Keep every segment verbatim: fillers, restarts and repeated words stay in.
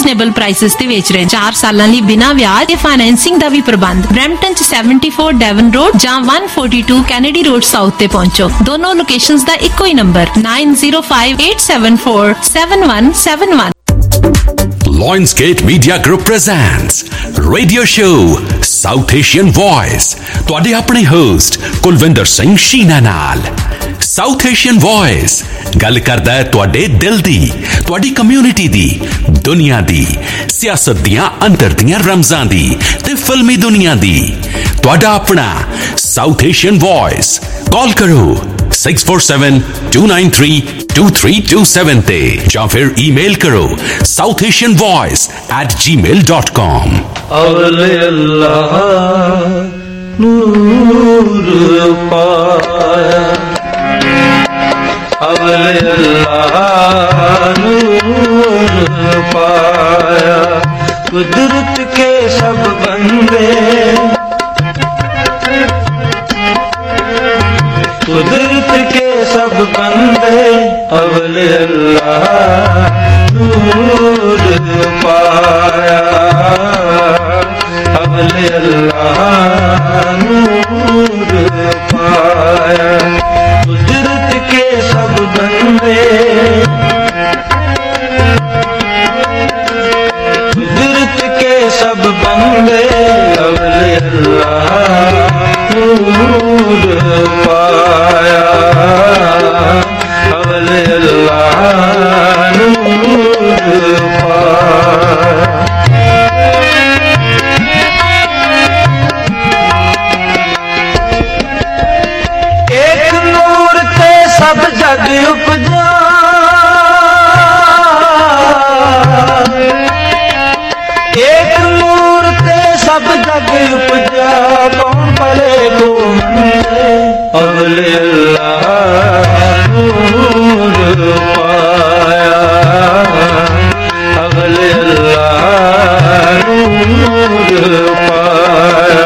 Reasonable prices ਤੇ ਵੇਚ ਰਹੇ। ਚਾਰ ਸਾਲਾਂ ਲਈ ਬਿਨਾਂ ਵਿਆਜ ਤੇ ਫਾਈਨੈਂਸਿੰਗ ਦਾ ਵੀ ਪ੍ਰਬੰਧ। ਬਰੈਂਪਟਨ ਚ ਚੌਹੱਤਰ ਡੈਵਨ ਰੋਡ ਜਾਂ ਇੱਕ ਸੌ ਬयालीस ਕੈਨੇਡੀ ਰੋਡ ਸਾਊਥ ਤੇ ਪਹੁੰਚੋ। ਦੋਨੋਂ ਲੋਕੇਸ਼ਨਸ ਦਾ ਇੱਕੋ ਹੀ number nine zero five eight seven four seven one seven one। Lionsgate Media Group presents Radio Show South Asian Voice। ਤੁਹਾਡੇ ਆਪਣੇ ਹੋਸਟ ਕੁਲਵਿੰਦਰ ਸਿੰਘ ਸ਼ੀਨਾ ਨਾਲ। South Asian Voice ਗੱਲ ਕਰਦਾ ਹੈ ਤੁਹਾਡੇ ਦਿਲ ਦੀ, ਤੁਹਾਡੀ ਕਮਿਊਨਿਟੀ ਦੀ, ਦੁਨੀਆ ਦੀ, ਸਿਆਸਤ ਦੀਆਂ ਅੰਦਰ ਦੀਆਂ ਰਮਜ਼ਾਂ ਦੀ ਤੇ ਫਿਲਮੀ ਦੁਨੀਆ ਦੀ। ਤੁਹਾਡਾ ਆਪਣਾ South Asian Voice। ਕਾਲ ਕਰੋ six four seven two nine three two three two seven ਤੇ ਜਾਂ ਫਿਰ ਈਮੇਲ ਕਰੋ south asian voice at gmail dot com। ਅਵਲੇ ਅੱਲਾਹ ਨੂਰ ਪਾਇਆ, ਅਵਲੇ ਅੱਲਾਹ ਨੂਰ ਪਾਇਆ, ਕੁਦਰਤ ਕੇ ਸਭ ਬੰਦੇ, कुदरत के सब बंदे, अवले अल्लाह नूर पाया, अवले अल्लाह नूर पाया, कुदरत के सब बंदे, कुदरत के सब बंदे, अवले अल्लाह नूर पाया, अवले अल्लाह नूर पाया। एक नूर ते सब जग उपजा, एक नूर ते सब जग उपजा, कौन भले को मने, अवले अल्लाह नूर पाया, अवले अल्लाह नूर पाया।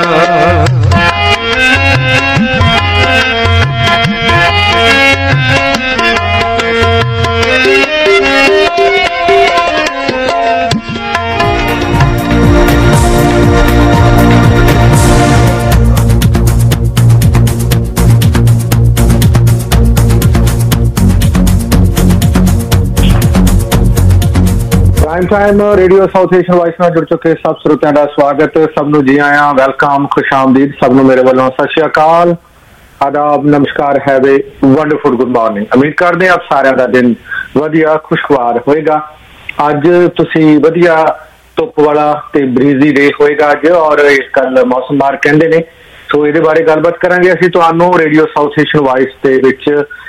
Prime time radio South Asian voice ਨਾਲ ਜੁੜ ਚੁੱਕੇ ਸਭ ਸਰੋਤਿਆਂ ਦਾ ਸਵਾਗਤ। ਸਭ ਨੂੰ ਜੀ ਆਇਆਂ, ਵੈਲਕਮ, ਖੁਸ਼ ਆਮਦੀਦ। ਸਭ ਨੂੰ ਮੇਰੇ ਵੱਲੋਂ ਸਤਿ ਸ਼੍ਰੀ ਅਕਾਲ, ਆਦਾਬ, ਨਮਸਕਾਰ, have a wonderful good morning. ਉਮੀਦ ਕਰਦੇ ਆਪ ਸਾਰਿਆਂ ਦਾ ਦਿਨ ਵਧੀਆ ਖੁਸ਼ਗਵਾਰ ਹੋਏਗਾ। ਅੱਜ ਤੁਸੀਂ ਵਧੀਆ ਧੁੱਪ ਵਾਲਾ ਤੇ ਬਰੀਜ਼ੀ ਡੇ ਹੋਏਗਾ ਅੱਜ, ਔਰ ਇਸ ਕੱਲ ਮੌਸਮ ਬਾਹਰ ਕਹਿੰਦੇ ਨੇ, ਸੋ ਇਹਦੇ ਬਾਰੇ ਗੱਲਬਾਤ ਕਰਾਂਗੇ ਅਸੀਂ ਤੁਹਾਨੂੰ ਰੇਡੀਓ ਸਾਊਥ ਏਸ਼ੀਅਨ ਵਾਇਸ ਦੇ ਵਿੱਚ।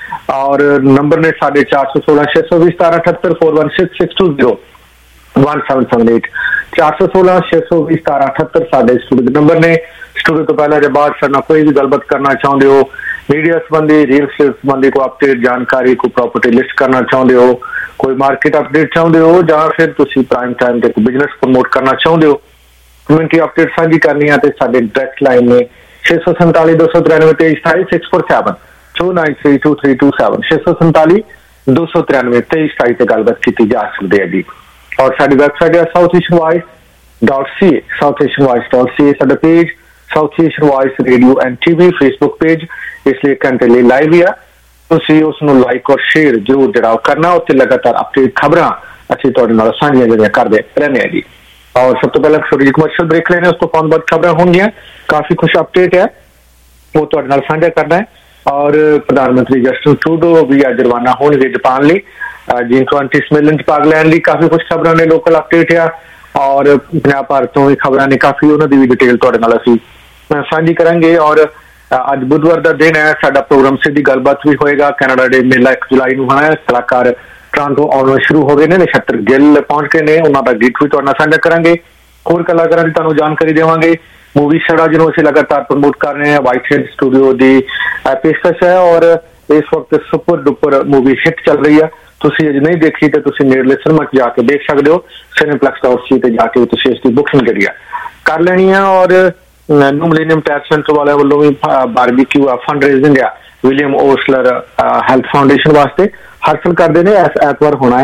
ਔਰ ਨੰਬਰ ਨੇ ਸਾਡੇ ਚਾਰ ਸੌ ਸੋਲਾਂ ਛੇ ਸੌ ਵੀਹ ਸਤਾਰਾਂ ਅਠੱਤਰ four one six six two zero one seven seven eight ਚਾਰ ਸੌ ਸੋਲਾਂ ਛੇ ਸੌ ਵੀਹ ਸਤਾਰਾਂ ਅਠੱਤਰ ਸਾਡੇ ਸਟੂਡੀਓ ਦੇ ਨੰਬਰ ਨੇ। ਸਟੂਡੀਓ ਤੋਂ ਪਹਿਲਾਂ ਜਾਂ ਬਾਅਦ ਸਾਡੇ ਨਾਲ ਕੋਈ ਵੀ ਗੱਲਬਾਤ ਕਰਨਾ ਚਾਹੁੰਦੇ ਹੋ, ਮੀਡੀਆ ਸੰਬੰਧੀ, ਰੀਅਲ ਸਟੇਟ ਸੰਬੰਧੀ ਕੋਈ ਅਪਡੇਟ ਜਾਣਕਾਰੀ, ਕੋਈ ਪ੍ਰਾਪਰਟੀ ਲਿਸਟ ਕਰਨਾ ਚਾਹੁੰਦੇ ਹੋ, ਕੋਈ ਮਾਰਕੀਟ ਅਪਡੇਟ ਚਾਹੁੰਦੇ ਹੋ, ਜਾਂ ਫਿਰ ਤੁਸੀਂ ਪ੍ਰਾਈਮ ਟਾਈਮ ਤੇ ਕੋਈ ਬਿਜ਼ਨਸ ਪ੍ਰਮੋਟ ਕਰਨਾ ਚਾਹੁੰਦੇ ਹੋ, ਕਮਿਊਨਿਟੀ ਅਪਡੇਟ ਸਾਂਝੀ ਕਰਨੀ ਹੈ, ਤੇ ਸਾਡੇ ਡਾਇਰੈਕਟ ਲਾਈਨ ਨੇ ਛੇ ਸੌ ਸੰਤਾਲੀ ਦੋ ਸੌ ਤਰਾਨਵੇਂ ਤੇਈ ਸਤਾਈ six four seven two nine three two three two seven ਛੇ ਸੌ ਸੰਤਾਲੀ ਦੋ ਸੌ ਤਰਾਨਵੇਂ ਤੇਈ ਸਤਾਈ ਤੇ ਗੱਲਬਾਤ ਕੀਤੀ ਜਾ ਸਕਦੀ ਹੈ ਜੀ। ਔਰ ਸਾਡੀ ਵੈਬਸਾਈਟ ਹੈ South Asian voice dot C A, South Asian voice dot C A ਸਾਡਾ page, South Asian voice radio and TV Facebook page ਇਸ ਲਈ ਘੰਟੇ ਲਈ ਲਾਈਵ ਹੀ ਆ। ਤੁਸੀਂ ਉਸ ਨੂੰ ਲਾਈਕ ਔਰ ਸ਼ੇਅਰ ਜ਼ਰੂਰ ਜਿਹੜਾ ਕਰਨਾ। ਉੱਥੇ ਲਗਾਤਾਰ ਅਪਡੇਟ ਖਬਰਾਂ ਅਸੀਂ ਤੁਹਾਡੇ ਨਾਲ ਸਾਂਝੀਆਂ ਜਿਹੜੀਆਂ ਕਰਦੇ ਰਹਿੰਦੇ ਹਾਂ ਜੀ। ਔਰ ਸਭ ਤੋਂ ਪਹਿਲਾਂ ਛੋਟੀ ਜਿਹੀ ਕਮਰਸ਼ੀਅਲ ਬ੍ਰੇਕ ਲੈਣੇ, ਉਸ ਤੋਂ ਬਾਅਦ ਬਾਅਦ ਖਬਰਾਂ ਹੋਣਗੀਆਂ। ਕਾਫੀ ਖੁਸ਼ ਅਪਡੇਟ ਹੈ, ਉਹ ਤੁਹਾਡੇ ਨਾਲ ਸਾਂਝਾ ਕਰਨਾ ਹੈ। ਔਰ ਪ੍ਰਧਾਨ ਮੰਤਰੀ ਜਸਟਿਨ ਟਰੂਡੋ ਵੀ ਅੱਜ ਰਵਾਨਾ ਹੋਣਗੇ ਜਾਪਾਨ ਲਈ, ਜੀ ਟਵੰਟੀ ਸਮੇਲਨ ਚ ਭਾਗ ਲੈਣ ਲਈ। ਕਾਫੀ ਕੁਛ ਖਬਰਾਂ ਨੇ, ਲੋਕਲ ਅਪਡੇਟ ਆ, ਔਰ ਪੰਜਾਬ ਭਾਰਤ ਤੋਂ ਵੀ ਖਬਰਾਂ ਨੇ ਕਾਫੀ, ਉਹਨਾਂ ਦੀ ਵੀ ਡਿਟੇਲ ਤੁਹਾਡੇ ਨਾਲ ਅਸੀਂ ਸਾਂਝੀ ਕਰਾਂਗੇ। ਔਰ ਅੱਜ ਬੁੱਧਵਾਰ ਦਾ ਦਿਨ ਹੈ, ਸਾਡਾ ਪ੍ਰੋਗਰਾਮ ਸਿੱਧੀ ਗੱਲਬਾਤ ਵੀ ਹੋਏਗਾ। ਕੈਨੇਡਾ ਡੇ ਮੇਲਾ ਇੱਕ ਜੁਲਾਈ ਨੂੰ ਹੈ। ਕਲਾਕਾਰ ਟੋਰਾਂਟੋ ਆਉਣਾ ਸ਼ੁਰੂ ਹੋ ਗਏ ਨੇ, ਨਛੱਤਰ ਗਿੱਲ ਪਹੁੰਚ ਗਏ ਨੇ, ਉਹਨਾਂ ਦਾ ਗੀਤ ਵੀ ਤੁਹਾਡੇ ਨਾਲ ਸਾਂਝਾ ਕਰਾਂਗੇ। ਹੋਰ ਕਲਾਕਾਰਾਂ ਦੀ ਤੁਹਾਨੂੰ ਜਾਣਕਾਰੀ ਦੇਵਾਂਗੇ। मूवी छड़ा जिन्होंने ਅਸੀਂ लगातार प्रमोट कर रहे हैं, वाइट हेड स्टूडियो की पेशकश है और इस वक्त सुपर डुपर मूवी हिट चल रही है। तुसी अजे नहीं देखी तो तुसी नेड़ले सिनेमा च जाके देख सकते हो, सिनेप्लेक्स डॉट सी ते जाके तुसी इसकी बुकिंग करिए कर लेनी है। और न्यू मिलेनियम टैक्स सेंटर वाले वालों भी बारबीक्यू फंड रेजिंग है विलियम ओसलर हैल्थ फाउंडेशन वास्ते हासिल करते हैं। इस ऐतवार होना है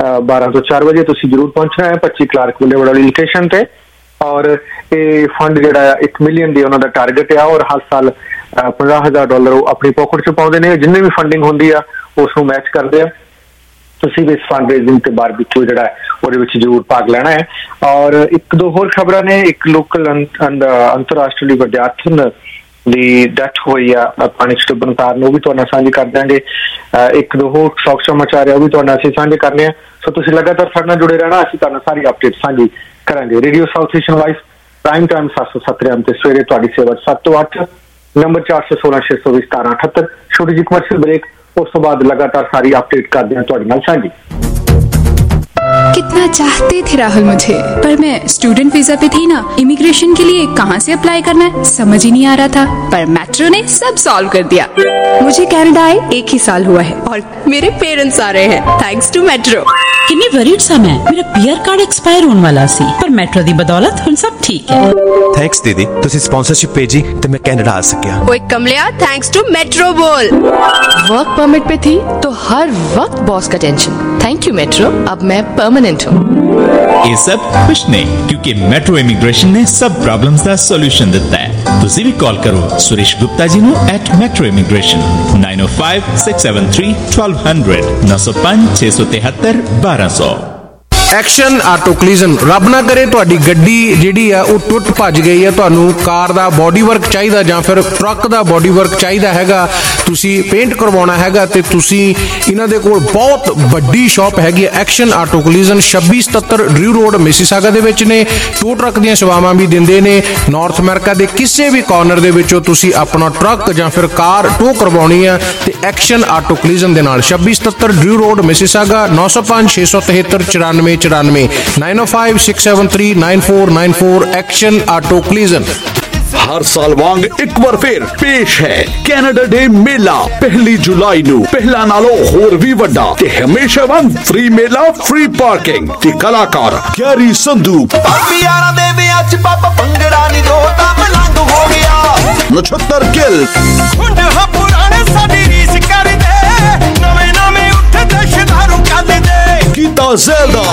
बारह तो चार बजे तुसीं जरूर पहुंचना है पच्ची क्लार्क बुलेवार्ड वाली लोकेशन ते। और ये फंड जिहड़ा एक मिलियन दी उन्हां दा टारगेट है और हर साल पंजाह हज़ार डॉलर अपनी पॉकेट च पाउंदे ने। जिन्ने भी फंडिंग हुंदी आ उस नूं मैच करदे आ। तुसीं भी इस फंड रेजिंग ते बारबीक्यू जिहड़ा है ਉਹਦੇ ਵਿੱਚ ਜ਼ਰੂਰ ਭਾਗ ਲੈਣਾ ਹੈ। ਔਰ ਇੱਕ ਦੋ ਹੋਰ ਖਬਰਾਂ ਨੇ। ਇੱਕ ਲੋਕਲ ਅੰਤਰਰਾਸ਼ਟਰੀ ਵਿਦਿਆਰਥਣ ਦੀ ਡੈਥ ਹੋਈ ਆ ਪਾਣੀ ਚ ਡੁੱਬਣ ਕਾਰਨ, ਉਹ ਵੀ ਤੁਹਾਡੇ ਨਾਲ ਸਾਂਝੀ ਕਰ ਦਿਆਂਗੇ। ਇੱਕ ਦੋ ਹੋਰ ਸ਼ੌਕ ਸਮਾਚਾਰ ਆ ਉਹ ਵੀ ਤੁਹਾਡੇ ਨਾਲ ਅਸੀਂ ਸਾਂਝੇ ਕਰਨੇ ਆ। ਸੋ ਤੁਸੀਂ ਲਗਾਤਾਰ ਸਾਡੇ ਨਾਲ ਜੁੜੇ ਰਹਿਣਾ, ਅਸੀਂ ਤੁਹਾਨੂੰ ਸਾਰੀ ਅਪਡੇਟ ਸਾਂਝੀ ਕਰਾਂਗੇ। Radio South Asian voice prime time ਸੱਤ ਸੌ ਸੱਤਰ ਤੇ ਸਵੇਰੇ ਤੁਹਾਡੀ ਸੇਵਾ ਸੱਤ ਤੋਂ ਅੱਠ, ਨੰਬਰ ਚਾਰ ਸੌ ਸੋਲਾਂ ਛੇ ਸੌ ਵੀਹ ਸਤਾਰਾਂ ਅਠੱਤਰ। ਛੋਟੀ ਜਿਹੀ ਕਮਰਸ਼ੀਅਲ ਬ੍ਰੇਕ, ਉਸ ਤੋਂ ਬਾਅਦ ਲਗਾਤਾਰ ਸਾਰੀ ਅਪਡੇਟ ਕਰਦੇ ਹਾਂ ਤੁਹਾਡੇ ਨਾਲ ਸਾਂਝੀ। कितना चाहते थे राहुल मुझे, पर मैं स्टूडेंट वीजा पे थी ना, इमिग्रेशन के लिए कहाँ से अप्लाई करना है समझ ही नहीं आ रहा था। पर मेट्रो ने सब सॉल्व कर दिया। मुझे कनाडा आए एक ही साल हुआ है और मेरे पेरेंट्स आ रहे हैं थैंक्स टू मेट्रो। किन्नी वरीड सा मैं, मेरा पीआर कार्ड एक्सपायर होने वाला सी, पर मेट्रो दी बदौलत हुण सब ठीक है। थैंक्स दीदी, तुसी स्पॉन्सरशिप भेजी ते मैं कनाडा आ सकिया। ओए कमलिया, थैंक्स टू मेट्रो बोल। वर्क परमिट पे थी तो हर वक्त बॉस का टेंशन। थैंक यू मेट्रो, अब मैं परमानेंट हूँ। ये सब कुछ नहीं, क्योंकि मेट्रो इमिग्रेशन ने सब प्रॉब्लम्स का सॉल्यूशन दिता है। तुसी भी कॉल करो सुरेश गुप्ता जी नु at metro immigration nine O five six seven three twelve hundred नौ सौ पांच छे सौ तिहत्तर बारह सौ। एक्शन आटो कलीजन, रब ना करे तुहाडी गड्डी जिहड़ी आ ਉਹ ਟੁੱਟ ਭੱਜ ਗਈ ਹੈ, ਤੁਹਾਨੂੰ ਕਾਰ ਦਾ ਬੋਡੀ ਵਰਕ ਚਾਹੀਦਾ ਜਾਂ ਫਿਰ ਟਰੱਕ ਦਾ ਬੋਡੀ ਵਰਕ ਚਾਹੀਦਾ ਹੈਗਾ, ਤੁਸੀਂ ਪੇਂਟ ਕਰਵਾਉਣਾ ਹੈਗਾ ਤੇ ਤੁਸੀਂ ਇਹਨਾਂ ਦੇ ਕੋਲ ਬਹੁਤ ਵੱਡੀ ਸ਼ਾਪ ਹੈਗੀ ਹੈ ਐਕਸ਼ਨ ਆਟੋ ਕਲੀਜਨ ਛੱਬੀ ਸਤੱਤਰ ਡਰਿਊ ਰੋਡ ਮਿਸੀਸਾਗਾ ਦੇ ਵਿੱਚ ਨੇ। ਟੋ ਟਰੱਕ ਦੀਆਂ ਸੇਵਾਵਾਂ ਵੀ ਦਿੰਦੇ ਨੇ। ਨਾਰਥ ਅਮਰੀਕਾ ਦੇ ਕਿਸੇ ਵੀ ਕਾਰਨਰ ਦੇ ਵਿੱਚੋਂ ਤੁਸੀਂ ਆਪਣਾ ਟਰੱਕ ਜਾਂ ਫਿਰ ਕਾਰ ਟੋ ਕਰਵਾਉਣੀ ਆ ਤੇ ਐਕਸ਼ਨ ਆਟੋ ਕਲੀਜਨ ਦੇ ਨਾਲ ਛੱਬੀ ਸਤੱਤਰ ਡਰਿਊ ਰੋਡ ਮਿਸੀਸਾਗਾ ਨੌ ਸੌ ਪੰਜ ਛੇ ਸੌ तिहत्तर चौरानवे चौरानवे nine O five six seven three nine four nine four action auto collision. हर साल वांग एक बार फिर पेश है कैनेडा डे मेला पहली जुलाई नू पहला नालों होर भी वड्डा ते हमेशा वांग फ्री मेला फ्री पार्किंग ते कलाकार गैरी संधू नछत्तर गिल गीता ज़ेल्दा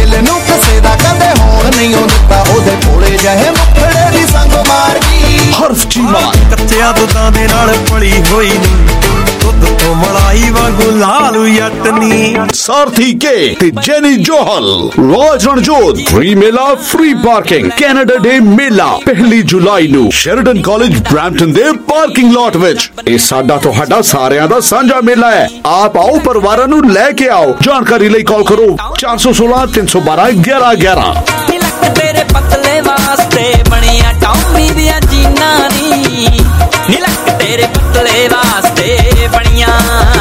हर्फ चीमा कच्चिया दुधां दे नाल पली होई दुध तो मलाई वांगू लालू यतनी सारथी के ते जेनी जोहल राज रणजोत फ्री मेला free parking Canada day mela पहली जुलाई नू शेरडन कॉलेज ब्रैम्पटन दे पार्किंग लॉट विच। ਇਹ ਸਾਡਾ ਤੁਹਾਡਾ ਸਾਰਿਆਂ ਦਾ ਸਾਂਝਾ ਮੇਲਾ ਹੈ। ਆਪ ਆਓ, ਪਰਿਵਾਰਾਂ ਨੂੰ ਲੈ ਕੇ ਆਓ। ਜਾਣਕਾਰੀ ਲਈ ਕਾਲ ਕਰੋ ਚਾਰ ਸੌ सोलह तीन सौ बारह ग्यारह ग्यारह। तेरे पतले वास्ते बनिया टॉमी दिया जीना नी नीलक तेरे पतले वास्ते बनिया।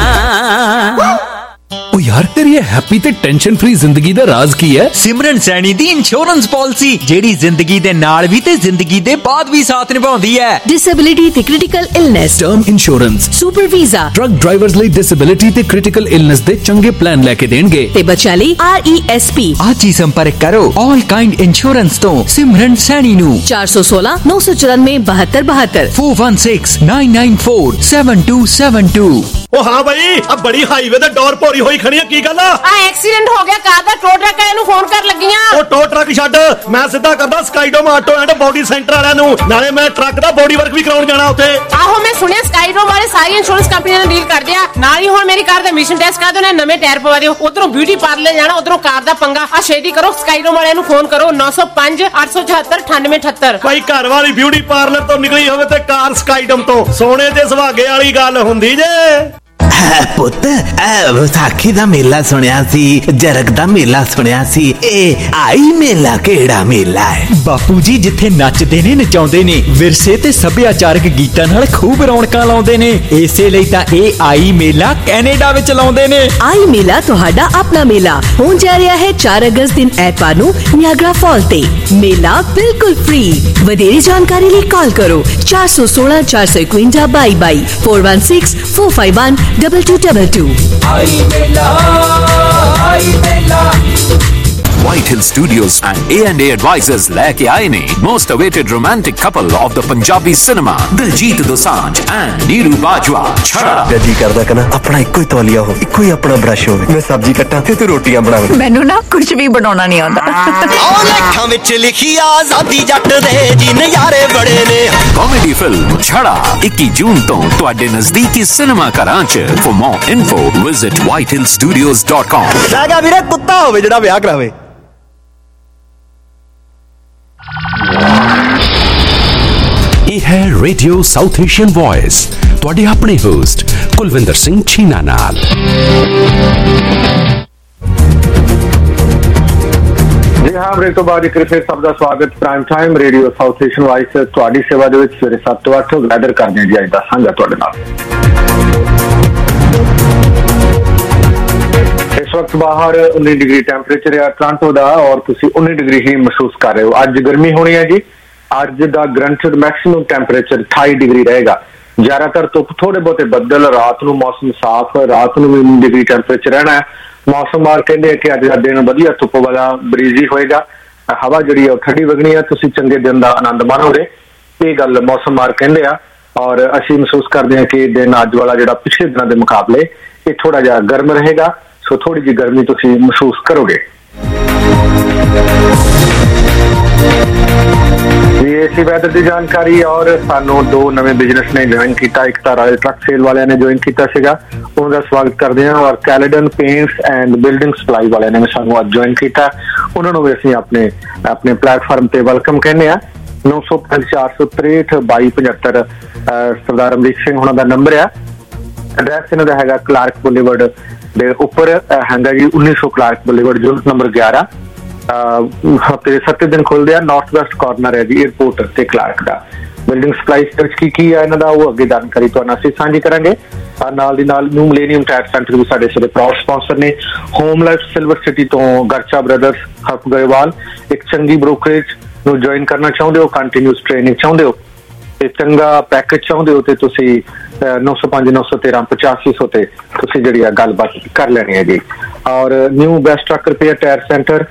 ओ यार तेरी हैप्पी ते टेंशन फ्री जिंदगी दा राज की है? सिमरन सैनी दी इंश्योरेंस पॉलिसी जेड़ी जिंदगी दे नाल भी ते जिंदगी दे बाद भी साथ निभाउंदी है। डिसेबिलिटी ते critical illness, term insurance, super visa, truck drivers ਲਈ डिसेबिलिटी ते क्रिटिकल इलनेस दे चंगे प्लान लेके देणगे ते बच्चा ਲਈ आर ई एस पी। आज ही संपर्क करो ऑल काइंड इंश्योरेंस तो सिमरन सैनी नु चार सौ सोलह नौ सौ चौरानवे बहत्तर बहत्तर four one six nine nine four seven two seven two. ओ हाँ भाई, अब बड़ी हाईवे ते डोर भोरी होई खड़ी है, की गल आ? एक्सीडेंट हो गया कार दा, टो ट्रक वाले नु फोन कर लगी आ। ओ टो ट्रक छੱਡ, मैं सीधा करदा Skydome Auto and Body Centre वाਲਿਆਂ ਨੂੰ, ਨਾਲੇ ਮੈਂ ਟਰੱਕ ਦਾ ਬੋਡੀ ਵਰਕ ਵੀ ਕਰਾਉਣ ਜਾਣਾ ਉੱਥੇ। ਆਹੋ ਮੈਂ ਸੁਣਿਆ ਸਕਾਈਡੋਮ ਵਾਲੇ ਸਾਰੀ ਇੰਸ਼ੋਰੈਂਸ ਕੰਪਨੀਆਂ ਨਾਲ ਡੀਲ ਕਰਦੇ ਆ। ਨਾਲ ਹੀ ਹੁਣ ਮੇਰੀ ਕਾਰ ਦਾ ਮਿਸ਼ਨ ਟੈਸਟ ਕਰਾ ਦਿਓ, ਨਵੇਂ ਟਾਇਰ ਪਵਾ ਦਿਓ। ਉਧਰੋਂ ਬਿਊਟੀ ਪਾਰਲਰ ਜਾਣਾ, ਉਧਰੋਂ ਕਾਰ ਦਾ ਪੰਗਾ। ਆ ਛੇਤੀ ਕਰੋ, ਸਕਾਈਡੋਮ ਵਾਲਿਆਂ ਨੂੰ ਫੋਨ ਕਰੋ ਨੌ ਸੌ ਪੰਜ ਅੱਠ ਸੌ ਚੁਹੱਤਰ ਅਠਾਨਵੇਂ ਅਠੱਤਰ। ਭਾਈ ਘਰ ਵਾਲੀ ਬਿਊਟੀ ਪਾਰਲਰ ਤੋਂ ਨਿਕਲੀ ਹੋਵੇ ਤੇ ਕਾਰ ਸਕਾਈਡੋਮ ਤੋਂ, ਸੋਨੇ ਤੇ ਸੁਹਾਗੇ ਵਾਲੀ ਗੱਲ ਹੁੰਦੀ ਜੇ। ਪੁੱਤ ਵਿਸਾਖੀ ਦਾ ਮੇਲਾ ਸੁਣਿਆ ਸੀ, ਜਰਗ ਦਾ ਮੇਲਾ ਸੁਣਿਆ ਸੀ, ਇਹ ਆਈ ਮੇਲਾ ਕਿਹੜਾ ਮੇਲਾ ਹੈ? ਬਾਪੂ ਜੀ ਜਿੱਥੇ ਨੱਚਦੇ ਨੇ ਨਚਾਉਂਦੇ ਨੇ, ਵਿਰਸੇ ਤੇ ਸੱਭਿਆਚਾਰਕ ਗੀਤਾਂ ਨਾਲ ਖੂਬ ਰੌਣਕਾਂ ਲਾਉਂਦੇ ਨੇ, ਇਸੇ ਲਈ ਤਾਂ ਇਹ ਆਈ ਮੇਲਾ ਕੈਨੇਡਾ ਵਿੱਚ ਲਾਉਂਦੇ ਨੇ। ਆਈ ਮੇਲਾ ਤੁਹਾਡਾ ਆਪਣਾ ਮੇਲਾ ਹੋਣ ਜਾ ਰਿਹਾ ਹੈ ਚਾਰ ਅਗਸਤ ਦਿਨ ਐਤਵਾਰ ਨੂੰ ਨਿਆਗਰਾ ਫਾਲ ਤੇ। ਮੇਲਾ ਬਿਲਕੁਲ ਫ੍ਰੀ। ਵਧੇਰੇ ਜਾਣਕਾਰੀ ਲਈ ਕਾਲ ਕਰੋ ਚਾਰ ਸੌ सोलह चार सौ इक्यावन बाई बाई four one six four five one double two double two. आई मेला आई मेला White Hill Studios and A and A Advisors लेके आए ने most awaited romantic couple of the Punjabi cinema, Diljit Dosanjh and Neeru Bajwa. छड़ा जी करदा कना अपना इक्को ही तौलिया हो, इक्को ही अपना ब्रश हो, मैं सब्जी कट्टा ते तू रोटियां बनावे। मैनू ना कुछ भी बनाना नहीं आंदा। ओ लखां विच लिखी आजादी जट दे जी नज़ारे बड़े ने। कॉमेडी फिल्म छड़ा इक्कीस जून तो तुहाडे नजदीकी सिनेमा घरां च। For more info visit white hill studios dot com। लागा वीरे कुत्ता होवे जेड़ा ब्याह करावे। ਇਹ ਹੈ ਰੇਡੀਓ ਸਾਊਥ ਏਸ਼ੀਅਨ ਵੌਇਸ ਤੁਹਾਡੇ ਆਪਣੇ ਹੋਸਟ ਕੁਲਵਿੰਦਰ ਸਿੰਘ ਛੀਨਾ ਨਾਲ। ਜੀ ਹਾਂ, ਬ੍ਰੇਕ ਤੋਂ ਬਾਅਦ ਇੱਕ ਫਿਰ ਸਭ ਦਾ ਸਵਾਗਤ Prime time radio South Asian Voice ਤੁਹਾਡੀ ਸੇਵਾ ਦੇ ਵਿੱਚ ਸਵੇਰੇ ਸੱਤ ਤੋਂ ਅੱਠ ਵੈਦਰ ਕਰਦੇ ਹਾਂ ਜੀ ਅੱਜ ਦਾ ਸਾਂਝਾ ਤੁਹਾਡੇ ਨਾਲ। ਇਸ ਵਕਤ ਬਾਹਰ उन्नीस ਡਿਗਰੀ ਟੈਂਪਰੇਚਰ ਹੈ ਟੋਰਾਂਟੋ ਦਾ ਔਰ ਤੁਸੀਂ उन्नीस ਡਿਗਰੀ ਹੀ ਮਹਿਸੂਸ ਕਰ ਰਹੇ ਹੋ। ਅੱਜ ਗਰਮੀ ਹੋਣੀ ਹੈ ਜੀ। ਅੱਜ ਦਾ ਗਰੰਟਡ ਮੈਕਸਿਮਮ ਟੈਂਪਰੇਚਰ अट्ठाईस ਡਿਗਰੀ ਰਹੇਗਾ। ਜ਼ਿਆਦਾਤਰ ਧੁੱਪ, ਥੋੜੇ ਬਹੁਤੇ ਬੱਦਲ, ਰਾਤ ਨੂੰ ਮੌਸਮ ਸਾਫ਼, ਰਾਤ ਨੂੰ ਵੀ उन्नीस ਡਿਗਰੀ ਟੈਂਪਰੇਚਰ ਰਹਿਣਾ ਹੈ। ਮੌਸਮ ਮਾਰ ਕਹਿੰਦੇ ਕਿ ਅੱਜ ਦਾ ਦਿਨ ਵਧੀਆ ਧੁੱਪ ਵਾਲਾ ਬਰੀਜ਼ੀ ਹੋਏਗਾ। ਹਵਾ ਜਿਹੜੀ ਹੈ ਉਹ ਠੰਡੀ ਵਗਣੀ ਹੈ। ਤੁਸੀਂ ਚੰਗੇ ਦਿਨ ਦਾ ਆਨੰਦ ਮਾਣੋਗੇ, ਇਹ ਗੱਲ ਮੌਸਮ ਮਾਰ ਕਹਿੰਦੇ ਆ। ਔਰ ਅਸੀਂ ਮਹਿਸੂਸ ਕਰਦੇ ਹਾਂ ਕਿ ਦਿਨ ਅੱਜ ਵਾਲਾ ਜਿਹੜਾ ਪਿਛਲੇ ਦਿਨਾਂ ਦੇ ਮੁਕਾਬਲੇ ਇਹ ਥੋੜਾ ਜਿਹਾ ਗਰਮ ਰਹੇਗਾ। ਸੋ ਥੋੜੀ ਜਿਹੀ ਗਰਮੀ ਤੁਸੀਂ ਮਹਿਸੂਸ ਕਰੋਗੇ। ਇਹ ਵੈਦਰ ਦੀ ਜਾਣਕਾਰੀ ਔਰ ਸਾਨੂੰ ਦੋ ਨਵੇਂ ਬਿਜ਼ਨਸ ਨੇ ਜੁਆਇਨ ਕੀਤਾ। ਇੱਕ ਤਾਂ ਰਾਇਲ ਟਰੱਕ ਸੇਲ ਵਾਲਿਆਂ ਨੇ ਜੁਆਇਨ ਕੀਤਾ ਸੀਗਾ, ਉਹਨਾਂ ਦਾ ਸਵਾਗਤ ਕਰਦੇ ਹਾਂ। ਔਰ Caledon paints and building supply ਵਾਲਿਆਂ ਨੇ ਸਾਨੂੰ ਅੱਜ ਜੁਆਇਨ ਕੀਤਾ, ਉਹਨਾਂ ਨੂੰ ਵੀ ਅਸੀਂ ਆਪਣੇ ਆਪਣੇ ਪਲੇਟਫਾਰਮ ਤੇ ਵੈਲਕਮ ਕਹਿੰਦੇ ਹਾਂ। ਨੌ ਸੌ ਪੰਜ ਚਾਰ ਸੌ ਤਰੇਹਠ ਬਾਈ ਪਝੱਤਰ ਸਰਦਾਰ ਅਮਰੀਕ ਸਿੰਘ ਉਹਨਾਂ ਦਾ ਨੰਬਰ ਆ। ਐਡਰੈਸ ਇਹਨਾਂ ਦਾ ਹੈਗਾ ਕਲਾਰਕ ਬੁਲੇਵਰਡ ਦੇ ਉੱਪਰ ਹੈਗਾ ਜੀ, ਉੱਨੀ ਸੌ ਕਲਾਰਕ ਬੁਲੇਵਰਡ, ਯੂਨਿਟ ਨੰਬਰ ਗਿਆਰਾਂ। ਹਫ਼ਤੇ ਦੇ ਸੱਤ ਦਿਨ ਖੁੱਲਦੇ ਆ। ਨਾਰਥ ਵੈਸਟ ਕਾਰਨਰ ਹੈ ਜੀ ਏਅਰਪੋਰਟ ਤੇ ਕਲਾਰਕ ਦਾ। ਬਿਲਡਿੰਗ ਸਪਲਾਈ ਵਿੱਚ ਕੀ ਕੀ ਹੈ ਇਹਨਾਂ ਦਾ ਉਹ ਅੱਗੇ ਜਾਣਕਾਰੀ ਤੁਹਾਨੂੰ ਅਸੀਂ ਸਾਂਝੀ ਕਰਾਂਗੇ। ਨਾਲ ਦੀ ਨਾਲ ਨਿਊ ਮਿਲੇਨੀਅਮ ਟੈਕਸ ਸੈਂਟਰ ਵੀ ਸਾਡੇ ਸਾਡੇ ਪ੍ਰਾਊਡ ਸਪਾਂਸਰ ਨੇ। ਹੋਮ ਲਾਈਫ ਸਿਲਵਰ ਸਿਟੀ ਤੋਂ ਗਰਚਾ ਬ੍ਰਦਰਸ ਹਰਪ ਗਰੇਵਾਲ। ਇੱਕ ਚੰਗੀ ਬ੍ਰੋਕਰੇਜ ਨੂੰ ਜੁਆਇਨ ਕਰਨਾ ਚਾਹੁੰਦੇ ਹੋ, ਕੰਟੀਨਿਊਸ ਟ੍ਰੇਨਿੰਗ ਚਾਹੁੰਦੇ ਹੋ ਤੇ ਚੰਗਾ ਪੈਕੇਜ ਚਾਹੁੰਦੇ ਹੋ ਤੇ ਤੁਸੀਂ ਨੌ ਸੌ ਪੰਜ ਨੌ ਸੌ ਤੇਰਾਂ ਪਚਾਸੀ ਸੌ ਤੇ ਤੁਸੀਂ ਜਿਹੜੀ ਆ ਗੱਲਬਾਤ ਕਰ ਲੈਣੀ ਹੈ ਜੀ। ਔਰ new best truck repair tyre Centre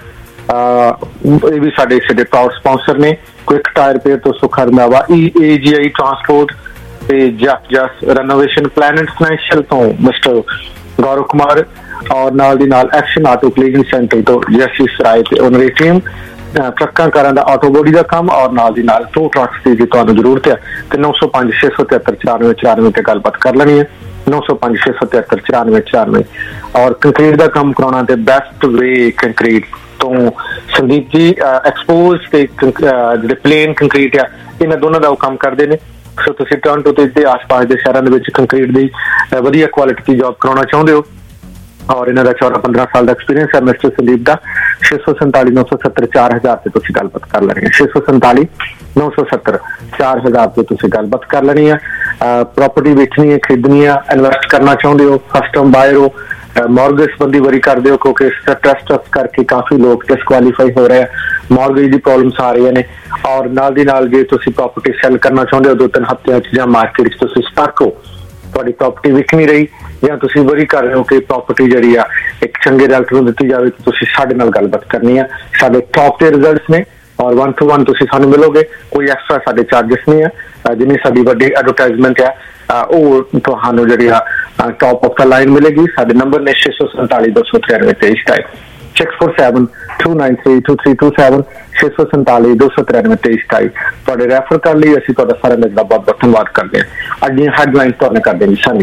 ਇਹ ਵੀ ਸਾਡੇ ਸਾਡੇ ਪ੍ਰਾਊਡ ਸਪਾਂਸਰ ਨੇ। ਕੁਇਕ ਟਾਇਰ ਰਿਪੇਅਰ ਤੋਂ Sukha Randhawa, E A G I Transport ਤੇ Jas Jas Renovation, Planet Financial ਤੋਂ ਮਿਸਟਰ ਗੌਰਵ ਕੁਮਾਰ ਔਰ ਨਾਲ ਦੀ ਨਾਲ ਐਕਸ਼ਨ ਆਟੋ ਕਲੀਨਿੰਗ ਸੈਂਟਰ ਤੋਂ ਜੈਸੀ ਸਰਾਏ ਤੇ ਉਹਨਾਂ ਦੀ ਟੀਮ। ਟਰੱਕਾਂ ਕਾਰਾਂ ਦਾ ਆਟੋ ਬੋਡੀ ਦਾ ਕੰਮ ਔਰ ਨਾਲ ਦੀ ਨਾਲ ਟੋ ਟਰੱਕਸ ਦੀ ਜੇ ਤੁਹਾਨੂੰ ਜ਼ਰੂਰਤ ਹੈ ਤੇ ਨੌ ਸੌ ਪੰਜ ਛੇ ਸੌ ਤਿਹੱਤਰ ਚੁਰਾਨਵੇਂ ਚੁਰਾਨਵੇਂ ਤੇ ਗੱਲਬਾਤ ਕਰ ਲੈਣੀ ਹੈ। ਨੌ ਸੌ ਪੰਜ ਛੇ ਸੌ ਤਿਹੱਤਰ ਚੁਰਾਨਵੇਂ ਚੁਰਾਨਵੇਂ। ਔਰ ਕੰਕਰੀਟ ਦਾ ਕੰਮ ਕਰਾਉਣਾ ਤੇ ਬੈਸਟ ਵੇ ਕੰਕਰੀਟ ਤੋਂ ਸੰਦੀਪ ਜੀ ਐਕਸਪੋਜ਼ ਤੇ ਜਿਹੜੇ ਪਲੇਨ ਕੰਕਰੀਟ ਆ ਇਹਨਾਂ ਦੋਨਾਂ ਦਾ ਉਹ ਕੰਮ ਕਰਦੇ ਨੇ। ਸੋ ਤੁਸੀਂ ਟੋਰਾਂਟੋ ਤੇ ਆਸ-ਪਾਸ ਦੇ ਸ਼ਹਿਰਾਂ ਦੇ ਵਿੱਚ ਕੰਕਰੀਟ ਦੀ ਵਧੀਆ ਕੁਆਲਿਟੀ ਦੀ ਜੌਬ ਕਰਾਉਣਾ ਚਾਹੁੰਦੇ ਹੋ ਔਰ ਇਹਨਾਂ ਦਾ ਚੌਦਾਂ ਪੰਦਰਾਂ ਸਾਲ ਦਾ ਐਕਸਪੀਰੀਅੰਸ ਹੈ ਮਿਸਟਰ ਸੰਦੀਪ ਦਾ। ਛੇ ਸੌ ਸੰਤਾਲੀ ਨੌ ਸੌ ਸੱਤਰ ਚਾਰ ਹਜ਼ਾਰ ਤੇ ਤੁਸੀਂ ਗੱਲਬਾਤ ਕਰ ਲੈਣੀ ਹੈ। ਛੇ ਸੌ ਸੰਤਾਲੀ ਨੌ ਸੌ ਸੱਤਰ ਚਾਰ ਹਜ਼ਾਰ ਤੇ ਤੁਸੀਂ ਗੱਲਬਾਤ ਕਰ ਲੈਣੀ ਹੈ। ਪ੍ਰੋਪਰਟੀ ਵੇਚਣੀ ਹੈ, ਖਰੀਦਣੀ ਹੈ, ਇਨਵੈਸਟ ਕਰਨਾ ਚਾਹੁੰਦੇ ਹੋ, ਫਸਟ ਟਾਈਮ ਬਾਇਰ ਹੋ, ਮੌਰਗੇਜ ਸੰਬੰਧੀ ਵਰੀ ਕਰਦੇ ਹੋ ਕਿਉਂਕਿ ਟਰਸਟ ਕਰਕੇ ਕਾਫੀ ਲੋਕ ਡਿਸਕੁਆਲੀਫਾਈ ਹੋ ਰਹੇ ਆ, ਮੌਰਗੇਜ ਦੀ ਪ੍ਰੋਬਲਮਸ ਆ ਰਹੀਆਂ ਨੇ। ਔਰ ਨਾਲ ਦੀ ਨਾਲ ਜੇ ਤੁਸੀਂ ਪ੍ਰੋਪਰਟੀ ਸੈਲ ਕਰਨਾ ਚਾਹੁੰਦੇ ਹੋ ਦੋ ਤਿੰਨ ਹਫ਼ਤਿਆਂ 'ਚ ਜਾਂ ਮਾਰਕੀਟ 'ਚ ਤੁਸੀਂ ਸਟਕ ਹੋ, ਤੁਹਾਡੀ ਪ੍ਰੋਪਰਟੀ ਵਿਕ ਨਹੀਂ ਰਹੀ ਜਾਂ ਤੁਸੀਂ ਵਰੀ ਕਰ ਰਹੇ ਹੋ ਕਿ ਪ੍ਰੋਪਰਟੀ ਜਿਹੜੀ ਆ ਇੱਕ ਚੰਗੇ ਡਾਕਟਰ ਨੂੰ ਦਿੱਤੀ ਜਾਵੇ ਤਾਂ ਤੁਸੀਂ ਸਾਡੇ ਨਾਲ ਗੱਲਬਾਤ ਕਰਨੀ ਆ। ਸਾਡੇ ਟੌਪ ਦੇ ਰਿਜ਼ਲਟਸ ਨੇ ਔਰ ਵਨ ਟੂ ਵਨ ਤੁਸੀਂ ਸਾਨੂੰ ਮਿਲੋਗੇ, ਕੋਈ ਐਕਸਟਰਾ ਸਾਡੇ ਚਾਰਜਸ ਨਹੀਂ ਆ। ਜਿੰਨੀ ਸਾਡੀ ਵੱਡੀ ਐਡਵਰਟਾਈਜ਼ਮੈਂਟ ਆ ਉਹ ਤੁਹਾਨੂੰ ਜਿਹੜੀ ਆ ਟੌਪ ਆਫ ਦਾ ਲਾਈਨ ਮਿਲੇਗੀ। ਸਾਡੇ ਨੰਬਰ ਨੇ ਛੇ ਸੌ ਸੰਤਾਲੀ ਦੋ ਸੌ ਤਰਾਨਵੇਂ ਤੇਈਸ type six four seven two nine three two three two seven ਛੇ ਸੌ ਸੰਤਾਲੀ ਦੋ ਸੌ ਤਰਾਨਵੇਂ ਤੇਈਸ ਟਾਈਪ। ਤੁਹਾਡੇ ਰੈਫਰ ਕਰ ਲਈ ਅਸੀਂ ਤੁਹਾਡਾ ਸਾਰਿਆਂ ਦਾ ਬਹੁਤ ਬਹੁਤ ਧੰਨਵਾਦ ਕਰਦੇ ਹਾਂ। ਅੱਜ ਦੀਆਂ ਹੈਡਲਾਈਨਸ ਤੁਹਾਨੂੰ ਕਰਦੇ ਹਾਂ ਸਾਨੀ।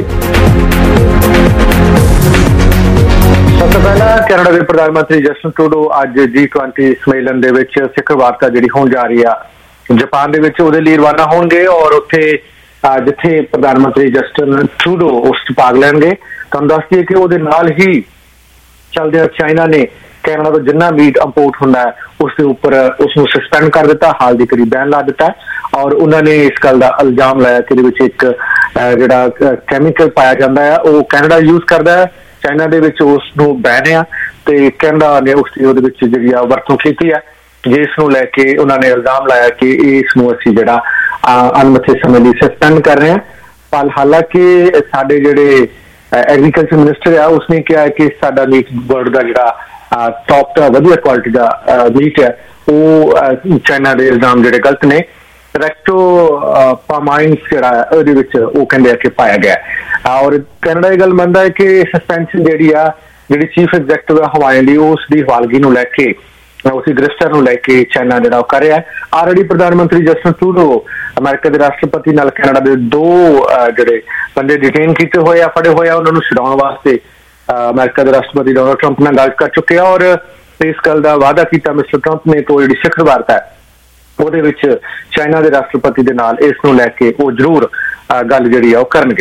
ਸਭ ਤੋਂ ਪਹਿਲਾਂ ਕੈਨੇਡਾ ਦੇ ਪ੍ਰਧਾਨ ਮੰਤਰੀ ਜਸਟਿਨ ਟਰੂਡੋ ਅੱਜ ਜੀ ਟਵੰਟੀ ਸੰਮੇਲਨ ਦੇ ਵਿੱਚ ਸਿਖਰ ਵਾਰਤਾ ਜਿਹੜੀ ਹੋਣ ਜਾ ਰਹੀ ਆ ਜਾਪਾਨ ਦੇ ਵਿੱਚ ਉਹਦੇ ਲਈ ਰਵਾਨਾ ਹੋਣਗੇ ਔਰ ਉੱਥੇ ਜਿੱਥੇ ਪ੍ਰਧਾਨ ਮੰਤਰੀ ਜਸਟਿਨ ਟਰੂਡੋ ਉਸ 'ਚ ਭਾਗ ਲੈਣਗੇ। ਤੁਹਾਨੂੰ ਦੱਸ ਦਈਏ ਕਿ ਉਹਦੇ ਨਾਲ ਹੀ ਚੱਲਦਿਆਂ ਚਾਈਨਾ ਨੇ ਕੈਨੇਡਾ ਤੋਂ ਜਿੰਨਾ ਮੀਟ ਇੰਪੋਰਟ ਹੁੰਦਾ ਹੈ ਉਸ ਦੇ ਉੱਪਰ ਉਸ ਨੂੰ ਸਸਪੈਂਡ ਕਰ ਦਿੱਤਾ, ਹਾਲ ਦੀ ਕਰੀਬ ਬੈਨ ਲਾ ਦਿੱਤਾ ਔਰ ਉਹਨਾਂ ਨੇ ਇਸ ਗੱਲ ਦਾ ਇਲਜ਼ਾਮ ਲਾਇਆ ਕਿ ਇਹਦੇ ਵਿੱਚ ਇੱਕ ਜਿਹੜਾ ਕੈਮੀਕਲ ਪਾਇਆ ਜਾਂਦਾ ਹੈ ਉਹ ਕੈਨੇਡਾ ਯੂਜ਼ ਕਰਦਾ ਹੈ, ਚਾਈਨਾ ਦੇ ਵਿੱਚ ਉਸ ਨੂੰ ਬੈਨ ਆ ਤੇ ਕੈਨੇਡਾ ਨੇ ਉਸ ਦੀ ਉਹਦੇ ਵਿੱਚ ਜਿਹੜੀ ਆ ਵਰਤੋਂ ਕੀਤੀ ਹੈ, ਜਿਸ ਨੂੰ ਲੈ ਕੇ ਉਹਨਾਂ ਨੇ ਇਲਜ਼ਾਮ ਲਾਇਆ ਕਿ ਇਸ ਨੂੰ ਅਸੀਂ ਜਿਹੜਾ ਅਣਮਿੱਥੇ ਸਮੇਂ ਲਈ ਸਸਪੈਂਡ ਕਰ ਰਹੇ ਹਾਂ। ਪਰ ਹਾਲਾਂਕਿ ਸਾਡੇ ਜਿਹੜੇ ਐਗਰੀਕਲਚਰ ਮਿਨਿਸਟਰ ਆ ਉਸਨੇ ਕਿਹਾ ਕਿ ਸਾਡਾ ਮੀਟ ਬੋਰਡ ਦਾ ਜਿਹੜਾ ਟੌਪ ਦਾ ਵਧੀਆ ਕੁਆਲਿਟੀ ਦਾ ਮੀਟ ਹੈ ਉਹ ਚਾਈਨਾ ਦੇ ਇਲਜ਼ਾਮ ਜਿਹੜੇ ਗਲਤ ਨੇ। ਰੈਕਟੋ ਪਾਮਾਈਨਸ ਜਿਹੜਾ ਉਹਦੇ ਵਿੱਚ ਉਹ ਕਹਿੰਦੇ ਆ ਕਿ ਪਾਇਆ ਗਿਆ ਔਰ ਕੈਨੇਡਾ ਇਹ ਗੱਲ ਮੰਨਦਾ ਹੈ ਕਿ ਸਸਪੈਂਸ਼ਨ ਜਿਹੜੀ ਆ ਜਿਹੜੀ ਚੀਫ ਐਗਜ਼ੈਕਟਿਵ ਹਵਾਈ ਦੀ ਉਸ ਦੀ ਹਵਾਲਗੀ ਨੂੰ ਲੈ ਕੇ ਉਸੇ ਗ੍ਰਿਫਤਾਰ ਨੂੰ ਲੈ ਕੇ ਚਾਈਨਾ ਜਿਹੜਾ ਉਹ ਕਰ ਰਿਹਾ। ਆਲਰੇਡੀ ਪ੍ਰਧਾਨ ਮੰਤਰੀ ਜਸਟਿਨ ਟਰੂਡੋ ਅਮਰੀਕਾ ਦੇ ਰਾਸ਼ਟਰਪਤੀ ਨਾਲ ਕੈਨੇਡਾ ਦੇ ਦੋ ਜਿਹੜੇ ਬੰਦੇ ਡਿਟੇਨ ਕੀਤੇ ਹੋਏ ਆ ਫੜੇ ਹੋਏ ਆ ਉਹਨਾਂ ਨੂੰ ਛਡਾਉਣ ਵਾਸਤੇ ਅਮਰੀਕਾ ਦੇ ਰਾਸ਼ਟਰਪਤੀ ਡੋਨਾਲਡ ਟਰੰਪ ਨਾਲ ਗੱਲ ਕਰ ਚੁੱਕੇ ਆ ਔਰ ਇਸ ਗੱਲ ਦਾ ਵਾਅਦਾ ਕੀਤਾ ਮਿਸਟਰ ਟਰੰਪ ਨੇ ਤੋਂ ਜਿਹੜੀ ਸਿਖਰ ਵਾਰਤਾ ਹੈ ਉਹਦੇ ਵਿੱਚ ਚਾਈਨਾ ਦੇ ਰਾਸ਼ਟਰਪਤੀ ਦੇ ਨਾਲ ਇਸ ਨੂੰ ਲੈ ਕੇ ਉਹ ਜ਼ਰੂਰ ਗੱਲ ਜਿਹੜੀ ਆ ਉਹ ਕਰਨਗੇ।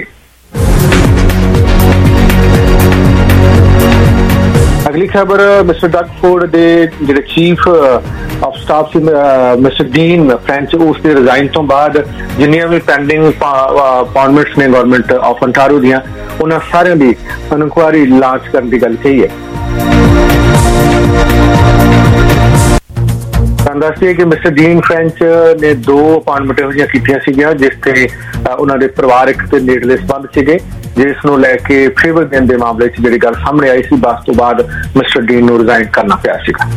ਅਗਲੀ ਖਬਰ ਮਿਸਟਰ ਡਗ ਫੋਰਡ ਦੇ ਜਿਹੜੇ ਚੀਫ ਆਫ ਸਟਾਫ ਸੀ ਮਿਸਟਰ ਡੀਨ ਫ੍ਰੈਂਚ ਉਸ ਦੇ ਰਿਜ਼ਾਈਨ ਤੋਂ ਬਾਅਦ ਜਿੰਨੀਆਂ ਵੀ ਪੈਂਡਿੰਗ ਅਪਾਇੰਟਮੈਂਟਸ ਨੇ ਗਵਰਨਮੈਂਟ ਆਫ ਅੰਟਾਰੀਓ ਦੀਆਂ ਉਹਨਾਂ ਸਾਰਿਆਂ ਦੀ ਇਨਕੁਆਇਰੀ ਲਾਂਚ ਕਰਨ ਦੀ ਗੱਲ ਕਹੀ ਹੈ। ਤੁਹਾਨੂੰ ਦੱਸਦੇ ਕਿ ਮਿਸਟਰ ਡੀਨ ਫ੍ਰੈਂਚ ਨੇ ਦੋ ਅਪਾਇੰਟਮੈਂਟਾਂ ਹੋਈਆਂ ਕੀਤੀਆਂ ਸੀਗੀਆਂ ਜਿਸ ਤੇ ਉਹਨਾਂ ਦੇ ਪਰਿਵਾਰਕ ਤੇ ਨੇੜਲੇ ਸੰਬੰਧ ਸੀਗੇ ਜਿਸ ਨੂੰ ਲੈ ਕੇ ਫੇਵਰ ਦੇਣ ਦੇ ਮਾਮਲੇ 'ਚ ਜਿਹੜੀ ਗੱਲ ਸਾਹਮਣੇ ਆਈ ਸੀ ਬਸ ਤੋਂ ਬਾਅਦ ਮਿਸਟਰ ਡੀਨ ਨੂੰ ਰਿਜ਼ਾਈਨ ਕਰਨਾ ਪਿਆ ਸੀਗਾ।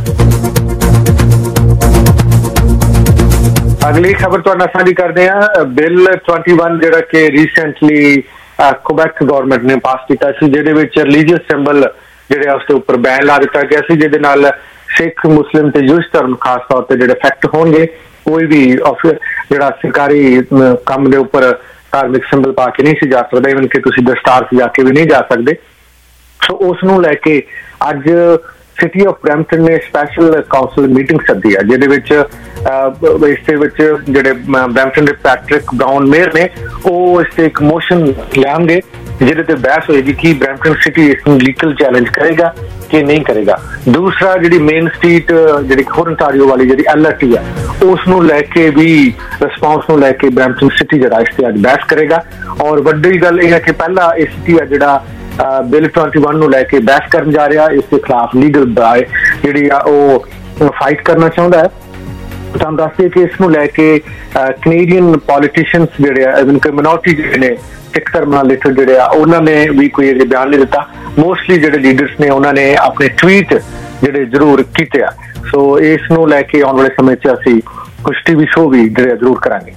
ਅਗਲੀ ਖਬਰ ਤੁਹਾਡੇ ਨਾਲ ਸਾਂਝੀ ਕਰਦੇ ਹਾਂ। ਬਿੱਲ ਇਕੱਤੀ ਜਿਹੜਾ ਕਿ ਰੀਸੈਂਟਲੀ ਕੁਬੈਕ ਗਵਰਨਮੈਂਟ ਨੇ ਪਾਸ ਕੀਤਾ ਸੀ ਜਿਹਦੇ ਵਿੱਚ ਰਿਲੀਜੀਅਸ ਸਿੰਬਲ ਜਿਹੜੇ ਉਸ ਦੇ ਉੱਪਰ ਬੈਨ ਲਾ ਦਿੱਤਾ ਗਿਆ ਸੀ ਜਿਹਦੇ ਨਾਲ ਸਿੱਖ ਮੁਸਲਿਮ ਤੇ ਯੂਸ਼ ਧਰਮ ਖਾਸ ਤੌਰ ਤੇ ਜਿਹੜੇ ਇਫੈਕਟ ਹੋਣਗੇ ਕੋਈ ਵੀ ਜਿਹੜਾ ਸਰਕਾਰੀ ਕੰਮ ਦੇ ਉੱਪਰ ਧਾਰਮਿਕ ਸਿੰਬਲ ਪਾ ਕੇ ਨਹੀਂ ਸੀ ਜਾ ਸਕਦਾ ਇਵਨ ਕਿ ਤੁਸੀਂ ਦਸਤਾਰ ਸਜਾ ਕੇ ਵੀ ਨਹੀਂ ਜਾ ਸਕਦੇ। ਸੋ ਉਸ ਨੂੰ ਲੈ ਕੇ ਅੱਜ ਸਿਟੀ ਆਫ ਬਰੈਂਪਟਨ ਨੇ ਸਪੈਸ਼ਲ ਕਾਉਂਸਲ ਮੀਟਿੰਗ ਸੱਦੀ ਹੈ ਜਿਹਦੇ ਵਿੱਚ ਇਸ ਦੇ ਵਿੱਚ ਜਿਹੜੇ ਬਰੈਂਪਟਨ ਦੇ ਪੈਟਰਿਕ ਬਰਾਊਨ ਮੇਅਰ ਨੇ ਉਹ ਇਸ ਤੇ ਇੱਕ ਮੋਸ਼ਨ ਲਿਆਉਣਗੇ ਜਿਹਦੇ ਤੇ ਬਹਿਸ ਹੋਏਗੀ ਕਿ ਬਰੈਂਪਟਨ ਸਿਟੀ ਇਸ ਨੂੰ ਲੀਗਲ ਚੈਲੰਜ ਕਰੇਗਾ ਕਿ ਨਹੀਂ ਕਰੇਗਾ। ਦੂਸਰਾ ਜਿਹੜੀ ਮੇਨ ਸਟਰੀਟ ਜਿਹੜੀ ਹੋਰ ਅੰਟਾਰੀਓ ਵਾਲੀ ਜਿਹੜੀ ਐਲ ਆਰ ਟੀ ਹੈ ਉਸ ਨੂੰ ਲੈ ਕੇ ਵੀ ਰਿਸਪੌਂਸ ਨੂੰ ਲੈ ਕੇ ਬਰੈਂਪਟਨ ਸਿਟੀ ਜਿਹੜਾ ਇਸ ਤੇ ਅੱਜ ਬਹਿਸ ਕਰੇਗਾ ਔਰ ਵੱਡੀ ਗੱਲ ਇਹ ਹੈ ਕਿ ਪਹਿਲਾ ਇਹ ਸਿਟੀ ਹੈ ਜਿਹੜਾ ਬਿੱਲ ਇਕੱਤੀ ਨੂੰ ਲੈ ਕੇ ਬਹਿਸ ਕਰਨ ਜਾ ਰਿਹਾ ਇਸ ਦੇ ਖਿਲਾਫ ਲੀਗਲ ਜਿਹੜੀ ਆ ਉਹ ਫਾਈਟ ਕਰਨਾ ਚਾਹੁੰਦਾ ਹੈ। ਤੁਹਾਨੂੰ ਦੱਸਦੇ ਕਿ ਇਸ ਨੂੰ ਲੈ ਕੇ ਕੈਨੇਡੀਅਨ ਪੋਲੀਟੀਸ਼ੀਅਨਸ ਜਿਹੜੇ ਆ ਇਵਨ ਕਿ ਮਿਨੋਰਟੀ ਜਿਹੜੇ ਨੇ ਸਿੱਖ ਧਰਮ ਨਾਲ ਰਿਲੇਟਡ ਜਿਹੜੇ ਆ ਉਹਨਾਂ ਨੇ ਵੀ ਕੋਈ ਅਜੇ ਬਿਆਨ ਨਹੀਂ ਦਿੱਤਾ। ਮੋਸਟਲੀ ਜਿਹੜੇ ਲੀਡਰਸ ਨੇ ਉਹਨਾਂ ਨੇ ਆਪਣੇ ਟਵੀਟ ਜਿਹੜੇ ਜ਼ਰੂਰ ਕੀਤੇ ਆ। ਸੋ ਇਸ ਨੂੰ ਲੈ ਕੇ ਆਉਣ ਵਾਲੇ ਸਮੇਂ 'ਚ ਅਸੀਂ ਕੁਝ ਟੀਵੀ ਸ਼ੋਅ ਵੀ ਜਿਹੜੇ ਜ਼ਰੂਰ ਕਰਾਂਗੇ।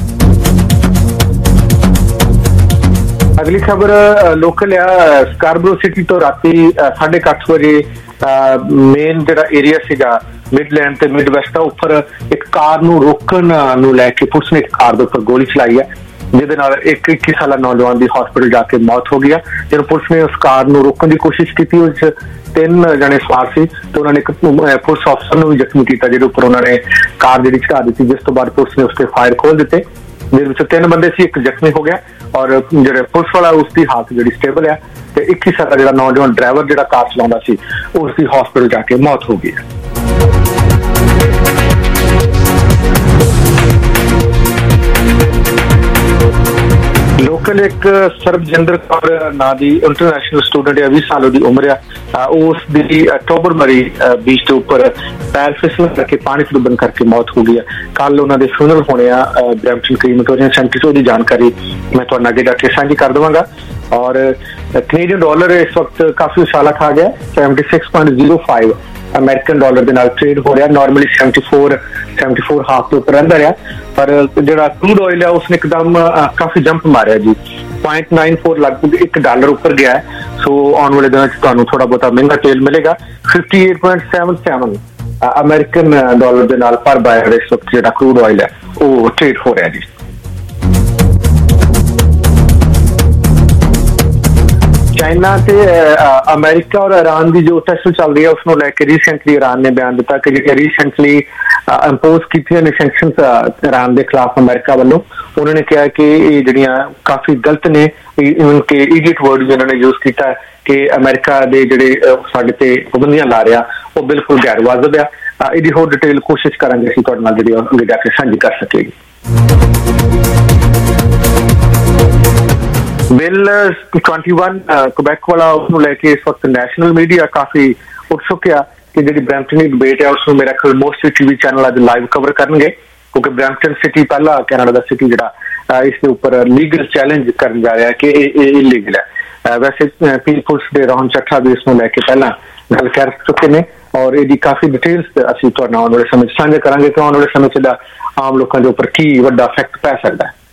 ਅਗਲੀ ਖਬਰ ਲੋਕਲ ਆ ਸਕਾਰਬਰੋ ਸਿਟੀ ਤੋਂ ਰਾਤੀ ਸਾਢੇ ਕੁ ਅੱਠ ਵਜੇ ਮੇਨ ਜਿਹੜਾ ਏਰੀਆ ਸੀਗਾ ਮਿਡਲੈਂਡ ਤੇ ਮਿਡ ਵੈਸਟ ਦਾ ਉੱਪਰ ਇੱਕ ਕਾਰ ਨੂੰ ਰੋਕਣ ਨੂੰ ਲੈ ਕੇ ਪੁਲਿਸ ਨੇ ਇੱਕ ਕਾਰ ਦੇ ਉੱਪਰ ਗੋਲੀ ਚਲਾਈ ਹੈ ਜਿਹਦੇ ਨਾਲ ਇੱਕ ਇੱਕੀ ਸਾਲਾ ਨੌਜਵਾਨ ਦੀ ਹਸਪੀਟਲ ਜਾ ਕੇ ਮੌਤ ਹੋ ਗਈ ਹੈ। ਜਦੋਂ ਪੁਲਿਸ ਨੇ ਉਸ ਕਾਰ ਨੂੰ ਰੋਕਣ ਦੀ ਕੋਸ਼ਿਸ਼ ਕੀਤੀ ਉਸ 'ਚ ਤਿੰਨ ਜਣੇ ਸਵਾਰ ਸੀ ਤੇ ਉਹਨਾਂ ਨੇ ਇੱਕ ਪੁਲਿਸ ਅਫਸਰ ਨੂੰ ਵੀ ਜ਼ਖਮੀ ਕੀਤਾ ਜਿਹਦੇ ਉੱਪਰ ਉਹਨਾਂ ਨੇ ਕਾਰ ਜਿਹੜੀ ਚੜਾ ਦਿੱਤੀ ਜਿਸ ਤੋਂ ਬਾਅਦ ਪੁਲਿਸ ਨੇ ਉਸ ਤੇ ਫਾਇਰ ਖੋਲ ਦਿੱਤੇ ਜਿਹਦੇ ਵਿੱਚ ਤਿੰਨ ਬੰਦੇ ਸੀ ਇੱਕ ਜ਼ਖਮੀ ਹੋ ਗਿਆ ਔਰ ਜਿਹੜੇ ਪੁਲਿਸ ਵਾਲਾ ਉਸ ਦੀ ਹਾਲਤ ਜਿਹੜੀ ਸਟੇਬਲ ਹੈ ਤੇ ਇੱਕੀ ਸਾਲਾ ਜਿਹੜਾ ਨੌਜਵਾਨ ਡਰਾਈਵਰ ਜਿਹੜਾ ਕਾਰ ਚਲਾਉਂਦਾ ਸੀ ਉਸ ਦੀ ਹਸਪੀਟਲ ਜਾ ਕੇ ਮੌਤ ਹੋ ਗਈ ਹੈ। ਲੋਕਲ ਇੱਕ ਸਰਬਜਿੰਦਰ ਕੌਰ ਨਾਂ ਦੀ ਇੰਟਰਨੈਸ਼ਨਲ ਸਟੂਡੈਂਟ ਹੈ ਵੀਹ ਸਾਲ ਦੀ ਉਮਰ ਆ ਉਸ ਦੀ ਅਕਤੂਬਰ ਮਰੀ ਬੀਚ ਦੇ ਉੱਪਰ ਪੈਰ ਫਿਸਲਣ ਕਰਕੇ ਪਾਣੀ 'ਚ ਡੁੱਬਣ ਕਰਕੇ ਮੌਤ ਹੋ ਗਈ ਹੈ। ਕੱਲ ਉਹਨਾਂ ਦੇ ਫਿਊਨਰਲ ਹੋਣੇ ਆ ਬਰੈਂਪਟਨ ਕ੍ਰੀਮੇਟੋਰੀਅਮ ਸੈਂਟਰ 'ਚ ਉਹਦੀ ਜਾਣਕਾਰੀ ਮੈਂ ਤੁਹਾਡੇ ਨਾਲ ਅੱਗੇ ਜਾ ਕੇ ਸਾਂਝੀ ਕਰ ਦੇਵਾਂਗਾ। ਔਰ ਕੈਨੇਡੀਅਨ ਡਾਲਰ ਇਸ ਵਕਤ ਕਾਫੀ ਉਛਾਲਾ ਖਾ ਗਿਆ seventy six point zero five American dollar ਦੇ ਨਾਲ ਟ੍ਰੇਡ ਹੋ ਰਿਹਾ normally seventy four seventy four half ਦੇ ਉੱਪਰ ਰਹਿੰਦਾ ਰਿਹਾ ਪਰ ਜਿਹੜਾ ਕਰੂਡ ਆਇਲ ਹੈ ਉਸਨੇ ਇੱਕਦਮ ਕਾਫੀ ਜੰਪ ਮਾਰਿਆ ਜੀ ਪੁਆਇੰਟ ਨਾਈਨ ਫੋਰ ਲਗਭਗ ਇੱਕ ਡਾਲਰ ਉੱਪਰ ਗਿਆ ਸੋ ਆਉਣ ਵਾਲੇ ਦਿਨਾਂ 'ਚ ਤੁਹਾਨੂੰ ਥੋੜਾ ਬਹੁਤਾ ਮਹਿੰਗਾ ਤੇਲ ਮਿਲੇਗਾ fifty eight point seven seven American dollar ਦੇ ਨਾਲ ਪਰ ਬਾਇਰ ਇਸ ਵਕਤ ਜਿਹੜਾ ਕਰੂਡ ਆਇਲ ਹੈ ਉਹ ਟ੍ਰੇਡ ਹੋ ਰਿਹਾ ਜੀ। ਚਾਈਨਾ ਤੇ ਅਮਰੀਕਾ ਔਰ ਈਰਾਨ ਦੀ ਜੋ ਟੈਸਟ ਚੱਲ ਰਹੀ ਹੈ ਉਸ ਨੂੰ ਲੈ ਕੇ ਰੀਸੈਂਟਲੀ ਈਰਾਨ ਨੇ ਬਿਆਨ ਦਿੱਤਾ ਕਿ ਜਿਹੜੀਆਂ ਰੀਸੈਂਟਲੀ ਇੰਪੋਜ਼ ਕੀਤੀਆਂ ਨੇ ਸੈਂਕਸ਼ਨਸ ਈਰਾਨ ਦੇ ਖਿਲਾਫ ਅਮਰੀਕਾ ਵੱਲੋਂ ਉਹਨਾਂ ਨੇ ਕਿਹਾ ਕਿ ਇਹ ਜਿਹੜੀਆਂ ਕਾਫੀ ਗਲਤ ਨੇ ਇਵਨ ਕਿ ਇਡੀਅਟ ਵਰਡ ਇਹਨਾਂ ਨੇ ਯੂਜ਼ ਕੀਤਾ ਕਿ ਅਮਰੀਕਾ ਦੇ ਜਿਹੜੇ ਸਾਡੇ ਤੇ ਪਾਬੰਦੀਆਂ ਲਾ ਰਿਹਾ ਉਹ ਬਿਲਕੁਲ ਗੈਰ ਵਾਜਬ ਆ। ਇਹਦੀ ਹੋਰ ਡਿਟੇਲ ਕੋਸ਼ਿਸ਼ ਕਰਾਂਗੇ ਅਸੀਂ ਤੁਹਾਡੇ ਨਾਲ ਜਿਹੜੀ ਅੱਗੇ ਜਾ ਕੇ ਸਾਂਝੀ ਕਰ ਸਕੇਗੀ। ਬਿੱਲ ਇਕੱਤੀ ਕੁਬੈਕ ਵਾਲਾ ਉਸ ਨੂੰ ਲੈ ਕੇ ਇਸ ਵਕਤ ਨੈਸ਼ਨਲ ਮੀਡੀਆ ਕਾਫੀ ਉਤਸੁਕ ਆ ਕਿ ਜਿਹੜੀ ਬਰੈਂਪਟਨ ਦੀ ਡਿਬੇਟ ਹੈ ਉਸ ਨੂੰ ਮੇਰਾ ਖਿਆਲ ਮੋਸਟ ਟੀਵੀ ਚੈਨਲ ਅੱਜ ਲਾਈਵ ਕਵਰ ਕਰਨਗੇ ਕਿਉਂਕਿ ਬਰੈਂਪਟਨ ਸਿਟੀ ਪਹਿਲਾ ਕੈਨੇਡਾ ਦਾ ਸਿਟੀ ਜਿਹੜਾ ਇਸ ਦੇ ਉੱਪਰ ਲੀਗਲ ਚੈਲੰਜ ਕਰਨ ਜਾ ਰਿਹਾ ਕਿ ਇਹ ਇਲੀਗਲ ਹੈ। वैसे पील पुलिस के रोहन चट्ठा भी इसमें लैके पहला गल कर चुके हैं और ये काफ़ी डिटेल्स असीं तुहाडे नाल आने वाले समय साझा करांगे कि आने वाले समय च आम लोगों के उपर की वड्डा इफेक्ट पै सकता है।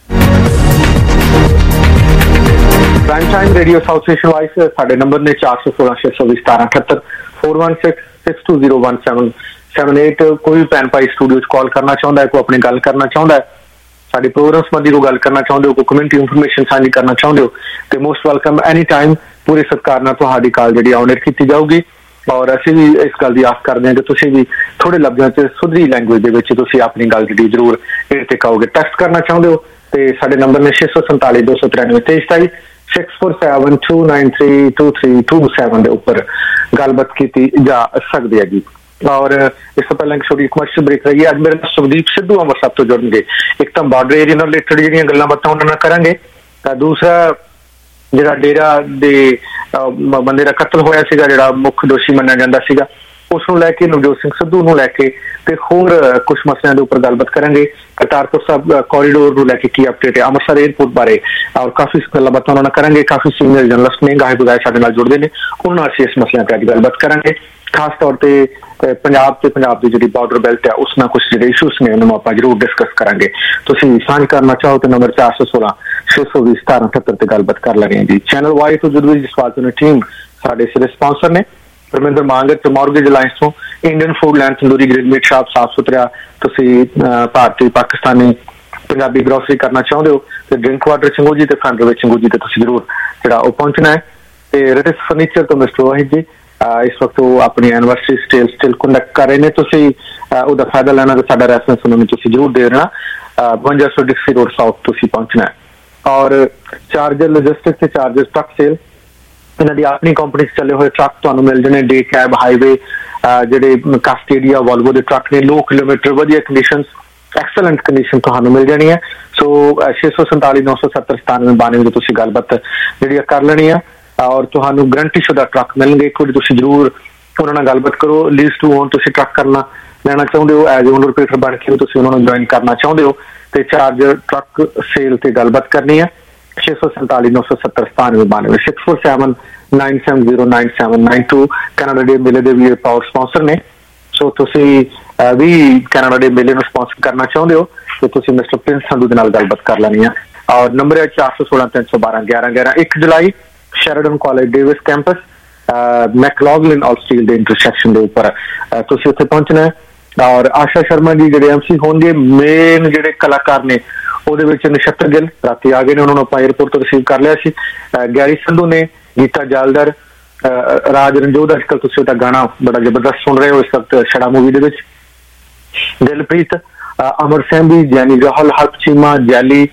Prime Time Radio South Asian Voice साडे नंबर ने चार सौ सोलह छे सौ भी सतारा अठहत्तर four one six six two zero one seven seven eight कोई भी भैन भाई स्टूडियो कॉल करना चाहता है, कोई अपनी गल करना चाहता है, साडे प्रोग्राम संबंधी कोई गल करना चाहते हो, कोई कम्यूनिटी इंफॉर्मेशन साझी करना चाहते हो तो मोस्ट वेलकम एनी टाइम पूरे सत्कार नाल तुहाडी कॉल जिहड़ी ऑन एयर की जाऊगी। और असीं भी इस गल की आस करते हैं कि तुसीं भी थोड़े लफ्ज़ां च सुधरी लैंगुएज दे विच तुसीं अपनी गल जिहड़ी जरूर इहदे ते कहोगे। टेक्स्ट करना चाहते हो तो साडे नंबर ने छे सौ संताली दो सौ तिरानवे तेईस सताई six four seven two nine three two three two seven के उपर गलबात की जा सकती है जी। और इस तो पहले एक छोटी कमर्शियल ब्रेक रही है। अज मेरे नाल सुखदीप सिद्धू अमृतसर तो जुड़नगे, एक तो बॉर्डर एरिया नाल रिलेटेड जिहड़ियां गल्लां बातां उन्हां नाल करांगे, दूसरा जिहड़ा डेरा दे बंदे दा कतल होया सीगा जिहड़ा मुख दोषी मन्निया जांदा सीगा उस नूं लैके नवजोत सिंह सिद्धू नूं लैके ते होर कुछ मसलिਆਂ ਦੇ ਉੱਪਰ ਗੱਲਬਾਤ ਕਰਾਂਗੇ। ਕਰਤਾਰਪੁਰ ਸਾਹਿਬ कॉरीडोर ਨੂੰ ਲੈ ਕੇ ਕੀ ਅਪਡੇਟ ਹੈ, ਅੰਮ੍ਰਿਤਸਰ 에ਅਰਪੋਰਟ ਬਾਰੇ और काफी ਗੱਲਾਂ ਬਾਤਾਂ ਉਹਨਾਂ ਨਾਲ ਕਰਾਂਗੇ। ਕਾਫੀ ਸੀਨੀਅਰ ਜਰਨਲਿਸਟ ਨੇ ਗਾਇਬ ਬਗਾਏ ਸਾਡੇ ਨਾਲ ਜੁੜਦੇ ਨੇ, ਉਹਨਾਂ ਨਾਲ ਅਸੀਂ ਇਸ ਮਸਲਿਆਂ ਤੇ ਅੱਜ ਗੱਲਬਾਤ ਕਰਾਂਗੇ। खास तौर पर पंजाब से पंजाब की जी बॉर्डर बेल्ट है उस कुछ जो इशूज ने उन्होंने आप जरूर डिस्कस करांगे। तुसीं सांझ करना चाहो तो नंबर चार सौ सोलह छे सौ भी सतारा अठहत्तर से गलबात कर लेनी है जी। चैनल वाइज तो जरूरी जसपाल ने टीम साढ़े सिरे स्पॉन्सर ने परमिंदर मांगर तो मॉर्गेज अलायंस तो Indian Foodland Tandoori Grill Meat Shop साफ सुथरा तुसीं भारतीय पाकिस्तानी पंजाबी ग्रोसरी करना चाहते हो तो ड्रिंक वाटर चंगूजी तो फ्रंट वे चंगूजी तो तुसीं जरूर जो पहुंचना है। तो रिटिस फर्नीचर तो मिस्टर वाहिद जी इस वक्त वो अपनी एनिवर्सरी स्टेल स्टिल कंडक्ट कर रहे हैं, तुसीं उसका फायदा लेना तो साडा रेफरेंस उन्होंने तुसीं जरूर दे देना। बवंजा सौ डिक्सी रोड साउथ तुसीं पहुंचना है। और चार्जर लॉजिस्टिक्स ते चार्जर ट्रक सेल इन्हां दी अपनी कंपनी से चले हुए ट्रक तुहानूं मिल जाने, डे कैब हाईवे जिहड़े कास्टेडिया वॉल्वो के ट्रक ने लो किलोमीटर वधिया कंडीशन एक्सलेंट कंडीशन तुहानूं मिल जानी है। सो छे सौ संताली नौ सौ सत्तर सतानवे बानवे की तुसीं गलबात जिहड़ी कर लेनी है और तुहानूं गारंटी शुदा ट्रक मिलणगे। एक बार तुसीं जरूर उन्हां नाल गलबात करो। लीज टू ओन तुसीं ट्रक करना लेना चाहुंदे हो एज ओनर ऑपरेटर बन के तुसीं उन्हां नूं ज्वाइन करना चाहुंदे हो तो चार्जर ट्रक सेल ते गलबात करनी है। छे सौ संताली नौ सौ सत्तर सतानवे बानवे six four seven nine seven zero nine seven nine two Canada Day मेले दे भी पावर स्पॉन्सर ने। सो तुसीं भी कैनेडा डे मेले नूं स्पॉन्सर करना चाहुंदे हो तो तुसीं मिस्टर प्रिंस संधू दे नाल गलबात कर लैनी है। और नंबर है चार सौ सोलह तीन सौ बारह ग्यारह ग्यारह एक जुलाई Sheridan College Davis campus McLaughlin और स्टील के इंटरसैक्शन के उपर तुसीं उत्थे पहुंचना है। और आशा शर्मा जी जिहड़े एमसी होणगे मेन जिहड़े कलाकार ने ਉਹਦੇ ਵਿੱਚ ਨਛੱਤਰ ਗਿੱਲ ਰਾਤੀ ਆ ਗਏ ਨੇ, ਉਹਨਾਂ ਨੂੰ ਆਪਾਂ 에ਅਰਪੋਰਟ ਤੋਂ ਰਿਸੀਵ ਕਰ ਲਿਆ ਸੀ। ਗੈਰੀ ਸੰਧੂ ਨੇ, ਗੀਤਾ ਜਾਲਦਰ, ਰਾਜ ਰਣਜੋਤ ਅੱਜਕੱਲ ਤੁਸੀਂ ਉਹਦਾ ਗਾਣਾ ਬੜਾ ਜ਼ਬਰਦਸਤ ਸੁਣ ਰਹੇ ਹੋ ਇਸ ਵਕਤ ਛੜਾ ਮੂਵੀ ਦੇ ਵਿੱਚ, ਦਿਲਪ੍ਰੀਤ, ਅਮਰ ਸੈਂਬੀ, ਜੈਨੀ ਜੋਹਲ, ਹਰਪ ਚੀਮਾ, ਜੈਲੀ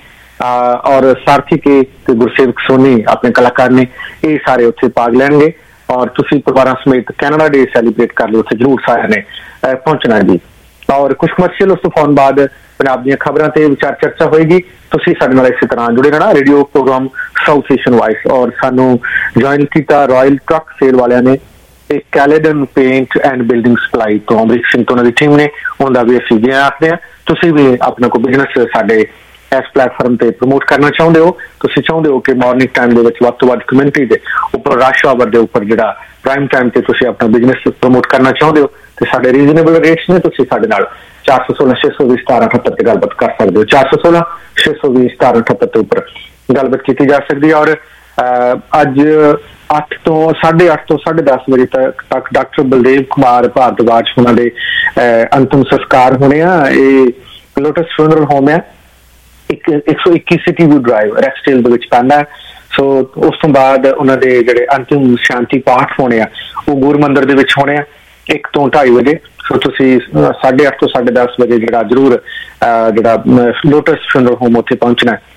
और सारथी के गुरसेवक सोनी अपने कलाकार ने ये सारे उत्थे भाग लैणगे। और तुसीं परिवारां समेत कैनेडा डे सैलीब्रेट कर लो, उत्थे जरूर सारे ने पहुंचना जी। और कुछ कमर्शियल उस तो फौरन बाद पंजाब दीयां खबरां ते विचार चर्चा होएगी। तुसीं साडे नाल इसी तरह जुड़े रहना radio programme South Asian Voice. और सानू ज्वाइन कीता रॉयल ट्रक सेल वालियां ने, एक Caledon Paint and Building Supply तो अमरीक सिंह तो उन्हां दी टीम ने, उन्हां दा भी असीं जियां आखदे हां। तुसीं भी अपना कोई बिजनेस साडे इस प्लेटफॉर्म पर प्रमोट करना चाहते हो, तुसीं चाहते हो कि मॉर्निंग टाइम के वध तो वध कम्यूनिटी के उपर रश आवर के उपर जो प्राइम टाइम से तुसीं अपना बिजनेस प्रमोट करना चाहते हो तो साडे रीजनेबल रेट्स ने, तुसीं साडे नाल चार सौ सोलह छे सौ भी सतारा अठहत्तर से गलबात कर सकते हो। चार सौ सोलह छे सौ भी सतारा अठहत्तर के उपर गलबात की जा सकती है। और अज अठ तो साढ़े अठ तो साढ़े दस बजे तक तक डॉक्टर बलदेव कुमार भारद्वाज उन्होंने अंतिम संस्कार होने आ। ये लोटस फ्यूनरल होम है, एक एक सौ इक्की सिटी व्यू ड्राइव रैक्सडेल दे विच पैंदा है। सो उस तो बाद उन्होंने जिहड़े अंतिम शांति पाठ होने आ वो गुर मंदिर दे विच होने आ एक तो ढाई बजे। सो तुसीं साढ़े अठ तो साढ़े दस बजे जिहड़ा जरूर जिहड़ा लोटस फ्यूनरल होम उत्थे पहुंचना है।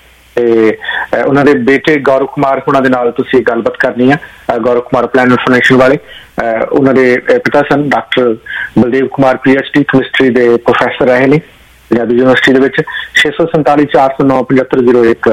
ते उन्हां दे बेटे गौरव कुमार उन्हां दे नाल तुसीं गलबात करनी है। गौरव कुमार प्लान फाउंडेशन वाले, उन्हां दे पिता सन doctor Baldev Kumar P H D chemistry के प्रोफैसर रहे ने पंजाबी यूनिवर्सिटी छे सौ संताली चार सौ नौ पचहत्तर जीरो एक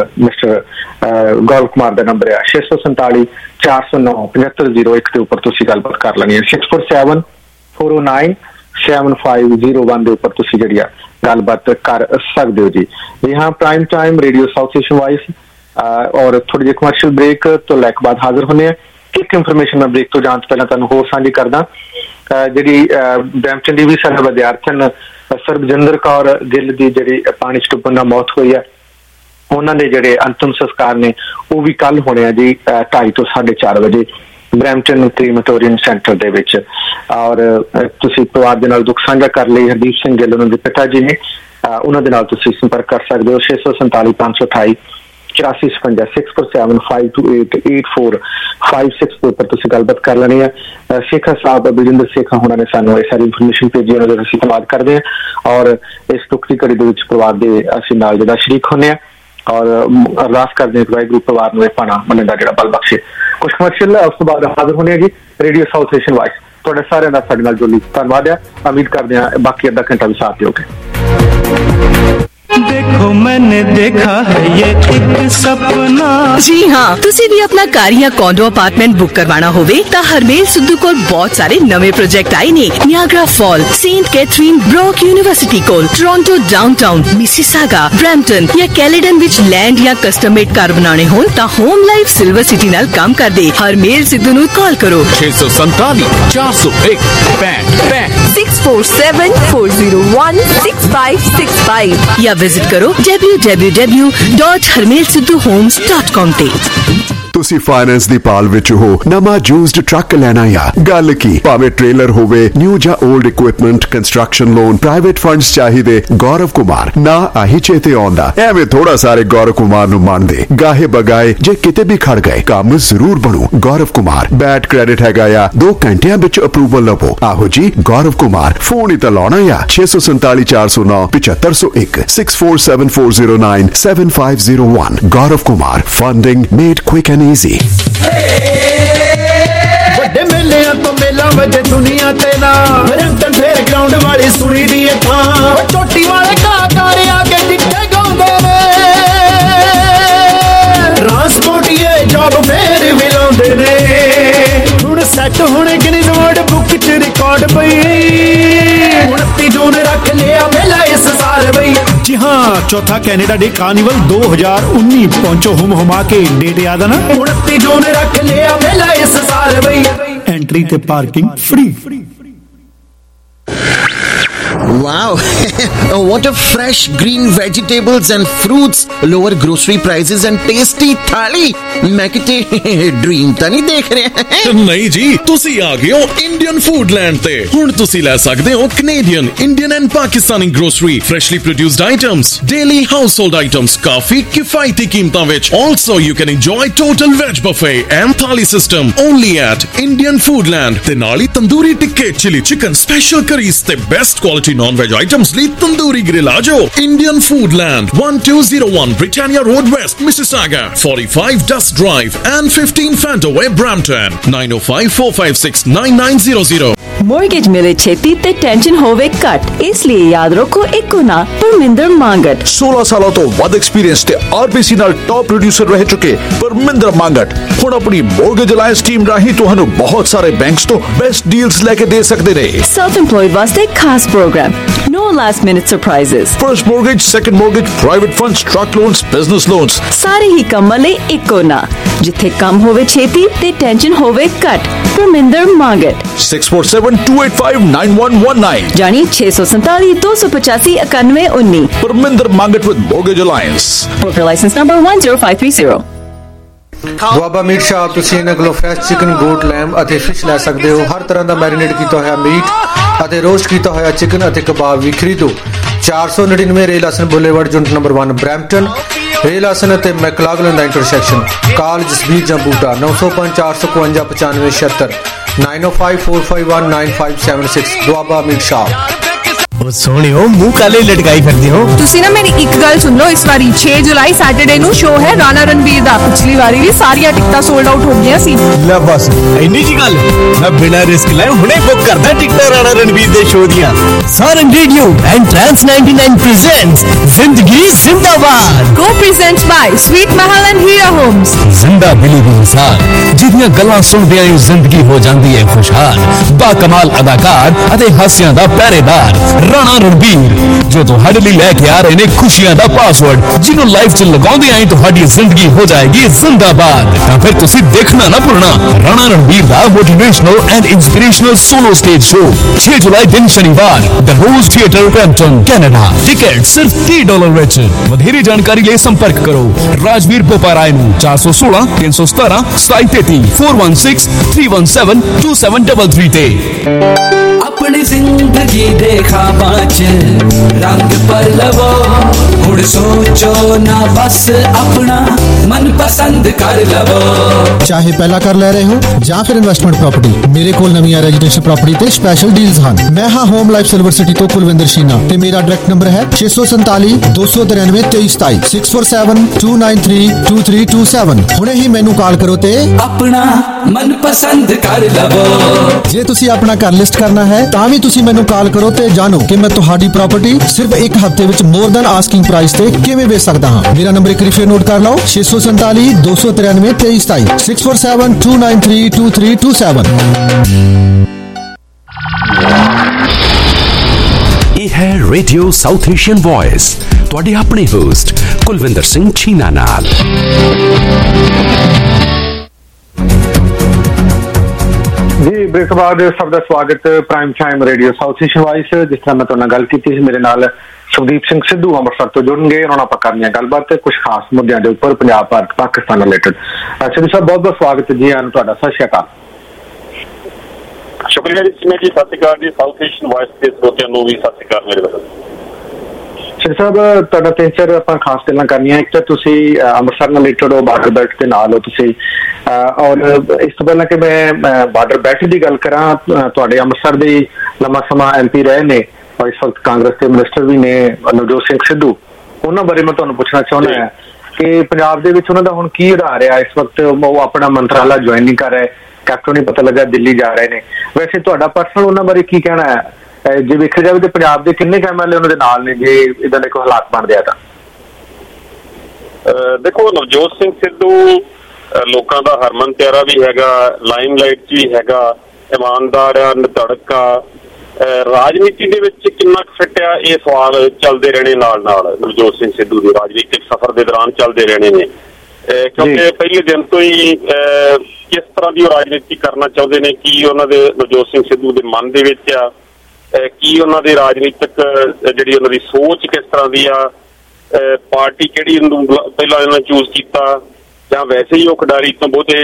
मिस्टर गौरव कुमार का नंबर है। छे सौ संताली चार सौ नौ पचहत्तर जीरो एक के उपर तुसीं गलबात कर लैनी है। Six four seven four O nine seven five zero one के उपर तुसीं जिहड़ी गलबात कर सकते हो जी। जी हाँ, Prime Time Radio South Asian Voice और थोड़ी जी कमर्शियल ब्रेक तो लैके बाद हाजिर होने एक इंफॉर्मेशन मैं ब्रेक तो जान तो पहले तुहानूं होर साझी करदा जी ब्रैम्पटन की भी साडे विद्यार्थन सरबजिंदर कौर गिल की जी पानी च डुब्बण नाल मौत हुई है उन्होंने जिहड़े अंतिम संस्कार ने वो भी कल होने आ जी ढाई तो साढ़े चार बजे ब्रैम्पटन क्रीमेटोरियम सेंटर दे विच और तुसीं परिवार दे नाल दुख साझा कर लई हरदीप सिंह गिल उन्हां दे पिता जी ने उन्हां दे नाल तुसीं संपर्क कर सकदे हो छे सौ संताली पांच सौ अठाई चौरासी छपंजा six four seven five two eight eight four five six four पर तुसीं गलबात कर लैनी है। शेखा साहब बलजिंदर शेखा होना ने सानूं ये सारी इन्फॉर्मेशन भेजी उन्हां दा असीं धन्नवाद करदे हां और इस दुख दी घड़ी दे विच परिवार दे असीं नाल जिहड़ा शरीक होने और अरदास करते हैं कि वाहिगुरू परिवार में पाना मन का जो बल बख्शे। कुछ कमर्शियल उस तो बाद हाजिर होने जी रेडियो साउथ एशियन वॉइस थोड़े सारे का साडे नाल जुड़ी धन्यवाद है। उम्मीद करते हैं बाकी अद्धा घंटा भी साथ दोगे। देखो मैंने देखा है ये एक सपना। जी हाँ, तुसी भी अपना घर या कॉन्डो अपार्टमेंट बुक करवाना होवे ता हरमेल सिद्धू कोल बहुत सारे नवे प्रोजेक्ट आए ने। Niagara Fall, Saint Catharines, Brock University कोल, टोरंटो डाउनटाउन, मिसिसागा, ब्रैम्पटन या कैलेडन विच लैंड या कस्टम मेड घर बनाने होन ता होम लाइफ सिल्वर सिटी नाल काम कर दे। हरमेल सिद्धू नूं कॉल करो छे सौ संताली चार सौ एक पैंठ पैंठ six four seven four zero one six five six five या विजिट करो W W W dot Harmel Sidhu Homes dot com ते। ਤੁਸੀਂ ਫਾਈਨੈਂਸ ਦੀ ਪਾਲ ਵਿੱਚ ਹੋ ਨਵਾਂ ਯੂਜ਼ਡ ਟਰੱਕ ਲੈਣਾ ਆ ਗੱਲ ਕੀ ਭਾਵੇਂ ਟ੍ਰੇਲਰ ਹੋਵੇ ਨਿਊ ਜਾਂ old equipment construction loan private funds ਚਾਹੀਦੇ ਗੌਰਵ ਕੁਮਾਰ ਨਾ ਆਹੀ ਚੇਤੇ ਆਉਂਦਾ ਐਵੇਂ ਥੋੜਾ ਸਾਰੇ ਗੌਰਵ ਕੁਮਾਰ ਨੂੰ ਮੰਨਦੇ ਗਾਹੇ ਬਗਾਏ ਜੇ ਕਿਤੇ ਵੀ ਖੜ ਗਏ ਕੰਮ ਜ਼ਰੂਰ ਬਣੂ ਗੌਰਵ ਕੁਮਾਰ ਬੈਡ ਕ੍ਰੈਡਿਟ ਹੈਗਾ ਆ ਦੋ ਘੰਟਿਆਂ ਵਿੱਚ ਅਪਰੂਵਲ ਲਵੋ ਆਹੋ ਜੀ ਗੌਰਵ ਕੁਮਾਰ ਫੋਨ ਹੀ ਤਾਂ ਲਾਉਣਾ ਆ ਛੇ ਸੌ ਸੰਤਾਲੀ ਚਾਰ ਸੌ ਨੌ ਪਚੱਤਰ ਸੌ ਇੱਕ six four seven four zero nine seven five zero one Gaurav Kumar funding made quick and easy. ਵੱਡੇ ਮੇਲਿਆਂ ਤੋਂ ਮੇਲਾ ਵਜੇ ਦੁਨੀਆ ਤੇ ਨਾ ਬਰੈਂਪਟਨ ਫੇਅਰ ਗਰਾਊਂਡ ਵਾਲੀ ਸੁਣੀ ਦੀ ਥਾਂ ਚੋਟੀ ਵਾਲੇ ਕਲਾਕਾਰ ਆ ਕੇ ਟਿੱਕੇ ਗਾਉਂਦੇ ਨੇ ਟਰਾਂਸਪੋਰਟੀਏ ਜੌਬ ਫੇਰ ਵੀ ਲਾਉਂਦੇ ਨੇ ਹੁਣ ਸੈੱਟ ਹੁਣ ਗਿਨੀਜ਼ ਵਰਲਡ ਬੁੱਕ ਚ ਰਿਕਾਰਡ ਪਈ ਉਨੱਤੀ ਜੂਨ ਰੱਖ ਲਿਆ ਮੇਲਾ ਇਸ ਸਾਲ ਬਈ। जी हाँ, चौथा कैनेडा डे कार्निवल दो हजार उन्नीस पहुंचो हुम हुमा के डेट याद है ना उनतीस जून रख लिया मेला इस साल बई एंट्री ते parking free. Wow, what a fresh green vegetables and fruits, lower grocery prices and tasty थाली। मैं किते ड्रीम ਤਾਂ ਨਹੀਂ ਦੇਖ ਰਿਹਾ ਨਹੀਂ ਜੀ ਤੁਸੀਂ ਆ ਗਏ ਹੋ ਇੰਡੀਅਨ ਫੂਡਲੈਂਡ ਤੇ ਹੁਣ ਤੁਸੀਂ ਲੈ ਸਕਦੇ ਹੋ Canadian Indian and Pakistani grocery freshly produced items daily household items ਕਾਫੀ ਕਿਫਾਇਤੀ ਕੀਮਤਾਂ ਵਿੱਚ also you can enjoy total veg buffet and thali system only at Indian Foodland ਤੇ ਨਾਲ ਹੀ ਤੰਦੂਰੀ ਟਿੱਕੇ ਚਿਲੀ ਚਿਕਨ ਸਪੈਸ਼ਲ ਕਰੀਜ਼ ਤੇ ਬੈਸਟ ਕੁਆਲਿਟੀ non-veg items ਲਈ ਤੰਦੂਰੀ ਗ੍ਰਿਲ ਆ ਜਾਓ Indian Foodland one two zero one Britannia Road West Mississauga forty-five Dust Drive and fifteen Fantaway Brampton nine oh five four five six nine nine zero zero। Mortgage ਮਿਲੇ ਛੇਤੀ ਤੇ tension ਹੋਵੇ ਘੱਟ ਇਸ ਲਈ ਯਾਦ ਰੱਖੋ ਇੱਕੋ ਨਾ ਪਰਮਿੰਦਰ ਮੰਗਟ सोलह ਸਾਲਾਂ ਤੋਂ ਵੱਧ ਐਕਸਪੀਰੀਅੰਸ ਤੇ ਆਰਬੀਸੀ ਨਾਲ ਟੌਪ ਪ੍ਰੋਡਿਊਸਰ ਰਹਿ ਚੁੱਕੇ ਪਰਮਿੰਦਰ ਮੰਗਟ ਹੁਣ ਆਪਣੀ ਮੋਰਗੇਜ ਅਲਾਈਅੰਸ ਟੀਮ ਰਾਹੀਂ ਤੁਹਾਨੂੰ ਬਹੁਤ ਸਾਰੇ ਬੈਂਕਸ ਤੋਂ ਬੈਸਟ ਡੀਲਸ ਲੈ ਕੇ ਦੇ ਸਕਦੇ ਨੇ। ਸੈਲਫ ਇੰਪਲੋਇਡ ਵਾਸਤੇ ਖਾਸ programme No last minute surprises. First mortgage, second mortgage, private funds, truck loans, business loans. ਸਾਰੇ ਹੀ ਕੰਮਾਂ ਲਈ ਇੱਕੋ ਨਾ ਜਿੱਥੇ ਕੰਮ ਹੋਵੇ ਛੇਤੀ ਤੇ ਟੈਨਸ਼ਨ ਹੋਵੇ ਘੱਟ Parminder Mangat six four seven two eight five nine one one nine ਜਾਨੀ ਛੇ ਸੌ ਸੰਤਾਲੀ ਦੋ ਸੌ ਪਚਾਸੀ ਇਕਾਨਵੇਂ ਉੱਨੀ। Parminder Mangat with Mortgage Alliance. Broker license number one zero five three zero। Doaba Meat Shop ਤੁਸੀਂ ਇਹਨਾਂ ਕੋਲੋਂ ਫਰੈਸ਼ ਚਿਕਨ ਗੋਟ ਲੈਮ ਅਤੇ ਫਿਸ਼ ਲੈ ਸਕਦੇ ਹੋ ਹਰ ਤਰ੍ਹਾਂ ਦਾ ਮੈਰੀਨੇਟ ਕੀਤਾ ਹੋਇਆ ਮੀਟ ਅਤੇ ਰੋਸਟ ਕੀਤਾ ਹੋਇਆ ਚਿਕਨ ਅਤੇ ਕਬਾਬ ਵੀ ਖਰੀਦੋ ਚਾਰ ਸੌ ਨੜਿਨਵੇਂ Ray Lawson Boulevard unit number one Brampton Ray Lawson ਅਤੇ ਮੈਕਲਾਗਲਨ ਦਾ ਇੰਟਰਸੈਕਸ਼ਨ ਕਾਲ ਜਸਬੀਰ ਜਾਂ ਬੂਟਾ ਨੌ ਸੌ ਪੰਜ ਚਾਰ ਸੌ ਇਕਵੰਜਾ ਪਚਾਨਵੇਂ ਛਿਹੱਤਰ nine oh five four five one nine five seven six Doaba Meat Shop. ਉਹ ਸੋਹਣਿਓ ਮੂੰਹ ਕਾਲੇ ਲਟਕਾਈ ਫਿਰਦੇ ਹੋ ਤੁਸੀਂ ਨਾ ਮੇਰੀ ਇੱਕ ਗੱਲ ਸੁਣ ਲਓ ਇਸ ਵਾਰੀ ਛੇ ਜੁਲਾਈ ਸੈਟਰਡੇ ਨੂੰ ਸ਼ੋਅ ਹੈ ਰਾਣਾ ਰਣਵੀਰ ਦਾ ਪਿਛਲੀ ਵਾਰੀ ਵੀ ਸਾਰੀਆਂ ਟਿਕਟਾਂ ਸੋਲਡ ਆਊਟ ਹੋ ਗਈਆਂ ਸੀ ਲੈ ਬਸ ਇੰਨੀ ਜੀ ਗੱਲ ਮੈਂ ਬਿਨਾਂ ਰਿਸਕ ਲਏ ਹੁਣੇ ਬੁੱਕ ਕਰਦਾ ਟਿਕਟਾਂ ਰਾਣਾ ਰਣਵੀਰ ਦੇ ਸ਼ੋਅ ਦੀਆਂ ਸਾਰਨ ਰੇਡੀਓ ਐਂਡ ਟ੍ਰਾਂਸ ninety-nine presents ਜ਼ਿੰਦਗੀ ਜ਼ਿੰਦਾਬਾਦ ਕੋ presented by Sweet Mahal and Heera Homes ਜ਼ਿੰਦਾ ਦਿਲੀ ਦੀ ਇਨਸਾਨ ਜਿਹਦੀਆਂ ਗੱਲਾਂ ਸੁਣਦਿਆਂ ਹੀ ਜ਼ਿੰਦਗੀ ਹੋ ਜਾਂਦੀ ਹੈ ਖੁਸ਼ਹਾਲ ਬਾ ਕਮਾਲ ਅਦਾਕਾਰ ਅਤੇ ਹਾਸਿਆਂ ਦਾ ਪਹਿਰੇਦਾਰ ਰਾਣਾ ਰਣਬੀਰ जो तुहाडे लई लैके आ रहे ने खुशियां दा पासवर्ड, जिन्हों लाइफ च लगाउंदे आई तुहाडी जिंदगी हो जाएगी जिंदाबाद। तां फिर तुसीं देखना ना भुलना राणा रणवीर दा motivational and inspirational solo stage show छह जुलाई दिन शनिवार the Rose Theatre Brampton Canada. Ticket सिर्फ तीस डॉलर विच। वधेरे जानकारी लिए संपर्क करो राजवीर पोपाराय नूं चार सौ सोलह तीन सौ सतारह सताई तेती four one six three one seven two seven double three ते। अपनी जिंदगी देखा बाच रंग पर लवो हुण सोचो ना बस अपना मन पसंद कर लवो। चाहे पहला कर ले रहे हो ਜਾਂ ਫਿਰ ਇਨਵੈਸਟਮੈਂਟ ਪ੍ਰਾਪਰਟੀ, ਮੇਰੇ ਕੋਲ ਨਵੀਆਂ ਰੈਜ਼ੀਡੈਂਸ਼ੀਅਲ ਪ੍ਰਾਪਰਟੀ ਤੇ ਸਪੈਸ਼ਲ ਡੀਲਸ ਹਨ। ਮੈਂ ਹਾਂ ਹੋਮ ਲਾਈਫ ਸਿਲਵਰ ਸਿਟੀ ਤੋਂ ਕੁਲਵਿੰਦਰ ਸ਼ੀਨਾ ਤੇ ਮੇਰਾ ਡਾਇਰੈਕਟ ਨੰਬਰ ਹੈ ਛੇ ਸੌ ਸੰਤਾਲੀ ਦੋ ਸੌ ਤਰਾਨਵੇਂ ਤੇਈ ਸਤਾਈ six four seven two nine three two three two seven. ਹੁਣੇ ਹੀ ਮੈਨੂੰ ਕਾਲ ਕਰੋ ਤੇ ਆਪਣਾ ਮਨ ਪਸੰਦ ਕਰ ਲਵੋ। ਜੇ ਤੁਸੀਂ ਆਪਣਾ ਘਰ ਲਿਸਟ ਕਰਨਾ ਹੈ ਤਾਂ ਵੀ ਤੁਸੀਂ ਮੈਨੂੰ ਕਾਲ ਕਰੋ ਤੇ ਜਾਣੋ ਕਿ ਮੈਂ ਤੁਹਾਡੀ ਪ੍ਰਾਪਰਟੀ ਸਿਰਫ ਇੱਕ ਹਫ਼ਤੇ ਵਿੱਚ ਮੋਰ ਦੈਨ ਆਸਕਿੰਗ ਪ੍ਰਾਈਸ ਤੇ ਕਿਵੇਂ ਵੇਚ ਸਕਦਾ ਹਾਂ। ਮੇਰਾ ਨੰਬਰ ਇੱਕ ਵਾਰੀ ਫੇਰ ਨੋਟ ਕਰ ਲਓ ਛੇ ਸੌ ਸੰਤਾਲੀ ਦੋ ਸੌ ਤਰਾਨਵੇਂ ਤੇਈ ਸਤਾਈ six four seven two nine three two three two seven. ਇਹ ਹੈ ਰੇਡੀਓ ਸਾਊਥ ਏਸ਼ੀਅਨ ਵੌਇਸ, ਤੁਹਾਡੇ ਆਪਣੇ ਹੋਸਟ ਕੁਲਵਿੰਦਰ ਸਿੰਘ ਛੀਨਾ ਨਾਲ। ਜੀ ਬ੍ਰੇਕ ਬਾਅਦ ਸਭ ਦਾ ਸਵਾਗਤ Prime time radio South Asian Voice. ਜਿਸ ਤਰ੍ਹਾਂ ਮੈਂ ਤੁਹਾਡੇ ਨਾਲ ਗੱਲ ਕੀਤੀ ਸੀ, ਮੇਰੇ ਨਾਲ ਸੁਖਦੀਪ ਸਿੰਘ ਸਿੱਧੂ ਅੰਮ੍ਰਿਤਸਰ ਤੋਂ ਜੁੜਨਗੇ। ਉਹਨਾਂ ਆਪਾਂ ਕਰਨੀ ਹੈ ਗੱਲਬਾਤ ਕੁਝ ਖਾਸ ਮੁੱਦਿਆਂ ਦੇ ਉੱਪਰ, ਪੰਜਾਬ ਭਾਰਤ ਪਾਕਿਸਤਾਨ ਰਿਲੇਟਡ। ਸਿੱਧੂ ਸਾਹਿਬ ਬਹੁਤ ਬਹੁਤ ਸਵਾਗਤ ਜੀ ਆਨ ਤੁਹਾਡਾ। ਸਤਿ ਸ਼੍ਰੀ ਅਕਾਲ। ਸ਼ੁਕਰੀਆ ਜੀ ਜੀ ਸਤਿ ਸ਼੍ਰੀ ਅਕਾਲ ਜੀ। ਸਾਊਥ ਏਸ਼ੀਅਨ ਵੌਇਸ ਦੇ ਸਰੋਤਿਆਂ ਨੂੰ ਵੀ ਸਤਿ ਸ਼੍ਰੀ ਅਕਾਲ ਮੇਰੇ ਵੱਲੋਂ। ਸਿੱਧੂ ਸਾਹਿਬ ਤੁਹਾਡਾ ਤਿੰਨ ਚਾਰ ਆਪਾਂ ਖਾਸ ਗੱਲਾਂ ਕਰਨੀਆਂ। ਇੱਕ ਤਾਂ ਤੁਸੀਂ ਅੰਮ੍ਰਿਤਸਰ ਨਾਲ ਰਿਲੇਟਡ ਹੋ, ਬਾਰਡਰ ਬੈਲਟ ਦੇ ਨਾਲ ਹੋ ਤੁਸੀਂ, ਔਰ ਇਸ ਤੋਂ ਪਹਿਲਾਂ ਕਿ ਮੈਂ ਬਾਰਡਰ ਬੈਲਟ ਦੀ ਗੱਲ ਕਰਾਂ, ਤੁਹਾਡੇ ਅੰਮ੍ਰਿਤਸਰ ਦੇ ਲੰਮਾ ਸਮਾਂ ਐਮ ਪੀ ਰਹੇ ਨੇ ਔਰ ਇਸ ਵਕਤ ਕਾਂਗਰਸ ਦੇ ਮਿਨਿਸਟਰ ਵੀ ਨੇ ਨਵਜੋਤ ਸਿੰਘ ਸਿੱਧੂ। ਉਹਨਾਂ ਬਾਰੇ ਮੈਂ ਤੁਹਾਨੂੰ ਪੁੱਛਣਾ ਚਾਹੁੰਦਾ ਹਾਂ ਕਿ ਪੰਜਾਬ ਦੇ ਵਿੱਚ ਉਹਨਾਂ ਦਾ ਹੁਣ ਕੀ ਉਡਾ ਰਿਹਾ ਇਸ ਵਕਤ? ਉਹ ਆਪਣਾ ਮੰਤਰਾਲਾ ਜੁਆਇਨ ਨਹੀਂ ਕਰ ਰਹੇ, ਕੈਪਟਨ ਨਹੀਂ ਪਤਾ ਲੱਗਾ ਦਿੱਲੀ ਜਾ ਰਹੇ ਨੇ। ਵੈਸੇ ਤੁਹਾਡਾ ਪਰਸਨਲ ਉਹਨਾਂ ਬਾਰੇ ਕੀ ਕਹਿਣਾ ਹੈ? ਜੇ ਵੇਖਿਆ ਜਾਵੇ ਤਾਂ ਪੰਜਾਬ ਦੇ ਕਿੰਨੇ ਐਮ ਐਲ ਏ ਉਹਨਾਂ ਦੇ ਨਾਲ ਨੇ ਜੇ ਇਦਾਂ ਦੇ ਕੋਈ ਹਾਲਾਤ ਬਣਦੇ ਆ ਤਾਂ? ਦੇਖੋ, ਨਵਜੋਤ ਸਿੰਘ ਸਿੱਧੂ ਲੋਕਾਂ ਦਾ ਹਰਮਨ ਪਿਆਰਾ ਵੀ ਹੈਗਾ, ਲਾਈਮਲਾਈਟ 'ਚ ਵੀ ਹੈਗਾ, ਇਮਾਨਦਾਰ ਆ, ਨਿਧੜਕ ਆ। ਰਾਜਨੀਤੀ ਦੇ ਵਿੱਚ ਕਿੰਨਾ ਕੁ ਫਿੱਟ ਆ, ਇਹ ਸਵਾਲ ਚੱਲਦੇ ਰਹਿਣੇ ਨਾਲ ਨਾਲ ਨਵਜੋਤ ਸਿੰਘ ਸਿੱਧੂ ਦੇ ਰਾਜਨੀਤਿਕ ਸਫ਼ਰ ਦੇ ਦੌਰਾਨ ਚੱਲਦੇ ਰਹਿਣੇ ਨੇ, ਕਿਉਂਕਿ ਪਹਿਲੇ ਦਿਨ ਤੋਂ ਹੀ ਕਿਸ ਤਰ੍ਹਾਂ ਦੀ ਉਹ ਰਾਜਨੀਤੀ ਕਰਨਾ ਚਾਹੁੰਦੇ ਨੇ, ਕੀ ਉਹਨਾਂ ਦੇ ਨਵਜੋਤ ਸਿੰਘ ਸਿੱਧੂ ਦੇ ਮਨ ਦੇ ਵਿੱਚ ਆ, ਕੀ ਉਹਨਾਂ ਦੇ ਰਾਜਨੀਤਿਕ ਜਿਹੜੀ ਉਹਨਾਂ ਦੀ ਸੋਚ ਕਿਸ ਤਰ੍ਹਾਂ ਦੀ ਆ, ਪਾਰਟੀ ਕਿਹੜੀ ਇਹਨੂੰ ਪਹਿਲਾਂ ਇਹਨਾਂ ਚੂਜ਼ ਕੀਤਾ, ਜਾਂ ਵੈਸੇ ਹੀ ਉਹ ਖਿਡਾਰੀ ਤੋਂ ਬਹੁਤੇ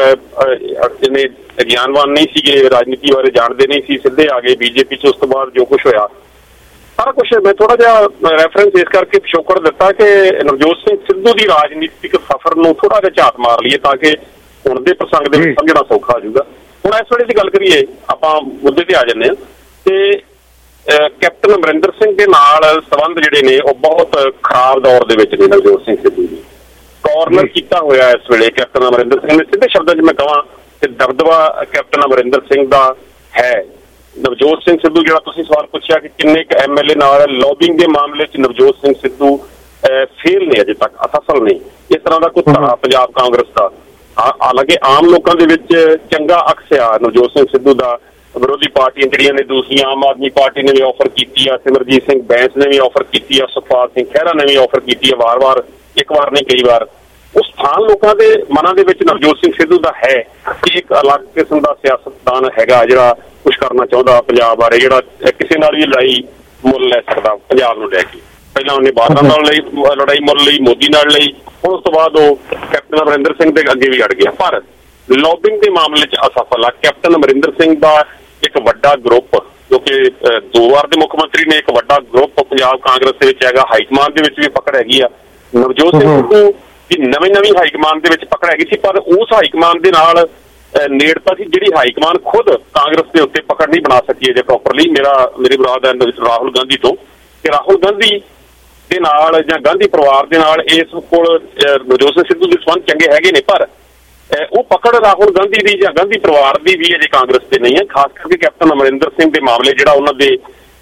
ਜਿੰਨੇ ਗਿਆਨਵਾਨ ਨਹੀਂ ਸੀਗੇ, ਰਾਜਨੀਤੀ ਬਾਰੇ ਜਾਣਦੇ ਨਹੀਂ ਸੀ, ਸਿੱਧੇ ਆ ਗਏ ਬੀਜੇਪੀ 'ਚ। ਉਸ ਤੋਂ ਬਾਅਦ ਜੋ ਕੁਛ ਹੋਇਆ ਸਾਰਾ ਕੁਛ ਮੈਂ ਥੋੜਾ ਜਿਹਾ ਰੈਫਰੈਂਸ ਇਸ ਕਰਕੇ ਪਿਛੋਕੜ ਦਿੱਤਾ ਕਿ ਨਵਜੋਤ ਸਿੰਘ ਸਿੱਧੂ ਦੀ ਰਾਜਨੀਤਿਕ ਸਫ਼ਰ ਨੂੰ ਥੋੜਾ ਜਿਹਾ ਝਾਤ ਮਾਰ ਲਈਏ ਤਾਂ ਕਿ ਹੁਣ ਦੇ ਪ੍ਰਸੰਗ ਦੇ ਵਿੱਚ ਸਮਝਣਾ ਸੌਖਾ ਹੋ ਜਾਊਗਾ। ਹੁਣ ਇਸ ਵੇਲੇ ਦੀ ਗੱਲ ਕਰੀਏ, ਆਪਾਂ ਮੁੱਦੇ ਤੇ ਆ ਜਾਂਦੇ ਹਾਂ ਤੇ ਕੈਪਟਨ ਅਮਰਿੰਦਰ ਸਿੰਘ ਦੇ ਨਾਲ ਸੰਬੰਧ ਜਿਹੜੇ ਨੇ ਉਹ ਬਹੁਤ ਖਰਾਬ ਦੌਰ ਦੇ ਵਿੱਚ ਨੇ। ਨਵਜੋਤ ਸਿੰਘ ਸਿੱਧੂ ਦੀ ਕਾਰਨਰ ਕੀਤਾ ਹੋਇਆ ਇਸ ਵੇਲੇ ਕੈਪਟਨ ਅਮਰਿੰਦਰ ਸਿੰਘ ਨੇ। ਸਿੱਧੇ ਸ਼ਬਦਾਂ 'ਚ ਮੈਂ ਕਹਾਂ ਕਿ ਦਬਦਬਾ ਕੈਪਟਨ ਅਮਰਿੰਦਰ ਸਿੰਘ ਦਾ ਹੈ। ਨਵਜੋਤ ਸਿੰਘ ਸਿੱਧੂ, ਜਿਹੜਾ ਤੁਸੀਂ ਸਵਾਲ ਪੁੱਛਿਆ ਕਿ ਕਿੰਨੇ ਕੁ ਐਮ ਐਲ ਏ ਨਾਲ ਲੌਬਿੰਗ ਦੇ ਮਾਮਲੇ 'ਚ ਨਵਜੋਤ ਸਿੰਘ ਸਿੱਧੂ ਫੇਲ ਨੇ, ਅਜੇ ਤੱਕ ਅਸਫਲ ਨਹੀਂ। ਇਸ ਤਰ੍ਹਾਂ ਦਾ ਕੁਝ ਪੰਜਾਬ ਕਾਂਗਰਸ ਦਾ, ਹਾਲਾਂਕਿ ਆਮ ਲੋਕਾਂ ਦੇ ਵਿੱਚ ਚੰਗਾ ਅਕਸ ਆ ਨਵਜੋਤ ਸਿੰਘ ਸਿੱਧੂ ਦਾ। ਵਿਰੋਧੀ ਪਾਰਟੀਆਂ ਜਿਹੜੀਆਂ ਨੇ ਦੂਸਰੀਆਂ, ਆਮ ਆਦਮੀ ਪਾਰਟੀ ਨੇ ਵੀ ਆਫਰ ਕੀਤੀ ਆ, ਸਿਮਰਜੀਤ ਸਿੰਘ ਬੈਂਸ ਨੇ ਵੀ ਆਫਰ ਕੀਤੀ ਆ, ਸੁਖਪਾਲ ਸਿੰਘ ਖਹਿਰਾ ਨੇ ਵੀ ਆਫਰ ਕੀਤੀ ਆ, ਵਾਰ-ਵਾਰ, ਇੱਕ ਵਾਰ ਨਹੀਂ ਕਈ ਵਾਰ। ਉਸ ਸਥਾਨ ਲੋਕਾਂ ਦੇ ਮਨਾਂ ਦੇ ਵਿੱਚ ਨਵਜੋਤ ਸਿੰਘ ਸਿੱਧੂ ਦਾ ਹੈ ਕਿ ਇੱਕ ਅਲੱਗ ਕਿਸਮ ਦਾ ਸਿਆਸਤਦਾਨ ਹੈਗਾ ਜਿਹੜਾ ਕੁਛ ਕਰਨਾ ਚਾਹੁੰਦਾ ਪੰਜਾਬ ਬਾਰੇ, ਜਿਹੜਾ ਕਿਸੇ ਨਾਲ ਵੀ ਲੜਾਈ ਮੁੱਲ ਲੈ ਸਕਦਾ ਪੰਜਾਬ ਨੂੰ ਲੈ ਕੇ। ਪਹਿਲਾਂ ਉਹਨੇ ਬਾਦਲਾਂ ਨਾਲ ਲਈ ਲੜਾਈ ਮੁੱਲ ਲਈ, ਮੋਦੀ ਨਾਲ ਲਈ, ਹੁਣ ਉਸ ਤੋਂ ਬਾਅਦ ਉਹ ਕੈਪਟਨ ਅਮਰਿੰਦਰ ਸਿੰਘ ਦੇ ਅੱਗੇ ਵੀ ਅੜ ਗਿਆ। ਪਰ ਲੌਬਿੰਗ ਦੇ ਮਾਮਲੇ 'ਚ ਅਸਫਲ ਆ। ਕੈਪਟਨ ਅਮਰਿੰਦਰ ਸਿੰਘ ਦਾ ਇੱਕ ਵੱਡਾ ਗਰੁੱਪ, ਜੋ ਕਿ ਦੋ ਵਾਰ ਦੇ ਮੁੱਖ ਮੰਤਰੀ ਨੇ, ਇੱਕ ਵੱਡਾ ਗਰੁੱਪ ਪੰਜਾਬ ਕਾਂਗਰਸ ਦੇ ਵਿੱਚ ਹੈਗਾ। ਹਾਈਕਮਾਨ ਦੇ ਵਿੱਚ ਵੀ ਪਕੜ ਹੈਗੀ ਆ। ਨਵਜੋਤ ਸਿੰਘ ਸਿੱਧੂ ਦੀ ਨਵੀਂ ਨਵੀਂ ਹਾਈਕਮਾਨ ਦੇ ਵਿੱਚ ਪਕੜ ਹੈਗੀ ਸੀ, ਪਰ ਉਸ ਹਾਈਕਮਾਨ ਦੇ ਨਾਲ ਨੇੜਤਾ ਸੀ ਜਿਹੜੀ ਹਾਈਕਮਾਨ ਖੁਦ ਕਾਂਗਰਸ ਦੇ ਉੱਤੇ ਪਕੜ ਨਹੀਂ ਬਣਾ ਸਕੀ ਅਜੇ ਪ੍ਰੋਪਰਲੀ। ਮੇਰਾ ਮੇਰੀ ਮੁਰਾਦ ਹੈ ਰਾਹੁਲ ਗਾਂਧੀ ਤੋਂ, ਕਿ ਰਾਹੁਲ ਗਾਂਧੀ ਦੇ ਨਾਲ ਜਾਂ ਗਾਂਧੀ ਪਰਿਵਾਰ ਦੇ ਨਾਲ ਇਸ ਕੋਲ ਨਵਜੋਤ ਸਿੰਘ ਸਿੱਧੂ ਦੇ ਸੰਬੰਧ ਚੰਗੇ ਹੈਗੇ ਨੇ, ਪਰ ਉਹ ਪਕੜ ਰਾਹੁਲ ਗਾਂਧੀ ਦੀ ਜਾਂ ਗਾਂਧੀ ਪਰਿਵਾਰ ਦੀ ਵੀ ਅਜੇ ਕਾਂਗਰਸ ਤੇ ਨਹੀਂ ਹੈ। ਖਾਸ ਕਰਕੇ ਕੈਪਟਨ ਅਮਰਿੰਦਰ ਸਿੰਘ ਦੇ ਮਾਮਲੇ, ਜਿਹੜਾ ਉਹਨਾਂ ਦੇ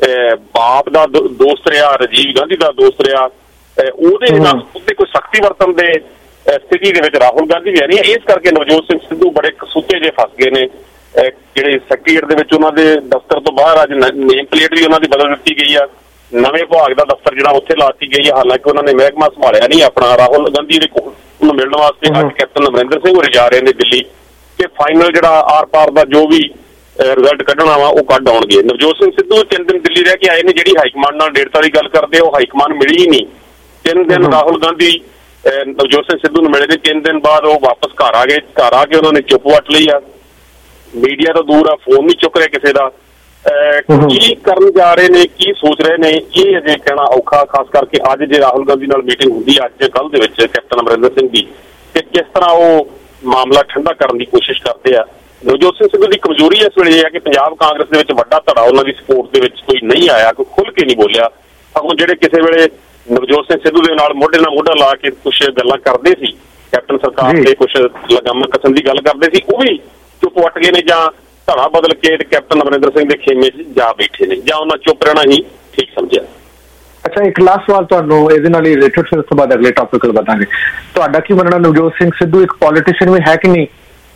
ਬਾਪ ਦਾ ਦੋਸਤ ਰਿਹਾ, ਰਾਜੀਵ ਗਾਂਧੀ ਦਾ ਦੋਸਤ ਰਿਹਾ, ਉਹਦੇ ਨਾਲ ਉੱਤੇ ਕੋਈ ਸਖਤੀ ਵਰਤਣ ਦੇ ਸਥਿਤੀ ਦੇ ਵਿੱਚ ਰਾਹੁਲ ਗਾਂਧੀ ਵੀ ਨਹੀਂ ਹੈ। ਇਸ ਕਰਕੇ ਨਵਜੋਤ ਸਿੰਘ ਸਿੱਧੂ ਬੜੇ ਕਸੂਤੇ ਜਿਹੇ ਫਸ ਗਏ ਨੇ, ਜਿਹੜੇ ਸੈਕਟਰੀਏਟ ਦੇ ਵਿੱਚ ਉਹਨਾਂ ਦੇ ਦਫ਼ਤਰ ਤੋਂ ਬਾਹਰ ਅੱਜ ਨੇਮ ਪਲੇਟ ਵੀ ਉਹਨਾਂ ਦੀ ਬਦਲ ਦਿੱਤੀ ਗਈ ਆ। ਨਵੇਂ ਵਿਭਾਗ ਦਾ ਦਫ਼ਤਰ ਜਿਹੜਾ ਉੱਥੇ ਲਾਤੀ ਗਈ ਹੈ। ਹਾਲਾਂਕਿ ਉਹਨਾਂ ਨੇ ਮਹਿਕਮਾ ਸੰਭਾਲਿਆ ਨਹੀਂ ਆਪਣਾ। ਰਾਹੁਲ ਗਾਂਧੀ ਦੇ ਕੋਲ ਉਹਨੂੰ ਮਿਲਣ ਵਾਸਤੇ ਅੱਜ ਕੈਪਟਨ ਅਮਰਿੰਦਰ ਸਿੰਘ ਹੋਰੀ ਜਾ ਰਹੇ ਨੇ ਦਿੱਲੀ, ਕਿ ਫਾਈਨਲ ਜਿਹੜਾ ਆਰ ਪਾਰ ਦਾ ਜੋ ਵੀ ਰਿਜ਼ਲਟ ਕੱਢਣਾ ਵਾ ਉਹ ਕੱਢ ਆਉਣਗੇ। ਨਵਜੋਤ ਸਿੰਘ ਸਿੱਧੂ ਤਿੰਨ ਦਿਨ ਦਿੱਲੀ ਰਹਿ ਕੇ ਆਏ ਨੇ। ਜਿਹੜੀ ਹਾਈਕਮਾਂਡ ਨਾਲ ਨੇੜਤਾ ਦੀ ਗੱਲ ਕਰਦੇ ਉਹ ਹਾਈਕਮਾਂਡ ਮਿਲੀ ਹੀ ਨਹੀਂ। ਤਿੰਨ ਦਿਨ ਰਾਹੁਲ ਗਾਂਧੀ ਨਵਜੋਤ ਸਿੰਘ ਸਿੱਧੂ ਨੂੰ ਮਿਲੇ ਨੇ, ਤਿੰਨ ਦਿਨ ਬਾਅਦ ਉਹ ਵਾਪਸ ਘਰ ਆ ਗਏ। ਘਰ ਆ ਕੇ ਉਹਨਾਂ ਨੇ ਚੁੱਪ ਵੱਟ ਲਈ ਆ, ਮੀਡੀਆ ਤੋਂ ਦੂਰ ਆ, ਫੋਨ ਨਹੀਂ ਚੁੱਕ ਰਿਹਾ ਕਿਸੇ ਦਾ। ਕੀ ਕਰਨ ਜਾ ਰਹੇ ਨੇ, ਕੀ ਸੋਚ ਰਹੇ ਨੇ, ਇਹ ਅਜੇ ਕਹਿਣਾ ਔਖਾ। ਖਾਸ ਕਰਕੇ ਅੱਜ ਜੇ ਰਾਹੁਲ ਗਾਂਧੀ ਨਾਲ ਮੀਟਿੰਗ ਹੁੰਦੀ ਅੱਜ ਕੱਲ੍ਹ ਦੇ ਵਿੱਚ ਕੈਪਟਨ ਅਮਰਿੰਦਰ ਸਿੰਘ ਦੀ, ਤੇ ਕਿਸ ਤਰ੍ਹਾਂ ਉਹ ਮਾਮਲਾ ਠੰਡਾ ਕਰਨ ਦੀ ਕੋਸ਼ਿਸ਼ ਕਰਦੇ ਆ। ਨਵਜੋਤ ਸਿੰਘ ਸਿੱਧੂ ਦੀ ਕਮਜ਼ੋਰੀ ਇਸ ਵੇਲੇ ਇਹ ਹੈ ਕਿ ਪੰਜਾਬ ਕਾਂਗਰਸ ਦੇ ਵਿੱਚ ਵੱਡਾ ਧੜਾ ਉਹਨਾਂ ਦੀ ਸਪੋਰਟ ਦੇ ਵਿੱਚ ਕੋਈ ਨਹੀਂ ਆਇਆ, ਕੋਈ ਖੁੱਲ੍ਹ ਕੇ ਨਹੀਂ ਬੋਲਿਆ। ਸਗੋਂ ਜਿਹੜੇ ਕਿਸੇ ਵੇਲੇ ਨਵਜੋਤ ਸਿੰਘ ਸਿੱਧੂ ਦੇ ਨਾਲ ਮੋਢੇ ਨਾਲ ਮੋਢਾ ਲਾ ਕੇ ਕੁਛ ਗੱਲਾਂ ਕਰਦੇ ਸੀ, ਕੈਪਟਨ ਸਰਕਾਰ ਦੇ ਕੁਛ ਲਗਾਮ ਕਸਣ ਦੀ ਗੱਲ ਕਰਦੇ ਸੀ, ਉਹ ਵੀ ਚੁੱਪ ਵੱਟ ਗਏ ਨੇ ਜਾਂ ਧੜਾ ਬਦਲ ਕੇ ਕੈਪਟਨ ਅਮਰਿੰਦਰ ਸਿੰਘ ਦੇ ਖੇਮੇ 'ਚ ਜਾ ਬੈਠੇ ਨੇ, ਜਾਂ ਉਹਨਾਂ ਚੁੱਪ ਰਹਿਣਾ ਹੀ ਠੀਕ ਸਮਝਿਆ। ਅੱਛਾ, ਇੱਕ ਲਾਸਟ ਸਵਾਲ ਤੁਹਾਨੂੰ ਇਹਦੇ ਨਾਲ ਹੀ ਰਿਲੇਟਡ, ਫਿਰ ਉਸ ਤੋਂ ਬਾਅਦ ਅਗਲੇ ਟੌਪਿਕ ਵੱਲ ਵਧਾਂਗੇ। ਤੁਹਾਡਾ ਕੀ ਮੰਨਣਾ, ਨਵਜੋਤ ਸਿੰਘ ਸਿੱਧੂ ਇੱਕ ਪੋਲੀਟੀਸ਼ੀਅਨ ਵੀ ਹੈ ਕਿ ਨਹੀਂ?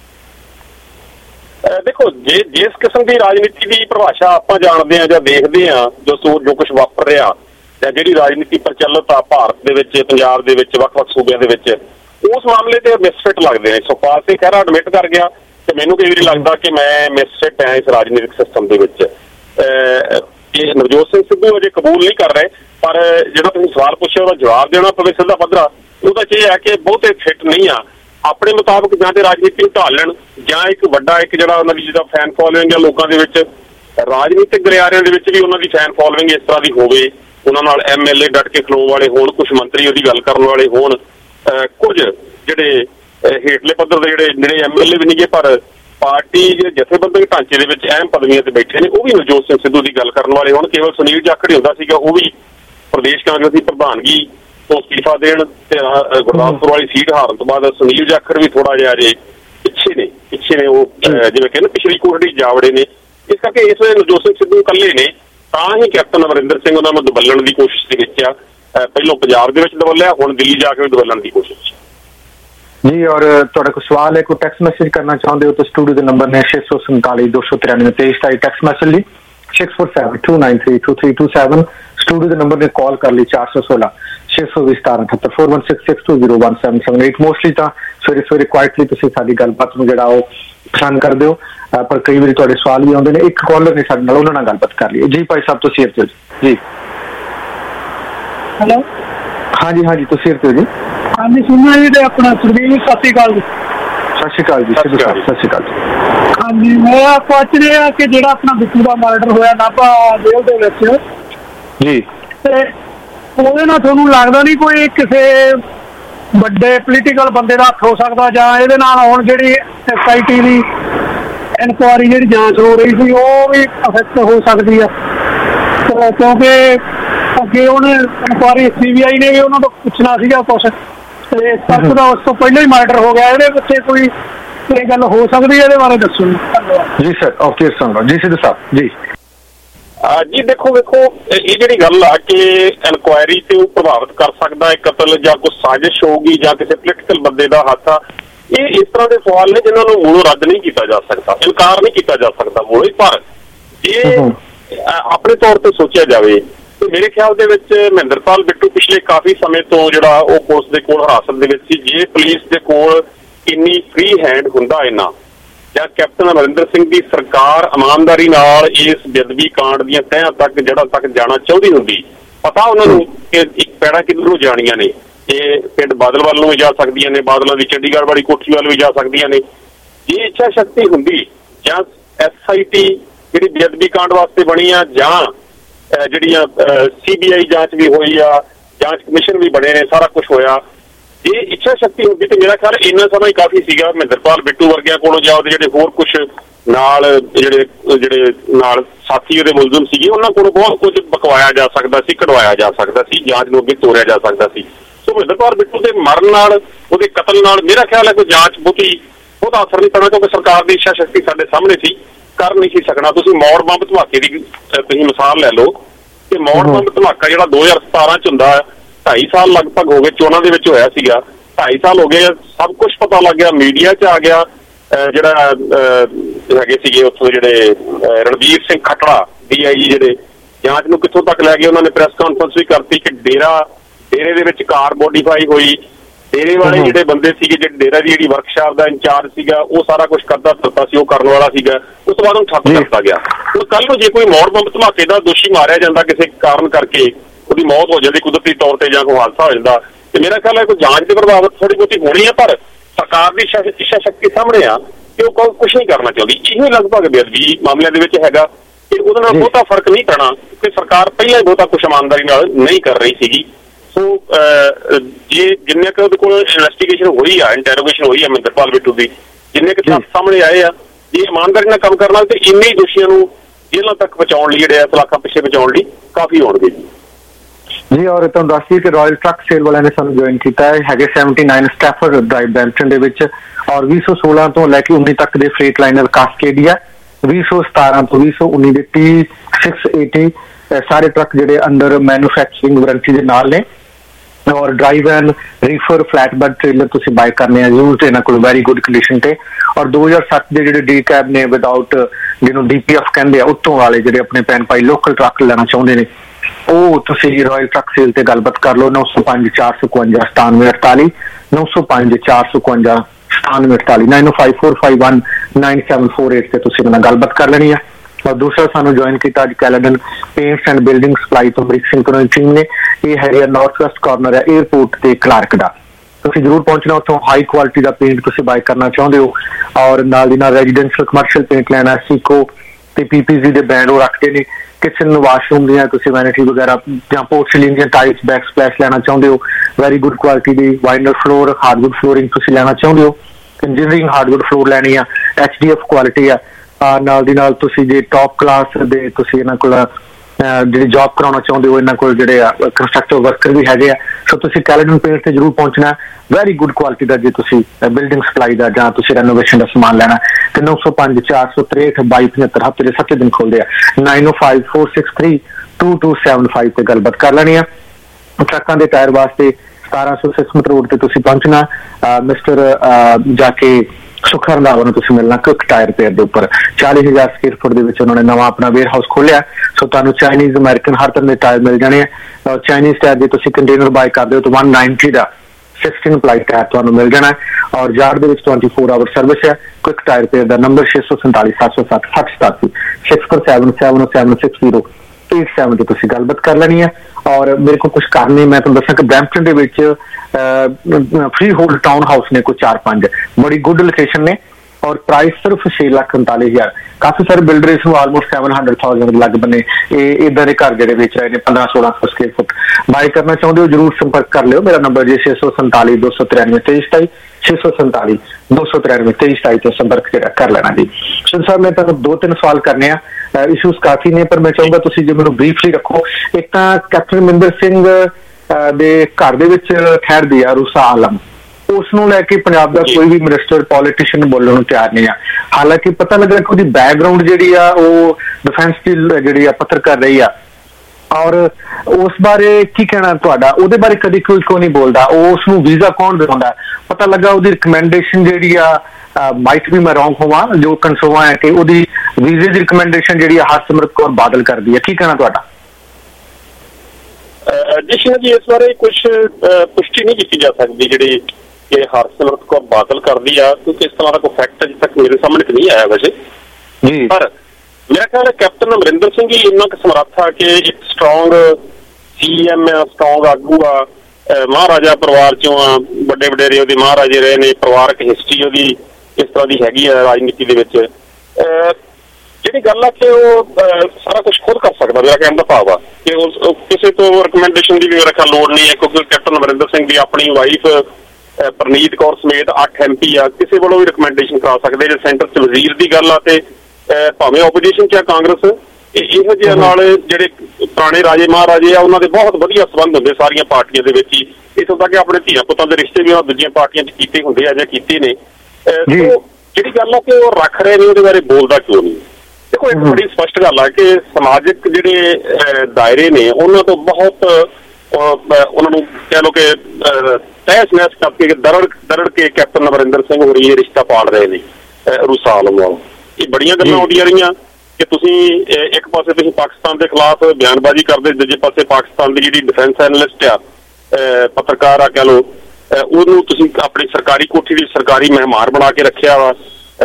ਦੇਖੋ, ਜੇ ਜਿਸ ਕਿਸਮ ਦੀ ਰਾਜਨੀਤੀ ਦੀ ਪਰਿਭਾਸ਼ਾ ਆਪਾਂ ਜਾਣਦੇ ਹਾਂ ਜਾਂ ਦੇਖਦੇ ਹਾਂ, ਜੋ ਸੋ ਜੋ ਕੁਛ ਵਾਪਰ ਰਿਹਾ ਜਾਂ ਜਿਹੜੀ ਰਾਜਨੀਤੀ ਪ੍ਰਚਲਿਤ ਆ ਭਾਰਤ ਦੇ ਵਿੱਚ, ਪੰਜਾਬ ਦੇ ਵਿੱਚ, ਵੱਖ-ਵੱਖ ਸੂਬਿਆਂ ਦੇ ਵਿੱਚ, ਉਸ ਮਾਮਲੇ ਤੇ ਮਿਸਫਿਟ ਲੱਗਦੇ ਨੇ। ਸੁਖਪਾਲ ਸਿੰਘ ਖਹਿਰਾ ਐਡਮਿਟ ਕਰ ਗਿਆ ਤੇ ਮੈਨੂੰ ਕਈ ਵਾਰੀ ਲੱਗਦਾ ਕਿ ਮੈਂ ਮਿਸਫਿਟ ਹਾਂ ਇਸ ਰਾਜਨੀਤਿਕ ਸਿਸਟਮ ਦੇ ਵਿੱਚ। ਇਹ ਨਵਜੋਤ ਸਿੰਘ ਸਿੱਧੂ ਅਜੇ ਕਬੂਲ ਨਹੀਂ ਕਰ ਰਹੇ, ਪਰ ਜਿਹੜਾ ਤੁਸੀਂ ਸਵਾਲ ਪੁੱਛਿਆ ਉਹਦਾ ਜਵਾਬ ਦੇਣਾ ਪਵੇ ਸਿੱਧਾ ਪੱਧਰਾ, ਉਹਦਾ ਚ ਇਹ ਹੈ ਕਿ ਬਹੁਤੇ ਫਿੱਟ ਨਹੀਂ ਆ ਆਪਣੇ ਮੁਤਾਬਕ, ਜਾਂ ਤੇ ਰਾਜਨੀਤੀ ਨੂੰ ਢਾਲਣ ਜਾਂ ਇੱਕ ਵੱਡਾ ਇੱਕ ਜਿਹੜਾ ਉਹਨਾਂ ਦੀ ਜਿਹਦਾ ਫੈਨ ਫੋਲੋਇੰਗ ਆ ਲੋਕਾਂ ਦੇ ਵਿੱਚ, ਰਾਜਨੀਤਿਕ ਗਲਿਆਰਿਆਂ ਦੇ ਵਿੱਚ ਵੀ ਉਹਨਾਂ ਦੀ ਫੈਨ ਫੋਲੋਇੰਗ ਇਸ ਤਰ੍ਹਾਂ ਦੀ ਹੋਵੇ, ਉਹਨਾਂ ਨਾਲ ਐਮ ਐਲ ਏ ਡਟ ਕੇ ਖਲੋਣ ਵਾਲੇ ਹੋਣ, ਕੁਛ ਮੰਤਰੀ ਉਹਦੀ ਗੱਲ ਕਰਨ ਵਾਲੇ ਹੋਣ, ਕੁਝ ਜਿਹੜੇ ਹੇਠਲੇ ਪੱਧਰ ਦੇ ਜਿਹੜੇ ਜਿਹੜੇ ਐਮ ਐਲ ਏ ਵੀ ਨਹੀਂ ਗੇ ਪਰ ਪਾਰਟੀ ਦੇ ਜਥੇਬੰਦਕ ਢਾਂਚੇ ਦੇ ਵਿੱਚ ਅਹਿਮ ਪਦਵੀਆਂ ਤੇ ਬੈਠੇ ਨੇ, ਉਹ ਵੀ ਨਵਜੋਤ ਸਿੰਘ ਸਿੱਧੂ ਦੀ ਗੱਲ ਕਰਨ ਵਾਲੇ ਹੋਣ। ਕੇਵਲ ਸੁਨੀਲ ਜਾਖੜ ਹੀ ਹੁੰਦਾ ਸੀਗਾ, ਉਹ ਵੀ ਪ੍ਰਦੇਸ਼ ਕਾਂਗਰਸ ਦੀ ਪ੍ਰਧਾਨਗੀ ਤੋਂ ਅਸਤੀਫਾ ਦੇਣ ਤੇ ਗੁਰਦਾਸਪੁਰ ਵਾਲੀ ਸੀਟ ਹਾਰਨ ਤੋਂ ਬਾਅਦ ਸੁਨੀਲ ਜਾਖੜ ਵੀ ਥੋੜਾ ਜਿਹਾ ਜੇ ਪਿੱਛੇ ਨੇ ਪਿੱਛੇ ਨੇ ਉਹ ਜਿਵੇਂ ਕਹਿੰਦੇ ਪਿਛਲੀ ਕੋਠੜੀ ਜਾਵੜੇ ਨੇ। ਇਸ ਕਰਕੇ ਇਸ ਵੇਲੇ ਨਵਜੋਤ ਸਿੰਘ ਸਿੱਧੂ ਇਕੱਲੇ ਨੇ, ਤਾਂ ਹੀ ਕੈਪਟਨ ਅਮਰਿੰਦਰ ਸਿੰਘ ਉਹਨਾਂ ਨੂੰ ਦਬਲਣ ਦੀ ਕੋਸ਼ਿਸ਼ ਦੇ ਵਿੱਚ ਆ। ਪਹਿਲੋਂ ਪੰਜਾਬ ਦੇ ਵਿੱਚ ਦਬਲਿਆ, ਹੁਣ ਦਿੱਲੀ ਜਾ ਕੇ ਦਬਲਣ ਦੀ ਕੋਸ਼ਿਸ਼ ਜੀ। ਔਰ ਤੁਹਾਡਾ ਕੋਈ ਸਵਾਲ ਹੈ, ਕੋਈ ਟੈਕਸਟ ਮੈਸੇਜ ਕਰਨਾ ਚਾਹੁੰਦੇ ਹੋ ਤਾਂ ਸਟੂਡੀਓ ਦੇ ਨੰਬਰ ਨੇ ਛੇ ਸੌ ਸੰਤਾਲੀ ਦੋ ਸੌ ਤਰਾਨਵੇਂ ਤੇਈ ਸਤਾਈ ਟੈਕਸਟ ਮੈਸੇਜ ਲਈ six four seven two nine three two three two seven. Studio ਦੇ ਨੰਬਰ ਨੇ ਕਾਲ ਕਰ ਲਈ ਚਾਰ ਸੌ ਸੋਲਾਂ ਛੇ ਸੌ ਵੀਹ ਸਤਾਰਾਂ ਅਠੱਤਰ four one six six two zero one seven seven eight. Mostly ਤਾਂ ਸਵੇਰੇ ਸਵੇਰੇ ਕੁਆਇਟਲੀ ਤੁਸੀਂ ਸਾਡੀ ਗੱਲਬਾਤ ਨੂੰ ਜਿਹੜਾ ਉਹ ਪਸੰਦ ਕਰਦੇ ਹੋ, ਪਰ ਕਈ ਵਾਰੀ ਤੁਹਾਡੇ ਸਵਾਲ ਵੀ ਆਉਂਦੇ ਨੇ। ਇੱਕ ਕਾਲਰ ਨੇ ਸਾਡੇ ਨਾਲ, ਉਹਨਾਂ ਨਾਲ ਗੱਲਬਾਤ ਕਰ ਲਈ ਜੀ। ਭਾਈ ਸਾਹਿਬ ਤੁਸੀਂ ਇੱਥੇ ਜੀ। ਹੈਲੋ, ਹਾਂਜੀ ਹਾਂਜੀ ਤੁਸੀਂ ਇੱਥੇ ਜੀ। ਹਾਂਜੀ ਸੁਣਿਆ ਜੀ, ਤੇ ਆਪਣਾ ਸੁਰਵੀਰ ਸਤਿ ਸ਼੍ਰੀ ਅਕਾਲ ਜੀ। ਸਤਿ ਸ਼੍ਰੀ ਅਕਾਲ ਜੀ। ਸਤਿ ਸ਼੍ਰੀ ਅਕਾਲ ਜੀ। ਹਾਂਜੀ, ਮੈਂ ਪੁੱਛ ਰਿਹਾ ਕਿ ਜਿਹੜਾ ਆਪਣਾ ਬਿੱਟੂ ਦਾ ਮਰਡਰ ਹੋਇਆ ਨਾਭਾ ਜੇਲ੍ਹ ਦੇ ਵਿੱਚ ਜੀ, ਤੇ ਉਹਦੇ ਨਾਲ ਤੁਹਾਨੂੰ ਲੱਗਦਾ ਨਹੀਂ ਕੋਈ ਕਿਸੇ ਵੱਡੇ ਪੋਲੀਟੀਕਲ ਬੰਦੇ ਦਾ ਹੱਥ ਹੋ ਸਕਦਾ, ਜਾਂ ਇਹਦੇ ਨਾਲ ਹੁਣ ਜਿਹੜੀ ਐਸ ਆਈ ਟੀ ਦੀ ਇਨਕੁਆਇਰੀ ਜਿਹੜੀ ਜਾਂਚ ਹੋ ਰਹੀ ਸੀ ਉਹ ਵੀ ਅਫੈਕਟ ਹੋ ਸਕਦੀ ਆ? ਕਿਉਂਕਿ ਅੱਗੇ ਉਹਨੇ ਇਨਕੁਆਇਰੀ ਸੀ ਬੀ ਆਈ ਨੇ ਵੀ ਉਹਨਾਂ ਤੋਂ ਪੁੱਛਣਾ ਸੀਗਾ ਕੁਛ, ਤੇ ਤੱਕ ਦਾ ਉਸ ਤੋਂ ਪਹਿਲਾਂ ਹੀ ਮਰਡਰ ਹੋ ਗਿਆ। ਇਹਦੇ ਪਿੱਛੇ ਕੋਈ ਇਹ ਗੱਲ ਹੋ ਸਕਦੀ ਹੈ? ਇਹਦੇ ਬਾਰੇ ਦੱਸੋ ਜੀ। ਸਰ ਓਕੇ ਸੁਣ ਜੀ ਸਿੱਧੂ ਸਾਹਿਬ ਜੀ। ਜੀ ਦੇਖੋ ਵੇਖੋ ਇਹ ਜਿਹੜੀ ਗੱਲ ਆ ਕਿ ਇਨਕੁਆਇਰੀ ਤੇ ਉਹ ਪ੍ਰਭਾਵਿਤ ਕਰ ਸਕਦਾ ਹੈ ਕਤਲ, ਜਾਂ ਕੋਈ ਸਾਜ਼ਿਸ਼ ਹੋਊਗੀ, ਜਾਂ ਕਿਸੇ ਪੋਲੀਟੀਕਲ ਬੰਦੇ ਦਾ ਹੱਥ ਆ, ਇਹ ਇਸ ਤਰ੍ਹਾਂ ਦੇ ਸਵਾਲ ਨੇ ਜਿਨ੍ਹਾਂ ਨੂੰ ਮੂਲੋਂ ਰੱਦ ਨਹੀਂ ਕੀਤਾ ਜਾ ਸਕਦਾ, ਇਨਕਾਰ ਨਹੀਂ ਕੀਤਾ ਜਾ ਸਕਦਾ ਮੂਲੋਂ। ਪਰ ਜੇ ਆਪਣੇ ਤੌਰ ਤੇ ਸੋਚਿਆ ਜਾਵੇ ਤੇ ਮੇਰੇ ਖਿਆਲ ਦੇ ਵਿੱਚ ਮਹਿੰਦਰਪਾਲ ਬਿੱਟੂ ਪਿਛਲੇ ਕਾਫੀ ਸਮੇਂ ਤੋਂ ਜਿਹੜਾ ਉਹ ਪੁਲਿਸ ਦੇ ਕੋਲ ਹਿਰਾਸਤ ਦੇ ਵਿੱਚ ਸੀ। ਜੇ ਪੁਲਿਸ ਦੇ ਕੋਲ ਇੰਨੀ ਫ੍ਰੀ ਹੈਂਡ ਹੁੰਦਾ ਇਹਨਾਂ, ਜਾਂ ਕੈਪਟਨ ਅਮਰਿੰਦਰ ਸਿੰਘ ਦੀ ਸਰਕਾਰ ਇਮਾਨਦਾਰੀ ਨਾਲ ਇਸ ਬੇਅਦਬੀ ਕਾਂਡ ਦੀਆਂ ਤਹਿਾਂ ਤੱਕ ਜੜ੍ਹਾਂ ਤੱਕ ਜਾਣਾ ਚਾਹੁੰਦੀ ਹੁੰਦੀ, ਪਤਾ ਉਹਨਾਂ ਨੂੰ ਕਿ ਇੱਕ ਪੈੜਾ ਕਿੱਧਰੋਂ ਜਾਣੀਆਂ ਨੇ, ਇਹ ਪਿੰਡ ਬਾਦਲ ਵੱਲ ਨੂੰ ਵੀ ਜਾ ਸਕਦੀਆਂ ਨੇ, ਬਾਦਲਾਂ ਦੀ ਚੰਡੀਗੜ੍ਹ ਵਾਲੀ ਕੋਠੀ ਵੱਲ ਵੀ ਜਾ ਸਕਦੀਆਂ ਨੇ। ਜੇ ਇੱਛਾ ਸ਼ਕਤੀ ਹੁੰਦੀ, ਜਾਂ ਐਸ ਆਈ ਟੀ ਜਿਹੜੀ ਬੇਅਦਬੀ ਕਾਂਡ ਵਾਸਤੇ ਬਣੀ ਆ, ਜਾਂ ਜਿਹੜੀਆਂ ਸੀ ਬੀ ਆਈ ਜਾਂਚ ਵੀ ਹੋਈ ਆ, ਜਾਂਚ ਕਮਿਸ਼ਨ ਵੀ ਬਣੇ ਨੇ, ਸਾਰਾ ਕੁਛ ਹੋਇਆ, ਜੇ ਇੱਛਾ ਸ਼ਕਤੀ ਹੁੰਦੀ ਤੇ ਮੇਰਾ ਖਿਆਲ ਇੰਨਾ ਸਮਾਂ ਹੀ ਕਾਫੀ ਸੀਗਾ। ਮਹਿੰਦਰਪਾਲ ਬਿੱਟੂ ਵਰਗਿਆਂ ਕੋਲੋਂ ਜਾਂ ਉਹਦੇ ਜਿਹੜੇ ਹੋਰ ਕੁਛ ਨਾਲ ਜਿਹੜੇ ਜਿਹੜੇ ਨਾਲ ਸਾਥੀ ਉਹਦੇ ਮੁਲਜ਼ਮ ਸੀਗੇ, ਉਹਨਾਂ ਕੋਲੋਂ ਬਹੁਤ ਕੁਝ ਬਕਵਾਇਆ ਜਾ ਸਕਦਾ ਸੀ, ਕਢਵਾਇਆ ਜਾ ਸਕਦਾ ਸੀ, ਜਾਂਚ ਨੂੰ ਅੱਗੇ ਤੋਰਿਆ ਜਾ ਸਕਦਾ ਸੀ। ਸੋ ਮਹਿੰਦਰਪਾਲ ਬਿੱਟੂ ਦੇ ਮਰਨ ਨਾਲ, ਉਹਦੇ ਕਤਲ ਨਾਲ ਮੇਰਾ ਖਿਆਲ ਹੈ ਕੋਈ ਜਾਂਚ ਬਹੁਤੀ ਉਹਦਾ ਅਸਰ ਨਹੀਂ ਪੈਣਾ, ਕਿਉਂਕਿ ਸਰਕਾਰ ਦੀ ਇੱਛਾ ਸ਼ਕਤੀ ਸਾਡੇ ਸਾਹਮਣੇ ਸੀ, ਕਰ ਨਹੀਂ ਸੀ ਸਕਣਾ। ਤੁਸੀਂ ਮੌੜ ਬੰਬ ਧਮਾਕੇ ਦੀ ਤੁਸੀਂ ਮਿਸਾਲ ਲੈ ਲਓ ਕਿ ਮੌੜ ਬੰਬ ਧਮਾਕਾ ਜਿਹੜਾ ਦੋ ਹਜ਼ਾਰ ਸਤਾਰਾਂ ਚ ਹੁੰਦਾ, ਢਾਈ ਸਾਲ ਲਗਭਗ ਹੋ ਗਏ, ਚੋਣਾਂ ਦੇ ਵਿੱਚ ਹੋਇਆ ਸੀਗਾ, ਢਾਈ ਸਾਲ ਹੋ ਗਏ, ਸਭ ਕੁਛ ਪਤਾ ਲੱਗ ਗਿਆ, ਮੀਡੀਆ ਚ ਆ ਗਿਆ। ਜਿਹੜਾ ਹੈਗੇ ਸੀਗੇ ਉੱਥੋਂ ਜਿਹੜੇ Ranveer Singh Khatra D I G ਜਿਹੜੇ ਜਾਂਚ ਨੂੰ ਕਿੱਥੋਂ ਤੱਕ ਲੈ ਗਏ। ਉਹਨਾਂ ਨੇ ਪ੍ਰੈਸ ਕਾਨਫਰੰਸ ਵੀ ਕਰਤੀ ਕਿ ਡੇਰਾ ਡੇਰੇ ਦੇ ਵਿੱਚ ਕਾਰ ਮੋਡੀਫਾਈ ਹੋਈ, ਡੇਰੇ ਵਾਲੇ ਜਿਹੜੇ ਬੰਦੇ ਸੀਗੇ, ਜਿਹੜੇ ਡੇਰਾ ਦੀ ਜਿਹੜੀ ਵਰਕਸ਼ਾਪ ਦਾ ਇੰਚਾਰਜ ਸੀਗਾ ਉਹ ਸਾਰਾ ਕੁਝ ਕਰਦਾ ਦਿੱਤਾ ਸੀ, ਉਹ ਕਰਨ ਵਾਲਾ ਸੀਗਾ। ਉਸ ਤੋਂ ਬਾਅਦ ਉਹਨੂੰ ਠੱਪ ਕਰਤਾ ਗਿਆ। ਹੁਣ ਕੱਲ ਨੂੰ ਜੇ ਕੋਈ ਮੌੜ ਬੰਬ ਧਮਾਕੇ ਦਾ ਦੋਸ਼ੀ ਮਾਰਿਆ ਜਾਂਦਾ ਕਿਸੇ ਕਾਰਨ ਕਰਕੇ, ਉਹਦੀ ਮੌਤ ਹੋ ਜਾਂਦੀ ਕੁਦਰਤੀ ਤੌਰ ਤੇ ਜਾਂ ਕੋਈ ਹਾਦਸਾ ਹੋ ਜਾਂਦਾ, ਤੇ ਮੇਰਾ ਖਿਆਲ ਹੈ ਕੋਈ ਜਾਂਚ ਦੇ ਪ੍ਰਭਾਵਿਤ ਥੋੜੀ ਬਹੁਤੀ ਹੋਣੀ ਹੈ। ਪਰ ਸਰਕਾਰ ਦੀ ਇੱਛਾ ਸ਼ਕਤੀ ਸਾਹਮਣੇ ਆ ਕਿ ਉਹ ਕੁਛ ਨਹੀਂ ਕਰਨਾ ਚਾਹੁੰਦੀ। ਇਹ ਲਗਭਗ ਬੇਅਦਬੀ ਮਾਮਲਿਆਂ ਦੇ ਵਿੱਚ ਹੈਗਾ ਕਿ ਉਹਦੇ ਨਾਲ ਬਹੁਤਾ ਫਰਕ ਨਹੀਂ ਪੈਣਾ ਕਿ ਸਰਕਾਰ ਪਹਿਲਾਂ ਹੀ ਬਹੁਤਾ ਕੁਛ ਇਮਾਨਦਾਰੀ ਨਾਲ ਨਹੀਂ ਕਰ ਰਹੀ ਸੀਗੀ। ਸੋ ਜੇ ਜਿੰਨੇ ਕੁ ਉਹਦੇ ਕੋਲ ਇਨਵੈਸਟੀਗੇਸ਼ਨ ਹੋਈ ਆ, ਇੰਟਰੋਗੇਸ਼ਨ ਹੋਈ ਆ ਮਹਿੰਦਰਪਾਲ ਬਿੱਟੂ ਦੀ, ਜਿੰਨੇ ਕੁ ਤੱਥ ਸਾਹਮਣੇ ਆਏ ਆ, ਜੇ ਇਮਾਨਦਾਰੀ ਨਾਲ ਕੰਮ ਕਰਨਾ ਤੇ ਇੰਨੇ ਦੋਸ਼ੀਆਂ ਨੂੰ ਜੇਲ੍ਹਾਂ ਤੱਕ ਪਹੁੰਚਾਉਣ ਲਈ ਜਿਹੜੇ ਸਲਾਖਾਂ ਪਿੱਛੇ ਪਹੁੰਚਾਉਣ ਲਈ ਕਾਫੀ ਹੋਣਗੇ ਜੀ। ਔਰ ਤੁਹਾਨੂੰ ਦੱਸ ਦਈਏ ਕਿ ਰਾਇਲ ਟਰੱਕ ਸੇਲ ਵਾਲਿਆਂ ਨੇ ਸਾਨੂੰ ਜੁਆਇਨ ਕੀਤਾ ਹੈ, ਹੈਗੇ seventy nine Stafford Drive Brampton ਦੇ ਵਿੱਚ, ਔਰ ਵੀਹ ਸੌ ਸੋਲਾਂ ਤੋਂ ਲੈ ਕੇ ਉੱਨੀ ਤੱਕ ਦੇ ਫਰੇਟ ਲਾਈਨਰ ਕਾਸਕੇਡੀਆ, ਵੀਹ ਸੌ ਸਤਾਰਾਂ ਤੋਂ ਵੀਹ ਸੌ ਉੱਨੀ ਦੇ ਟੀ ਸਿਕਸ ਏਟੀ ਸਾਰੇ ਟਰੱਕ ਜਿਹੜੇ ਅੰਡਰ ਮੈਨੂਫੈਕਚਰਿੰਗ ਵਾਰੰਟੀ ਦੇ ਨਾਲ ਨੇ। ਔਰ drive and reefer flatbed trailer ਤੁਸੀਂ ਬਾਈ ਕਰਨੇ ਆ ਯੂਜ਼ਡ, ਇਹਨਾਂ ਕੋਲ ਵੈਰੀ ਗੁੱਡ ਕੰਡੀਸ਼ਨ ਤੇ। ਔਰ ਦੋ ਹਜ਼ਾਰ ਸੱਤ ਦੇ ਜਿਹੜੇ ਡੀ ਕੈਬ ਨੇ ਵਿਦਆਊਟ ਜਿਹਨੂੰ ਡੀ ਪੀ ਐਫ ਕਹਿੰਦੇ ਆ ਉੱਤੋਂ ਵਾਲੇ ਜਿਹੜੇ ਆਪਣੇ ਭੈਣ ਭਾਈ ਲੋਕਲ ਟਰੱਕ ਲੈਣਾ ਚਾਹੁੰਦੇ ਨੇ, ਉਹ ਤੁਸੀਂ ਰਾਇਲ ਟਰੱਕ ਸੇਲ ਤੇ ਗੱਲਬਾਤ ਕਰ ਲਓ। ਨੌ ਸੌ ਪੰਜ ਚਾਰ ਸੌ ਇਕਵੰਜਾ ਸਤਾਨਵੇਂ ਅਠਤਾਲੀ ਨੌ ਸੌ ਪੰਜ ਚਾਰ ਸੌ ਇਕਵੰਜਾ ਸਤਾਨਵੇਂ ਅਠਤਾਲੀ nine five four five one nine seven four eight ਤੇ ਤੁਸੀਂ ਮੇਰੇ ਨਾਲ ਗੱਲਬਾਤ ਕਰ ਲੈਣੀ ਆ। ਔਰ ਦੂਸਰਾ ਸਾਨੂੰ ਜੁਆਇਨ ਕੀਤਾ ਅੱਜ Caledon paints and building supply ਤੋਂ ਅਮਰੀਕ ਸਿੰਘ ਤੋਂ ਟੀਮ ਨੇ। ਇਹ ਹੈਗਾ ਨਾਰਥ ਵੈਸਟ ਕਾਰਨਰ ਹੈ ਏਅਰਪੋਰਟ ਤੇ ਕਲਾਰਕ ਦਾ, ਤੁਸੀਂ ਜ਼ਰੂਰ ਪਹੁੰਚਣਾ। ਉੱਥੋਂ ਹਾਈ ਕੁਆਲਿਟੀ ਦਾ ਪੇਂਟ ਤੁਸੀਂ ਬਾਈ ਕਰਨਾ ਚਾਹੁੰਦੇ ਹੋ, ਔਰ ਨਾਲ ਦੀ ਨਾਲ ਰੈਜ਼ੀਡੈਂਸ਼ੀਅਲ ਕਮਰਸ਼ੀਅਲ ਪੇਂਟ ਲੈਣਾ, ਸੀਕੋ ਤੇ ਪੀਪੀਜੀ ਦੇ ਬ੍ਰਾਂਡ ਉਹ ਰੱਖਦੇ ਨੇ। ਕਿਚਨ ਵਾਸ਼ਰੂਮ ਦੀਆਂ ਤੁਸੀਂ ਵੈਨਿਟੀ ਵਗੈਰਾ ਜਾਂ ਪੋਰਸਲੀਨ ਦੀਆਂ ਟਾਈਲਸ ਬੈਕ ਸਪਲੈਸ਼ ਲੈਣਾ ਚਾਹੁੰਦੇ ਹੋ, ਵੈਰੀ ਗੁੱਡ ਕੁਆਲਿਟੀ ਦੀ ਵਾਈਨਰ ਫਲੋਰ ਹਾਰਡਵੁੱਡ ਫਲੋਰਿੰਗ ਤੁਸੀਂ ਲੈਣਾ ਚਾਹੁੰਦੇ ਹੋ, ਇੰਜੀਨੀਅਰਿੰਗ ਹਾਰਡਵੁੱਡ ਫਲੋਰ ਲੈਣੀ ਆ, ਐਚ ਡੀ ਐਫ ਕੁਆਲਿਟੀ ਆ। ਨਾਲ ਦੀ ਨਾਲ ਤੁਸੀਂ ਜੇ ਟੌਪ ਕਲਾਸ ਦੇ ਤੁਸੀਂ ਇਹਨਾਂ ਕੋਲ ਜਿਹੜੀ ਜੌਬ ਕਰਾਉਣਾ ਚਾਹੁੰਦੇ ਹੋ, ਇਹਨਾਂ ਕੋਲ ਜਿਹੜੇ ਆ ਕੰਸਟਰਕਟਰ ਵਰਕਰ ਵੀ ਹੈਗੇ ਆ। ਸੋ ਤੁਸੀਂ ਕੈਲੇਡਨ ਪੇਂਟ ਤੇ ਜ਼ਰੂਰ ਪਹੁੰਚਣਾ, ਵੈਰੀ ਗੁੱਡ ਕੁਆਲਿਟੀ ਦਾ ਜੇ ਤੁਸੀਂ ਬਿਲਡਿੰਗ ਸਪਲਾਈ ਦਾ ਜਾਂ ਤੁਸੀਂ ਰੈਨੋਵੇਸ਼ਨ ਦਾ ਸਮਾਨ ਲੈਣਾ। ਤੇ ਨੌ ਸੌ ਪੰਜ ਚਾਰ ਸੌ ਤਰੇਹਠ ਬਾਈ ਪਝੱਤਰ ਹਫ਼ਤੇ ਦੇ ਸੱਤੇ ਦਿਨ ਖੋਲਦੇ ਆ। Nine O five four six three two two seven five ਤੇ ਗੱਲਬਾਤ ਕਰ ਲੈਣੀ ਆ। ਟਰੱਕਾਂ ਦੇ ਟਾਇਰ ਵਾਸਤੇ ਸਤਾਰਾਂ ਸੌ ਸਿਸਮਤ ਰੋਡ ਤੇ ਤੁਸੀਂ ਪਹੁੰਚਣਾ। ਮਿਸਟਰ ਜਾ ਕੇ ਸੁਖਾ ਰੰਧਾਵਾ ਨੂੰ ਤੁਸੀਂ ਮਿਲਣਾ ਕੁਇਕ ਟਾਇਰ ਪੇਅਰ ਦੇ ਉੱਪਰ। ਚਾਲੀ ਹਜ਼ਾਰ ਸਕੁਅਰ ਫੁੱਟ ਦੇ ਵਿੱਚ ਉਹਨਾਂ ਨੇ ਨਵਾਂ ਆਪਣਾ ਵੇਅਰ ਹਾਊਸ ਖੋਲਿਆ। ਸੋ ਤੁਹਾਨੂੰ ਚਾਈਨੀਜ਼ ਅਮਰੀਕਨ ਹਰ ਤਰ੍ਹਾਂ ਦੇ ਟਾਇਰ ਮਿਲ ਜਾਣੇ ਆ। ਚਾਈਨੀਜ਼ ਟਾਇਰ ਜੇ ਤੁਸੀਂ ਕੰਟੇਨਰ ਬਾਈ ਕਰਦੇ ਹੋ ਤਾਂ ਵਨ ਨਾਈਨਟੀ ਦਾ ਸਿਕਸਟੀਨ ਪਲਾਈ ਟਾਇਰ ਤੁਹਾਨੂੰ ਮਿਲ ਜਾਣਾ। ਔਰ ਯਾਰਡ ਦੇ ਵਿੱਚ ਟਵੈਂਟੀ ਫੋਰ ਆਵਰ ਸਰਵਿਸ ਹੈ। ਕੁਇਕ ਟਾਇਰ ਪੇਅਰ ਦਾ ਨੰਬਰ ਛੇ ਸੌ ਸੰਤਾਲੀ ਸੱਤ ਸੌ ਸੱਤ ਸੱਤ ਸਤਾਸੀ six four seven seven seven six zero eight seven ਤੇ ਤੁਸੀਂ ਗੱਲਬਾਤ ਕਰ ਲੈਣੀ ਹੈ। ਔਰ ਮੇਰੇ ਕੋਲ ਕੁਝ ਕਰਨੇ, ਮੈਂ ਤੁਹਾਨੂੰ ਦੱਸਾਂ ਕਿ ਬਰੈਂਪਟਨ ਦੇ ਵਿੱਚ ਫ੍ਰੀ ਹੋਲਡ ਟਾਊਨ ਹਾਊਸ ਨੇ ਕੋਈ ਚਾਰ ਪੰਜ ਬੜੀ ਗੁੱਡ ਲੋਕੇਸ਼ਨ ਨੇ, ਔਰ ਪ੍ਰਾਈਸ ਸਿਰਫ ਛੇ ਲੱਖ ਉਨਤਾਲੀ ਹਜ਼ਾਰ। ਕਾਫੀ ਸਾਰੇ ਬਿਲਡਰ ਇਸ ਨੂੰ ਆਲਮੋਸਟ ਸੈਵਨ ਹੰਡਰਡ ਥਾਊਜੈਂਡ ਲੱਗ ਬੰਨੇ ਇਹ ਇਦਾਂ ਦੇ ਘਰ ਜਿਹੜੇ ਵੇਚ ਰਹੇ ਨੇ ਪੰਦਰਾਂ ਸੋਲਾਂ ਸੌ ਸਕੁਅਰ ਫੁੱਟ ਬਾਈ ਕਰਨਾ ਚਾਹੁੰਦੇ ਹੋ ਜ਼ਰੂਰ ਸੰਪਰਕ ਕਰ ਲਿਓ। ਮੇਰਾ ਨੰਬਰ ਜੀ ਛੇ ਸੌ ਸੰਤਾਲੀ ਦੋ ਸੌ ਤਰਾਨਵੇਂ ਤੇਈ ਸਤਾਈ ਛੇ ਸੌ ਸੰਤਾਲੀ ਦੋ ਸੌ ਤਰਾਨਵੇਂ ਤੇਈ ਸਤਾਈ ਤੇ ਸੰਪਰਕ ਜਿਹੜਾ ਕਰ ਲੈਣਾ ਜੀ। ਸੁਨ ਸਾਹਿਬ ਮੈਂ ਤੁਹਾਨੂੰ ਦੋ ਤਿੰਨ ਸਵਾਲ ਕਰਨੇ ਆ, ਇਸ਼ੂਜ਼ ਕਾਫੀ ਨੇ ਪਰ ਮੈਂ ਚਾਹੂੰਗਾ ਤੁਸੀਂ ਜੇ ਮੈਨੂੰ ਬਰੀਫਲੀ ਰੱਖੋ। ਇੱਕ ਤਾਂ ਕੈਪਟਨ ਅਮਰਿੰਦਰ ਸਿੰਘ ਦੇ ਘਰ ਦੇ ਵਿੱਚ ਠਹਿਰਦੀ ਆ ਰੂਸਾ ਆਲਮ, ਉਸ ਨੂੰ ਲੈ ਕੇ ਪੰਜਾਬ ਦਾ ਕੋਈ ਵੀ ਮਿਨਿਸਟਰ ਪੋਲੀਟੀਸ਼ੀਅਨ ਬੋਲਣ ਨੂੰ ਤਿਆਰ ਨਹੀਂ ਆ। ਹਾਲਾਂਕਿ ਪਤਾ ਲੱਗਾ ਕਿ ਉਹਦੀ ਬੈਕਗਰਾਉਂਡ ਜਿਹੜੀ ਆ ਉਹ ਡਿਫੈਂਸ ਦੀ ਜਿਹੜੀ ਆ ਪੱਤਰ ਕਰ ਰਹੀ ਆ, ਔਰ ਉਸ ਬਾਰੇ ਕੀ ਕਹਿਣਾ ਤੁਹਾਡਾ? ਉਹਦੇ ਬਾਰੇ ਕਦੀ ਕੋਈ ਕਿਉਂ ਨਹੀਂ ਬੋਲਦਾ? ਉਸ ਨੂੰ ਵੀਜ਼ਾ ਕੌਣ ਦਿੰਦਾ? ਪਤਾ ਲੱਗਾ ਉਹਦੀ ਰਿਕਮੈਂਡੇਸ਼ਨ ਜਿਹੜੀ ਆ, ਮਾਈਟ ਵੀ ਮੈਂ ਰੌਂਗ ਹੋਵਾਂ, ਜੋ ਕਨਸੋਵਾ ਹੈ ਕਿ ਉਹਦੀ ਵੀਜ਼ੇ ਦੀ ਰਿਕਮੈਂਡੇਸ਼ਨ ਜਿਹੜੀ ਆ ਹਰਸਿਮਰਤ ਕੌਰ ਬਾਦਲ ਕਰਦੀ ਹੈ। ਕੀ ਕਹਿਣਾ ਤੁਹਾਡਾ? ਜੀ ਜੀ ਇਸ ਬਾਰੇ ਕੁਝ ਪੁਸ਼ਟੀ ਨਹੀਂ ਕੀਤੀ ਜਾ ਸਕਦੀ ਜਿਹੜੀ ਕਿ ਹਰਸਿਮਰਤ ਕੌਰ ਬਾਦਲ ਕਰਦੀ ਆ, ਕਿਉਂਕਿ ਇਸ ਤਰ੍ਹਾਂ ਦਾ ਕੋਈ ਫੈਕਟ ਅਜੇ ਤੱਕ ਮੇਰੇ ਸਾਹਮਣੇ ਨਹੀਂ ਆਇਆ ਵੈਸੇ। ਪਰ ਮੇਰਾ ਖਿਆਲ ਹੈ ਕੈਪਟਨ ਅਮਰਿੰਦਰ ਸਿੰਘ ਹੀ ਇੰਨਾ ਕੁ ਸਮਰੱਥ ਆ ਕਿ ਇੱਕ ਸਟਰੋਂਗ ਸੀ ਐਮ ਆ, ਸਟਰੋਂਗ ਆਗੂ ਆ, ਮਹਾਰਾਜਾ ਪਰਿਵਾਰ ਚੋਂ ਆ, ਵੱਡੇ ਵਡੇਰੇ ਉਹਦੇ ਮਹਾਰਾਜੇ ਰਹੇ ਨੇ, ਪਰਿਵਾਰਕ ਹਿਸਟਰੀ ਉਹਦੀ ਇਸ ਤਰ੍ਹਾਂ ਦੀ ਹੈਗੀ ਆ ਰਾਜਨੀਤੀ ਦੇ ਵਿੱਚ। ਜਿਹੜੀ ਗੱਲ ਆ ਕਿ ਉਹ ਸਾਰਾ ਕੁਝ ਖੁਦ ਕਰ ਸਕਦਾ, ਮੇਰਾ ਕਹਿਣ ਦਾ ਭਾਵ ਆ ਕਿ ਉਸ ਕਿਸੇ ਤੋਂ ਰਿਕਮੈਂਡੇਸ਼ਨ ਦੀ ਵੀ ਮੇਰਾ ਖਿਆਲ ਲੋੜ ਨਹੀਂ ਹੈ, ਕਿਉਂਕਿ ਕੈਪਟਨ ਅਮਰਿੰਦਰ ਸਿੰਘ ਦੀ ਆਪਣੀ ਵਾਈਫ ਪਰਨੀਤ ਕੌਰ ਸਮੇਤ ਅੱਠ ਐਮ ਪੀ ਆ, ਕਿਸੇ ਵੱਲੋਂ ਵੀ ਰਿਕਮੈਂਡੇਸ਼ਨ ਕਰਾ ਸਕਦੇ। ਜੇ ਸੈਂਟਰ ਚ ਵਜ਼ੀਰ ਦੀ ਗੱਲ ਆ ਤੇ ਭਾਵੇਂ ਓਪੋਜੀਸ਼ਨ ਚ ਆ ਕਾਂਗਰਸ, ਇਹੋ ਜਿਹੇ ਨਾਲ ਜਿਹੜੇ ਪੁਰਾਣੇ ਰਾਜੇ ਮਹਾਰਾਜੇ ਆ ਉਹਨਾਂ ਦੇ ਬਹੁਤ ਵਧੀਆ ਸੰਬੰਧ ਹੁੰਦੇ ਸਾਰੀਆਂ ਪਾਰਟੀਆਂ ਦੇ ਵਿੱਚ ਹੀ, ਇੱਥੋਂ ਤੱਕ ਆਪਣੇ ਧੀਆਂ ਪੁੱਤਾਂ ਦੇ ਰਿਸ਼ਤੇ ਵੀ ਦੂਜੀਆਂ ਪਾਰਟੀਆਂ ਚ ਕੀਤੇ ਹੁੰਦੇ ਆ ਜਾਂ ਕੀਤੇ ਨੇ। ਜਿਹੜੀ ਗੱਲ ਆ ਕਿ ਉਹ ਰੱਖ ਰਹੇ ਨੇ ਉਹਦੇ ਬਾਰੇ ਬੋਲਦਾ ਕਿਉਂ ਨਹੀਂ? ਦੇਖੋ ਇੱਕ ਬੜੀ ਸਪਸ਼ਟ ਗੱਲ ਆ ਕਿ ਸਮਾਜਿਕ ਜਿਹੜੇ ਦਾਇਰੇ ਨੇ ਉਹਨਾਂ ਤੋਂ ਬਹੁਤ ਉਹਨਾਂ ਨੂੰ ਕਹਿ ਲਓ ਕਿ ਤਹਿਸ ਨਹਿਸ ਕਰਕੇ ਦਰੜ ਦਰੜ ਕੇ ਕੈਪਟਨ ਅਮਰਿੰਦਰ ਸਿੰਘ ਹੋਰੀ ਇਹ ਰਿਸ਼ਤਾ ਪਾਲ ਰਹੇ ਨੇ ਰੂਸਾ ਆਲਮ ਨਾਲ। ਇਹ ਬੜੀਆਂ ਗੱਲਾਂ ਆਉਂਦੀਆਂ ਰਹੀਆਂ ਕਿ ਤੁਸੀਂ ਇੱਕ ਪਾਸੇ ਤੁਸੀਂ ਪਾਕਿਸਤਾਨ ਦੇ ਖਿਲਾਫ ਬਿਆਨਬਾਜ਼ੀ ਕਰਦੇ, ਦੂਜੇ ਪਾਸੇ ਪਾਕਿਸਤਾਨ ਦੀ ਜਿਹੜੀ ਡਿਫੈਂਸ ਐਨਲਿਸਟ ਆ, ਪੱਤਰਕਾਰ ਆ ਕਹਿ ਲਓ, ਉਹਨੂੰ ਤੁਸੀਂ ਆਪਣੀ ਸਰਕਾਰੀ ਕੋਠੀ ਦੀ ਸਰਕਾਰੀ ਮਹਿਮਾਨ ਬਣਾ ਕੇ ਰੱਖਿਆ ਵਾ।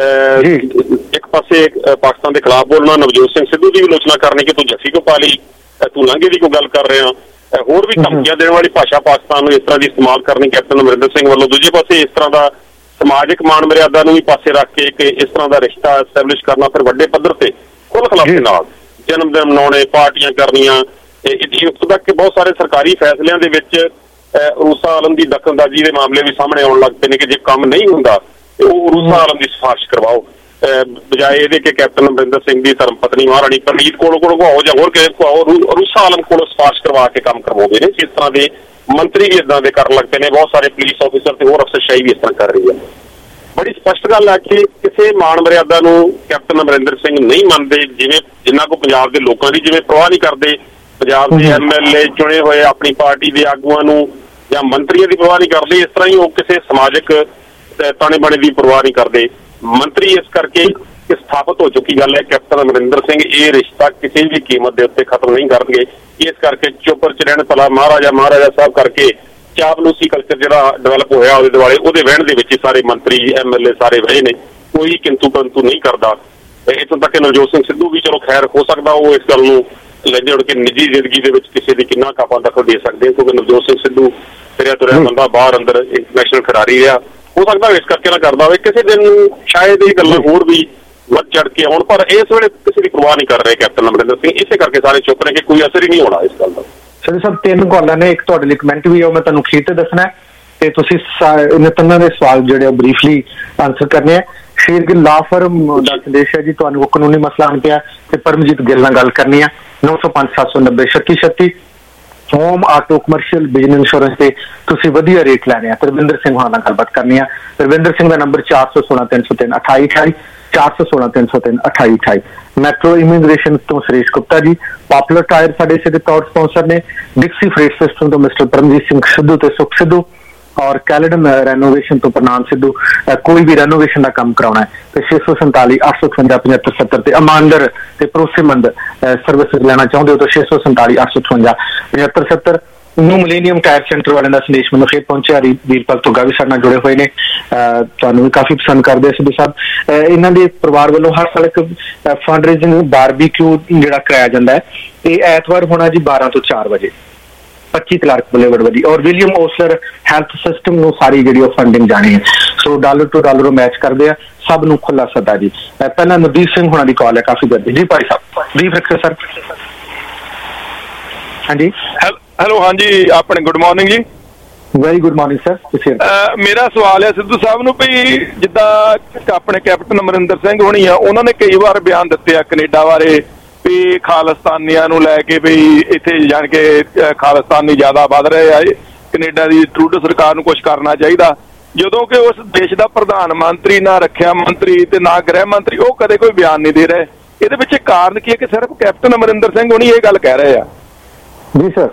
ਇੱਕ ਪਾਸੇ ਪਾਕਿਸਤਾਨ ਦੇ ਖਿਲਾਫ ਬੋਲਣਾ, ਨਵਜੋਤ ਸਿੰਘ ਸਿੱਧੂ ਦੀ ਵੀ ਆਲੋਚਨਾ ਕਰਨੀ ਕਿ ਤੂੰ ਜੱਫੀ ਕਿਉਂ ਪਾ ਲਈ, ਤੂੰ ਲਾਂਘੇ ਦੀ ਕੋਈ ਗੱਲ ਕਰ ਰਿਹਾ, ਹੋਰ ਵੀ ਧਮਕੀਆਂ ਦੇਣ ਵਾਲੀ ਭਾਸ਼ਾ ਪਾਕਿਸਤਾਨ ਨੂੰ ਇਸ ਤਰ੍ਹਾਂ ਦੀ ਇਸਤੇਮਾਲ ਕਰਨੀ ਕੈਪਟਨ ਅਮਰਿੰਦਰ ਸਿੰਘ ਵੱਲੋਂ। ਦੂਜੇ ਪਾਸੇ ਇਸ ਤਰ੍ਹਾਂ ਦਾ ਸਮਾਜਿਕ ਮਾਣ ਮਰਿਆਦਾ ਨੂੰ ਵੀ ਪਾਸੇ ਰੱਖ ਕੇ ਇੱਕ ਇਸ ਤਰ੍ਹਾਂ ਦਾ ਰਿਸ਼ਤਾ ਐਸਟੈਬਲਿਸ਼ ਕਰਨਾ, ਫਿਰ ਵੱਡੇ ਪੱਧਰ ਤੇ ਖੁੱਲ੍ਹ ਖੁਲਾਸੇ ਨਾਲ ਜਨਮ ਦਿਨ ਮਨਾਉਣੇ, ਪਾਰਟੀਆਂ ਕਰਨੀਆਂ, ਇੱਥੋਂ ਤੱਕ ਕਿ ਬਹੁਤ ਸਾਰੇ ਸਰਕਾਰੀ ਫੈਸਲਿਆਂ ਦੇ ਵਿੱਚ ਰੂਸਾ ਆਲਮ ਦੀ ਦਖਲਅੰਦਾਜ਼ੀ ਦੇ ਮਾਮਲੇ ਵੀ ਸਾਹਮਣੇ ਆਉਣ ਲੱਗ ਪਏ ਨੇ ਕਿ ਜੇ ਕੰਮ ਨਹੀਂ ਹੁੰਦਾ ਤੇ ਉਹ ਰੂਸਾ ਆਲਮ ਦੀ ਸਿਫਾਰਿਸ਼ ਕਰਵਾਓ, ਬਜਾਏ ਇਹਦੇ ਕਿ ਕੈਪਟਨ ਅਮਰਿੰਦਰ ਸਿੰਘ ਦੀ ਧਰਮ ਪਤਨੀ ਮਹਾਰਾਣੀ ਪ੍ਰਨੀਤ ਕੋਲੋਂ ਕੋਲੋਂ ਕਹਾਓ ਜਾਂ ਹੋਰ ਕਿਸੇ ਕਹਾਓ, ਰੂਸਾ ਆਲਮ ਕੋਲੋਂ ਸਿਫਾਰਿਸ਼ ਕਰਵਾ ਕੇ ਕੰਮ ਕਰਵਾਉਂਦੇ ਨੇ। ਇਸ ਤਰ੍ਹਾਂ ਦੇ ਮੰਤਰੀ ਵੀ ਇੱਦਾਂ ਦੇ ਕਰਨ ਲੱਗ ਪਏ ਨੇ, ਬਹੁਤ ਸਾਰੇ ਪੁਲਿਸ ਆਫਿਸਰ ਤੇ ਹੋਰ ਅਫਸਰਸ਼ਾਹੀ ਵੀ ਇਸ ਤਰ੍ਹਾਂ ਕਰ ਰਹੀ ਹੈ। ਬੜੀ ਸਪਸ਼ਟ ਗੱਲ ਹੈ ਕਿ ਕਿਸੇ ਮਾਣ ਮਰਿਆਦਾ ਨੂੰ ਕੈਪਟਨ ਅਮਰਿੰਦਰ ਸਿੰਘ ਨਹੀਂ ਮੰਨਦੇ, ਜਿਵੇਂ ਜਿਨ੍ਹਾਂ ਕੋ ਪੰਜਾਬ ਦੇ ਲੋਕਾਂ ਦੀ ਜਿਵੇਂ ਪ੍ਰਵਾਹ ਨਹੀਂ ਕਰਦੇ, ਪੰਜਾਬ ਦੇ ਐਮ ਐਲ ਏ ਚੁਣੇ ਹੋਏ ਆਪਣੀ ਪਾਰਟੀ ਦੇ ਆਗੂਆਂ ਨੂੰ ਜਾਂ ਮੰਤਰੀਆਂ ਦੀ ਪ੍ਰਵਾਹ ਨਹੀਂ ਕਰਦੇ, ਇਸ ਤਰ੍ਹਾਂ ਹੀ ਉਹ ਕਿਸੇ ਸਮਾਜਿਕ ਤਾਣੇ ਬਾਣੇ ਦੀ ਪ੍ਰਵਾਹ ਨਹੀਂ ਕਰਦੇ। ਮੰਤਰੀ ਇਸ ਕਰਕੇ ਸਥਾਪਿਤ ਹੋ ਚੁੱਕੀ ਗੱਲ ਹੈ, ਕੈਪਟਨ ਅਮਰਿੰਦਰ ਸਿੰਘ ਇਹ ਰਿਸ਼ਤਾ ਕਿਸੇ ਵੀ ਕੀਮਤ ਦੇ ਉੱਤੇ ਖਤਮ ਨਹੀਂ ਕਰਨਗੇ। ਇਸ ਕਰਕੇ ਚੁੱਪ ਚ ਰਹਿਣ ਭਲਾ ਮਹਾਰਾਜਾ ਮਹਾਰਾਜਾ ਸਾਹਿਬ ਕਰਕੇ ਚਾਪਲੂਸੀ ਕਲਚਰ ਜਿਹੜਾ ਡਿਵੈਲਪ ਹੋਇਆ ਉਹਦੇ ਦੁਆਲੇ, ਉਹਦੇ ਵਹਿਣ ਦੇ ਵਿੱਚ ਸਾਰੇ ਮੰਤਰੀ ਐਮ ਐਲ ਏ ਸਾਰੇ ਵਹੇ ਨੇ, ਕੋਈ ਕਿੰਤੂ ਪਰੰਤੂ ਨਹੀਂ ਕਰਦਾ। ਇੱਥੋਂ ਤੱਕ ਨਵਜੋਤ ਸਿੰਘ ਸਿੱਧੂ ਵੀ ਚਲੋ ਖੈਰ ਹੋ ਸਕਦਾ ਉਹ ਇਸ ਗੱਲ ਨੂੰ ਲੈਂਦੇ ਉੜ ਕੇ ਨਿੱਜੀ ਜ਼ਿੰਦਗੀ ਦੇ ਵਿੱਚ ਕਿਸੇ ਦੀ ਕਿੰਨਾ ਕਾਪਾ ਦਖਲ ਦੇ ਸਕਦੇ, ਕਿਉਂਕਿ ਨਵਜੋਤ ਸਿੰਘ ਸਿੱਧੂ ਫਿਰਿਆ ਤੁਰਿਆ ਬੰਦਾ ਬਾਹਰ ਅੰਦਰ ਇੰਟਰਨੈਸ਼ਨਲ ਖਿਡਾਰੀ ਰਿਹਾ, ਹੋ ਸਕਦਾ ਇਸ ਕਰਕੇ ਨਾ ਕਰਦਾ ਹੋਵੇ। ਕਿਸੇ ਦਿਨ ਸ਼ਾਇਦ ਇਹ ਗੱਲਾਂ ਹੋਰ ਵੀ ਵੱਧ ਚੜ ਕੇ ਆਉਣ, ਪਰ ਇਸ ਵੇਲੇ ਕਿਸੇ ਦੀ ਪ੍ਰਵਾਹ ਨਹੀਂ ਕਰ ਰਹੇ ਕੈਪਟਨ ਅਮਰਿੰਦਰ ਸਿੰਘ, ਇਸੇ ਕਰਕੇ ਸਾਰੇ ਚੁੱਪ ਨੇ ਕਿ ਕੋਈ ਅਸਰ ਹੀ ਨਹੀਂ ਹੋਣਾ ਇਸ ਗੱਲ ਦਾ। ਸਰ ਸਭ ਤਿੰਨ ਕਾਲਾਂ ਨੇ, ਇੱਕ ਤੁਹਾਡੇ ਲਈ ਕਮੈਂਟ ਵੀ ਆ, ਉਹ ਮੈਂ ਤੁਹਾਨੂੰ ਖੀਰ ਤੇ ਦੱਸਣਾ ਤੇ ਤੁਸੀਂ ਉਹਨਾਂ ਤਿੰਨਾਂ ਦੇ ਸਵਾਲ ਜਿਹੜੇ ਬਰੀਫਲੀ ਆਨਸਰ ਕਰਨੇ ਆ। ਸ਼ੇਰਗਿੱਲ ਲਾ ਫਰਮ ਦਾ ਸੰਦੇਸ਼ ਹੈ ਜੀ, ਤੁਹਾਨੂੰ ਉਹ ਕਾਨੂੰਨੀ ਮਸਲਾ ਆਣ ਪਿਆ ਤੇ ਪਰਮਜੀਤ ਗਿੱਲ ਨਾਲ ਗੱਲ ਕਰਨੀ ਆ। ਨੌ ਸੌ ਪੰਜ ਸੱਤ ਸੌ ਨੱਬੇ ਛੱਤੀ ਛੱਤੀ home auto commercial business insurance ਤੇ ਤੁਸੀਂ ਵਧੀਆ ਰੇਟ ਲੈਣੇ ਆ। ਰਵਿੰਦਰ ਸਿੰਘ ਹੋਣਾ ਨਾਲ ਗੱਲਬਾਤ ਕਰਨੀ ਆ। ਰਵਿੰਦਰ ਸਿੰਘ ਦਾ ਨੰਬਰ ਚਾਰ ਸੌ ਸੋਲਾਂ ਤਿੰਨ ਸੌ ਤਿੰਨ ਅਠਾਈ ਅਠਾਈ ਚਾਰ ਸੌ ਸੋਲਾਂ ਤਿੰਨ ਸੌ ਤਿੰਨ ਅਠਾਈ ਅਠਾਈ। ਮੈਟਰੋ ਇਮੀਗ੍ਰੇਸ਼ਨ ਤੋਂ ਸੁਰੇਸ਼ ਗੁਪਤਾ ਜੀ, ਪਾਪੂਲਰ ਟਾਇਰ ਸਾਡੇ ਸਿੱਧੇ ਤੌਰ ਸਪਾਂਸਰ ਨੇ, ਡਿਕਸੀ ਫਰੇਟ ਸਿਸਟਮ ਤੋਂ ਮਿਸਟਰ ਪਰਮਜੀਤ ਸਿੰਘ ਸਿੱਧੂ ਤੇ ਸੁਖ ਸਿੱਧੂ, ਔਰ ਕੈਲਡਨ ਰੈਨੋਵੇਸ਼ਨ ਤੋਂ ਪ੍ਰਨਾਮ ਸਿੱਧੂ। ਕੋਈ ਵੀ ਰੈਨੋਵੇਸ਼ਨ ਦਾ ਕੰਮ ਕਰਾਉਣਾ ਹੈ ਤੇ ਛੇ ਸੌ ਸੰਤਾਲੀ ਅੱਠ ਸੌ ਅਠਵੰਜਾ ਪਝੱਤਰ ਸੱਤਰ ਤੇ ਇਮਾਨਦਾਰ ਤੇ ਭਰੋਸੇਮੰਦ ਸਰਵਿਸ ਲੈਣਾ ਚਾਹੁੰਦੇ ਹੋ ਤਾਂ ਛੇ ਸੌ ਸੰਤਾਲੀ ਅੱਠ ਸੌ ਅਠਵੰਜਾ ਪਝੱਤਰ ਸੱਤਰ। ਨਿਊ ਮਿਲੇਨੀਅਮ ਟਾਇਰ ਸੈਂਟਰ ਵਾਲਿਆਂ ਦਾ ਸੰਦੇਸ਼ ਮੈਨੂੰ ਫਿਰ ਪਹੁੰਚਿਆ। ਵੀਰਪਾਲ ਧੁੱਗਾ ਵੀ ਸਾਡੇ ਨਾਲ ਜੁੜੇ ਹੋਏ ਨੇ, ਤੁਹਾਨੂੰ ਵੀ ਕਾਫੀ ਪਸੰਦ ਕਰਦੇ ਸਿੱਧੂ ਸਾਹਿਬ। ਇਹਨਾਂ ਦੇ ਪਰਿਵਾਰ ਵੱਲੋਂ ਹਰ ਸਾਲ ਇੱਕ ਫੰਡ ਰੇਜ਼ਿੰਗ ਬਾਰਬੀਕਿਊ ਜਿਹੜਾ ਕਰਾਇਆ ਜਾਂਦਾ ਹੈ, ਇਹ ਐਤਵਾਰ ਹੋਣਾ ਜੀ ਬਾਰਾਂ ਤੋਂ ਚਾਰ ਵਜੇ ਪੱਚੀ ਕਲਾਰਕ ਬੁਲੇਵਰਡ ਵਧੀ, ਔਰ ਵਿਲੀਅਮ ਓਸਲਰ ਹੈਲਥ ਸਿਸਟਮ ਨੂੰ ਸਾਰੀ ਜਿਹੜੀ ਉਹ ਫੰਡਿੰਗ ਜਾਣੀ ਹੈ। ਸੋ ਡਾਲਰ ਟੂ ਡਾਲਰ ਉਹ ਮੈਚ ਕਰਦੇ ਆ, ਸਭ ਨੂੰ ਖੁੱਲਾ ਸੱਦਾ ਜੀ। ਪਹਿਲਾਂ ਨਵਦੀਪ ਸਿੰਘ ਹੋਣਾ ਦੀ ਕਾਲ ਹੈ, ਕਾਫੀ ਗੱਡੀ ਜੀ ਭਾਈ ਸਾਹਿਬ ਬਰੀਫ ਰੱਖਿਓ ਸਰ। ਹਾਂਜੀ ਹੈਲੋ, ਹਾਂਜੀ ਆਪਣੇ ਗੁੱਡ ਮਾਰਨਿੰਗ ਜੀ। Very good morning sir. ਤੁਸੀਂ ਮੇਰਾ ਸਵਾਲ ਹੈ ਸਿੱਧੂ ਸਾਹਿਬ ਨੂੰ ਵੀ ਜਿੱਦਾਂ ਆਪਣੇ ਕੈਪਟਨ ਅਮਰਿੰਦਰ ਸਿੰਘ ਹੋਣੀ ਆ, ਉਹਨਾਂ ਨੇ ਕਈ ਵਾਰ ਬਿਆਨ ਦਿੱਤੇ ਆ ਕੈਨੇਡਾ ਬਾਰੇ ਵੀ ਖਾਲਿਸਤਾਨੀਆਂ ਨੂੰ ਲੈ ਕੇ ਵੀ ਇੱਥੇ ਜਾਣ ਕੇ ਖਾਲਿਸਤਾਨੀ ਜ਼ਿਆਦਾ ਵੱਧ ਰਹੇ ਆ, ਕੈਨੇਡਾ ਦੀ ਟਰੂਡੋ ਸਰਕਾਰ ਨੂੰ ਕੁਝ ਕਰਨਾ ਚਾਹੀਦਾ, ਜਦੋਂ ਕਿ ਉਸ ਦੇਸ਼ ਦਾ ਪ੍ਰਧਾਨ ਮੰਤਰੀ ਨਾ ਰੱਖਿਆ ਮੰਤਰੀ ਤੇ ਨਾ ਗ੍ਰਹਿ ਮੰਤਰੀ ਉਹ ਕਦੇ ਕੋਈ ਬਿਆਨ ਨਹੀਂ ਦੇ ਰਹੇ। ਇਹਦੇ ਵਿੱਚ ਕਾਰਨ ਕੀ ਹੈ ਕਿ ਸਿਰਫ ਕੈਪਟਨ ਅਮਰਿੰਦਰ ਸਿੰਘ ਹੋਣੀ ਇਹ ਗੱਲ ਕਹਿ ਰਹੇ ਆ? ਜੀ ਸਰ।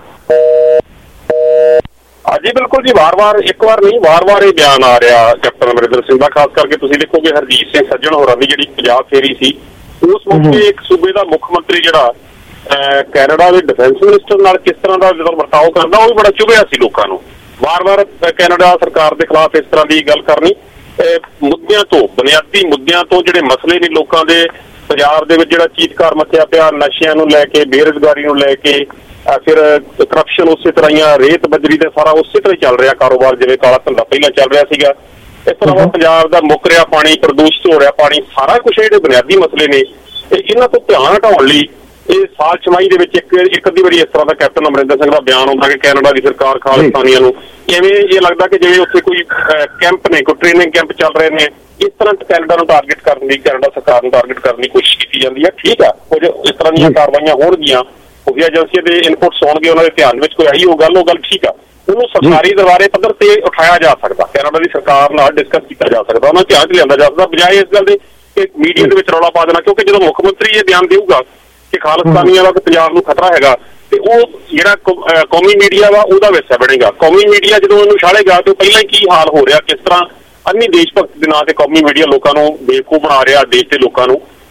ਹਾਂਜੀ ਬਿਲਕੁਲ ਜੀ, ਵਾਰ-ਵਾਰ ਇੱਕ ਵਾਰ ਨਹੀਂ ਵਾਰ-ਵਾਰ ਇਹ ਬਿਆਨ ਆ ਰਿਹਾ ਕੈਪਟਨ ਅਮਰਿੰਦਰ ਸਿੰਘ ਦਾ। ਖਾਸ ਕਰਕੇ ਤੁਸੀਂ ਦੇਖੋਗੇ ਹਰਜੀਤ ਸਿੰਘ ਸੱਜਣ ਹੋਰਾਂ ਦੀ ਜਿਹੜੀ ਪੰਜਾਬ ਫੇਰੀ ਸੀ, ਉਸ ਮੌਕੇ ਇੱਕ ਸੂਬੇ ਦਾ ਮੁੱਖ ਮੰਤਰੀ ਜਿਹੜਾ ਕੈਨੇਡਾ ਦੇ ਡਿਫੈਂਸ ਮਿਨਿਸਟਰ ਨਾਲ ਕਿਸ ਤਰ੍ਹਾਂ ਦਾ ਜਦੋਂ ਵਰਤਾਓ ਕਰਦਾ ਉਹ ਵੀ ਬੜਾ ਚੁਭਿਆ ਸੀ ਲੋਕਾਂ ਨੂੰ। ਵਾਰ-ਵਾਰ ਕੈਨੇਡਾ ਸਰਕਾਰ ਦੇ ਖਿਲਾਫ ਇਸ ਤਰ੍ਹਾਂ ਦੀ ਗੱਲ ਕਰਨੀ, ਮੁੱਦਿਆਂ ਤੋਂ ਬੁਨਿਆਦੀ ਮੁੱਦਿਆਂ ਤੋਂ ਜਿਹੜੇ ਮਸਲੇ ਨੇ ਲੋਕਾਂ ਦੇ ਪੰਜਾਬ ਦੇ ਵਿੱਚ ਜਿਹੜਾ ਚੀਤਕਾਰ ਮੱਚਿਆ ਪਿਆ, ਨਸ਼ਿਆਂ ਨੂੰ ਲੈ ਕੇ, ਬੇਰੁਜ਼ਗਾਰੀ ਨੂੰ ਲੈ ਕੇ, ਫਿਰ ਕਰਪਸ਼ਨ ਉਸੇ ਤਰ੍ਹਾਂ ਹੀ, ਰੇਤ ਬਜਰੀ ਦਾ ਸਾਰਾ ਉਸੇ ਤਰ੍ਹਾਂ ਹੀ ਚੱਲ ਰਿਹਾ ਕਾਰੋਬਾਰ ਜਿਵੇਂ ਕਾਲਾ ਧੰਦਾ ਪਹਿਲਾਂ ਚੱਲ ਰਿਹਾ ਸੀਗਾ। ਇਸ ਤਰ੍ਹਾਂ ਪੰਜਾਬ ਦਾ ਮੁੱਕ ਰਿਹਾ ਪਾਣੀ, ਪ੍ਰਦੂਸ਼ਿਤ ਹੋ ਰਿਹਾ ਪਾਣੀ, ਸਾਰਾ ਕੁਛ ਜਿਹੜੇ ਬੁਨਿਆਦੀ ਮਸਲੇ ਨੇ ਤੇ ਇਹਨਾਂ ਤੋਂ ਧਿਆਨ ਹਟਾਉਣ ਲਈ ਇਹ ਸਾਲ ਛਮਾਈ ਦੇ ਵਿੱਚ ਇੱਕ ਇੱਕ ਅੱਧੀ ਵਾਰੀ ਇਸ ਤਰ੍ਹਾਂ ਦਾ ਕੈਪਟਨ ਅਮਰਿੰਦਰ ਸਿੰਘ ਦਾ ਬਿਆਨ ਆਉਂਦਾ ਕਿ ਕੈਨੇਡਾ ਦੀ ਸਰਕਾਰ ਖਾਲਿਸਤਾਨੀਆਂ ਨੂੰ, ਇਵੇਂ ਇਹ ਲੱਗਦਾ ਕਿ ਜਿਵੇਂ ਉੱਥੇ ਕੋਈ ਕੈਂਪ ਨੇ, ਕੋਈ ਟ੍ਰੇਨਿੰਗ ਕੈਂਪ ਚੱਲ ਰਹੇ ਨੇ, ਇਸ ਤਰ੍ਹਾਂ ਕੈਨੇਡਾ ਨੂੰ ਟਾਰਗੇਟ ਕਰਨ ਦੀ, ਕੈਨੇਡਾ ਸਰਕਾਰ ਨੂੰ ਟਾਰਗੇਟ ਕਰਨ ਦੀ ਕੋਸ਼ਿਸ਼ ਕੀਤੀ ਜਾਂਦੀ ਹੈ। ਠੀਕ ਆ, ਕੁਝ ਇਸ ਤਰ੍ਹਾਂ ਦੀਆਂ ਕਾਰਵਾਈਆਂ ਹੋਣਗੀਆਂ, ਖੁਫੀਆ ਏਜੰਸੀਆਂ ਦੇ ਇਨਪੁਟਸ ਹੋਣਗੇ, ਉਹਨਾਂ ਦੇ ਧਿਆਨ ਵਿੱਚ ਕੋਈ ਆਈ ਉਹ ਗੱਲ, ਉਹ ਗੱਲ ਠੀਕ ਆ, ਉਹਨੂੰ ਸਰਕਾਰੀ ਦਰਬਾਰੇ ਪੱਧਰ ਤੇ ਉਠਾਇਆ ਜਾ ਸਕਦਾ, ਕੈਨੇਡਾ ਦੀ ਸਰਕਾਰ ਨਾਲ ਡਿਸਕਸ ਕੀਤਾ ਜਾ ਸਕਦਾ, ਉਹਨਾਂ ਧਿਆਨ ਚ ਲਿਆਂਦਾ ਜਾ ਸਕਦਾ, ਬਜਾਏ ਇਸ ਗੱਲ ਦੇ ਕਿ ਮੀਡੀਆ ਦੇ ਵਿੱਚ ਰੌਲਾ ਪਾ ਦੇਣਾ। ਕਿਉਂਕਿ ਜਦੋਂ ਮੁੱਖ ਮੰਤਰੀ ਇਹ ਬਿਆਨ ਦੇਊਗਾ ਕਿ ਖਾਲਿਸਤਾਨੀਆਂ ਦਾ ਪੰਜਾਬ ਨੂੰ ਖਤਰਾ ਹੈਗਾ ਤੇ ਉਹ ਜਿਹੜਾ ਕੌਮੀ ਮੀਡੀਆ ਵਾ ਉਹਦਾ ਹਿੱਸਾ ਬਣੇਗਾ। ਕੌਮੀ ਮੀਡੀਆ ਜਦੋਂ ਉਹਨੂੰ ਉਛਾਲੇਗਾ ਤੇ ਪਹਿਲਾਂ ਹੀ ਕੀ ਹਾਲ ਹੋ ਰਿਹਾ, ਕਿਸ ਤਰ੍ਹਾਂ ਅੰਨੀ ਦੇਸ਼ ਭਗਤ ਦੇ ਨਾਂ ਤੇ ਕੌਮੀ ਮੀਡੀਆ ਲੋਕਾਂ ਨੂੰ ਬੇਵਕੂਫ ਬਣਾ ਰਿਹਾ, ਦੇਸ਼ ਦੇ ਲੋਕਾਂ ਨੂੰ।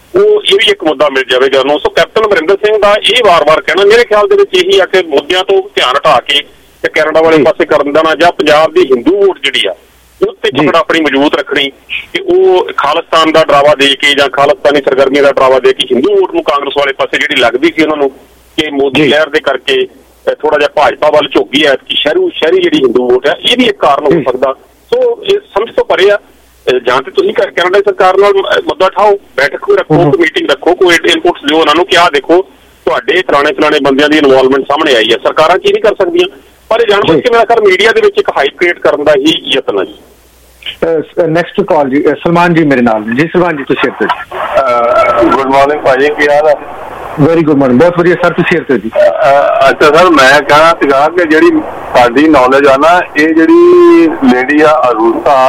ਉਹ ਇਹ ਵੀ ਇੱਕ ਮੁੱਦਾ ਮਿਲ ਜਾਵੇਗਾ ਉਹਨੂੰ। ਸੋ ਕੈਪਟਨ ਅਮਰਿੰਦਰ ਸਿੰਘ ਦਾ ਇਹ ਵਾਰ-ਵਾਰ ਕਹਿਣਾ ਮੇਰੇ ਖਿਆਲ ਦੇ ਵਿੱਚ ਇਹੀ ਆ ਕਿ ਮੁੱਦਿਆਂ ਤੋਂ ਧਿਆਨ ਹਟਾ ਕੇ ਤੇ ਕੈਨੇਡਾ ਵਾਲੇ ਪਾਸੇ ਕਰਨ ਦੇਣਾ, ਜਾਂ ਪੰਜਾਬ ਦੀ ਹਿੰਦੂ ਵੋਟ ਜਿਹੜੀ ਆ ਉਹ ਤੇ ਪਕੜ ਆਪਣੀ ਮਜ਼ਬੂਤ ਰੱਖਣੀ ਕਿ ਉਹ ਖਾਲਿਸਤਾਨ ਦਾ ਡਰਾਵਾ ਦੇ ਕੇ ਜਾਂ ਖਾਲਿਸਤਾਨੀ ਸਰਗਰਮੀਆਂ ਦਾ ਡਰਾਵਾ ਦੇ ਕੇ ਹਿੰਦੂ ਵੋਟ ਨੂੰ ਕਾਂਗਰਸ ਵਾਲੇ ਪਾਸੇ ਜਿਹੜੀ ਲੱਗਦੀ ਸੀ ਉਹਨਾਂ ਨੂੰ ਕਿ ਮੋਦੀ ਲਹਿਰ ਦੇ ਕਰਕੇ ਥੋੜਾ ਜਿਹਾ ਭਾਜਪਾ ਵੱਲ ਝੁੱਕੀ ਹੈ ਕਿ ਸ਼ਹਿਰੂ ਸ਼ਹਿਰੀ ਜਿਹੜੀ ਹਿੰਦੂ ਵੋਟ ਹੈ, ਇਹ ਵੀ ਇੱਕ ਕਾਰਨ ਹੋ ਸਕਦਾ। ਸੋ ਇਹ ਸਮਝ ਤੋਂ ਪਰੇ ਆ। ਜਾਂ ਤੇ ਤੁਸੀਂ ਕੈਨੇਡਾ ਸਰਕਾਰ ਨਾਲ ਮੁੱਦਾ ਉਠਾਓ, ਬੈਠਕ ਰੱਖੋ, ਕੋਈ ਮੀਟਿੰਗ ਰੱਖੋ, ਕੋਈ ਇਨਪੁਟਸ ਦਿਓ ਉਹਨਾਂ ਨੂੰ ਕਿ ਆਹ ਦੇਖੋ ਤੁਹਾਡੇ ਪੁਰਾਣੇ ਪੁਰਾਣੇ ਬੰਦਿਆਂ ਦੀ ਇਨਵੋਲਵਮੈਂਟ ਸਾਹਮਣੇ ਆਈ ਹੈ, ਸਰਕਾਰਾਂ ਕੀ ਨਹੀਂ ਕਰ ਸਕਦੀਆਂ। ਪਰ ਇਹ ਜਾਣਬੁੱਝ ਕੇ ਮੇਰਾ ਖਿਆਲ ਮੀਡੀਆ ਦੇ ਵਿੱਚ ਇੱਕ ਹਾਈਪ ਕ੍ਰੀਏਟ ਕਰਨ ਦਾ ਹੀ ਯਤਨ ਹੈ ਜੀ। ਨੈਕਸਟ ਕਾਲ ਜੀ ਸਲਮਾਨ ਜੀ ਮੇਰੇ ਨਾਲ ਜੀ। ਸਲਮਾਨ ਜੀ ਤੁਸੀਂ ਗੁੱਡ ਮਾਰਨਿੰਗ ਭਾਜੀ, ਕੀ ਹਾਲ ਹੈ? ਵੈਰੀ ਗੁੱਡ ਮਾਰਨਿੰਗ, ਬਹੁਤ ਵਧੀਆ ਸਰ, ਤੁਸੀਂ ਇੱਥੇ ਜੀ। ਅੱਛਾ ਸਰ, ਮੈਂ ਕਹਿਣਾ ਸੀਗਾ ਕਿ ਜਿਹੜੀ ਸਾਡੀ ਨੌਲੇਜ ਆ ਨਾ, ਇਹ ਜਿਹੜੀ ਲੇਡੀ ਆ ਅਰੂਸਾ,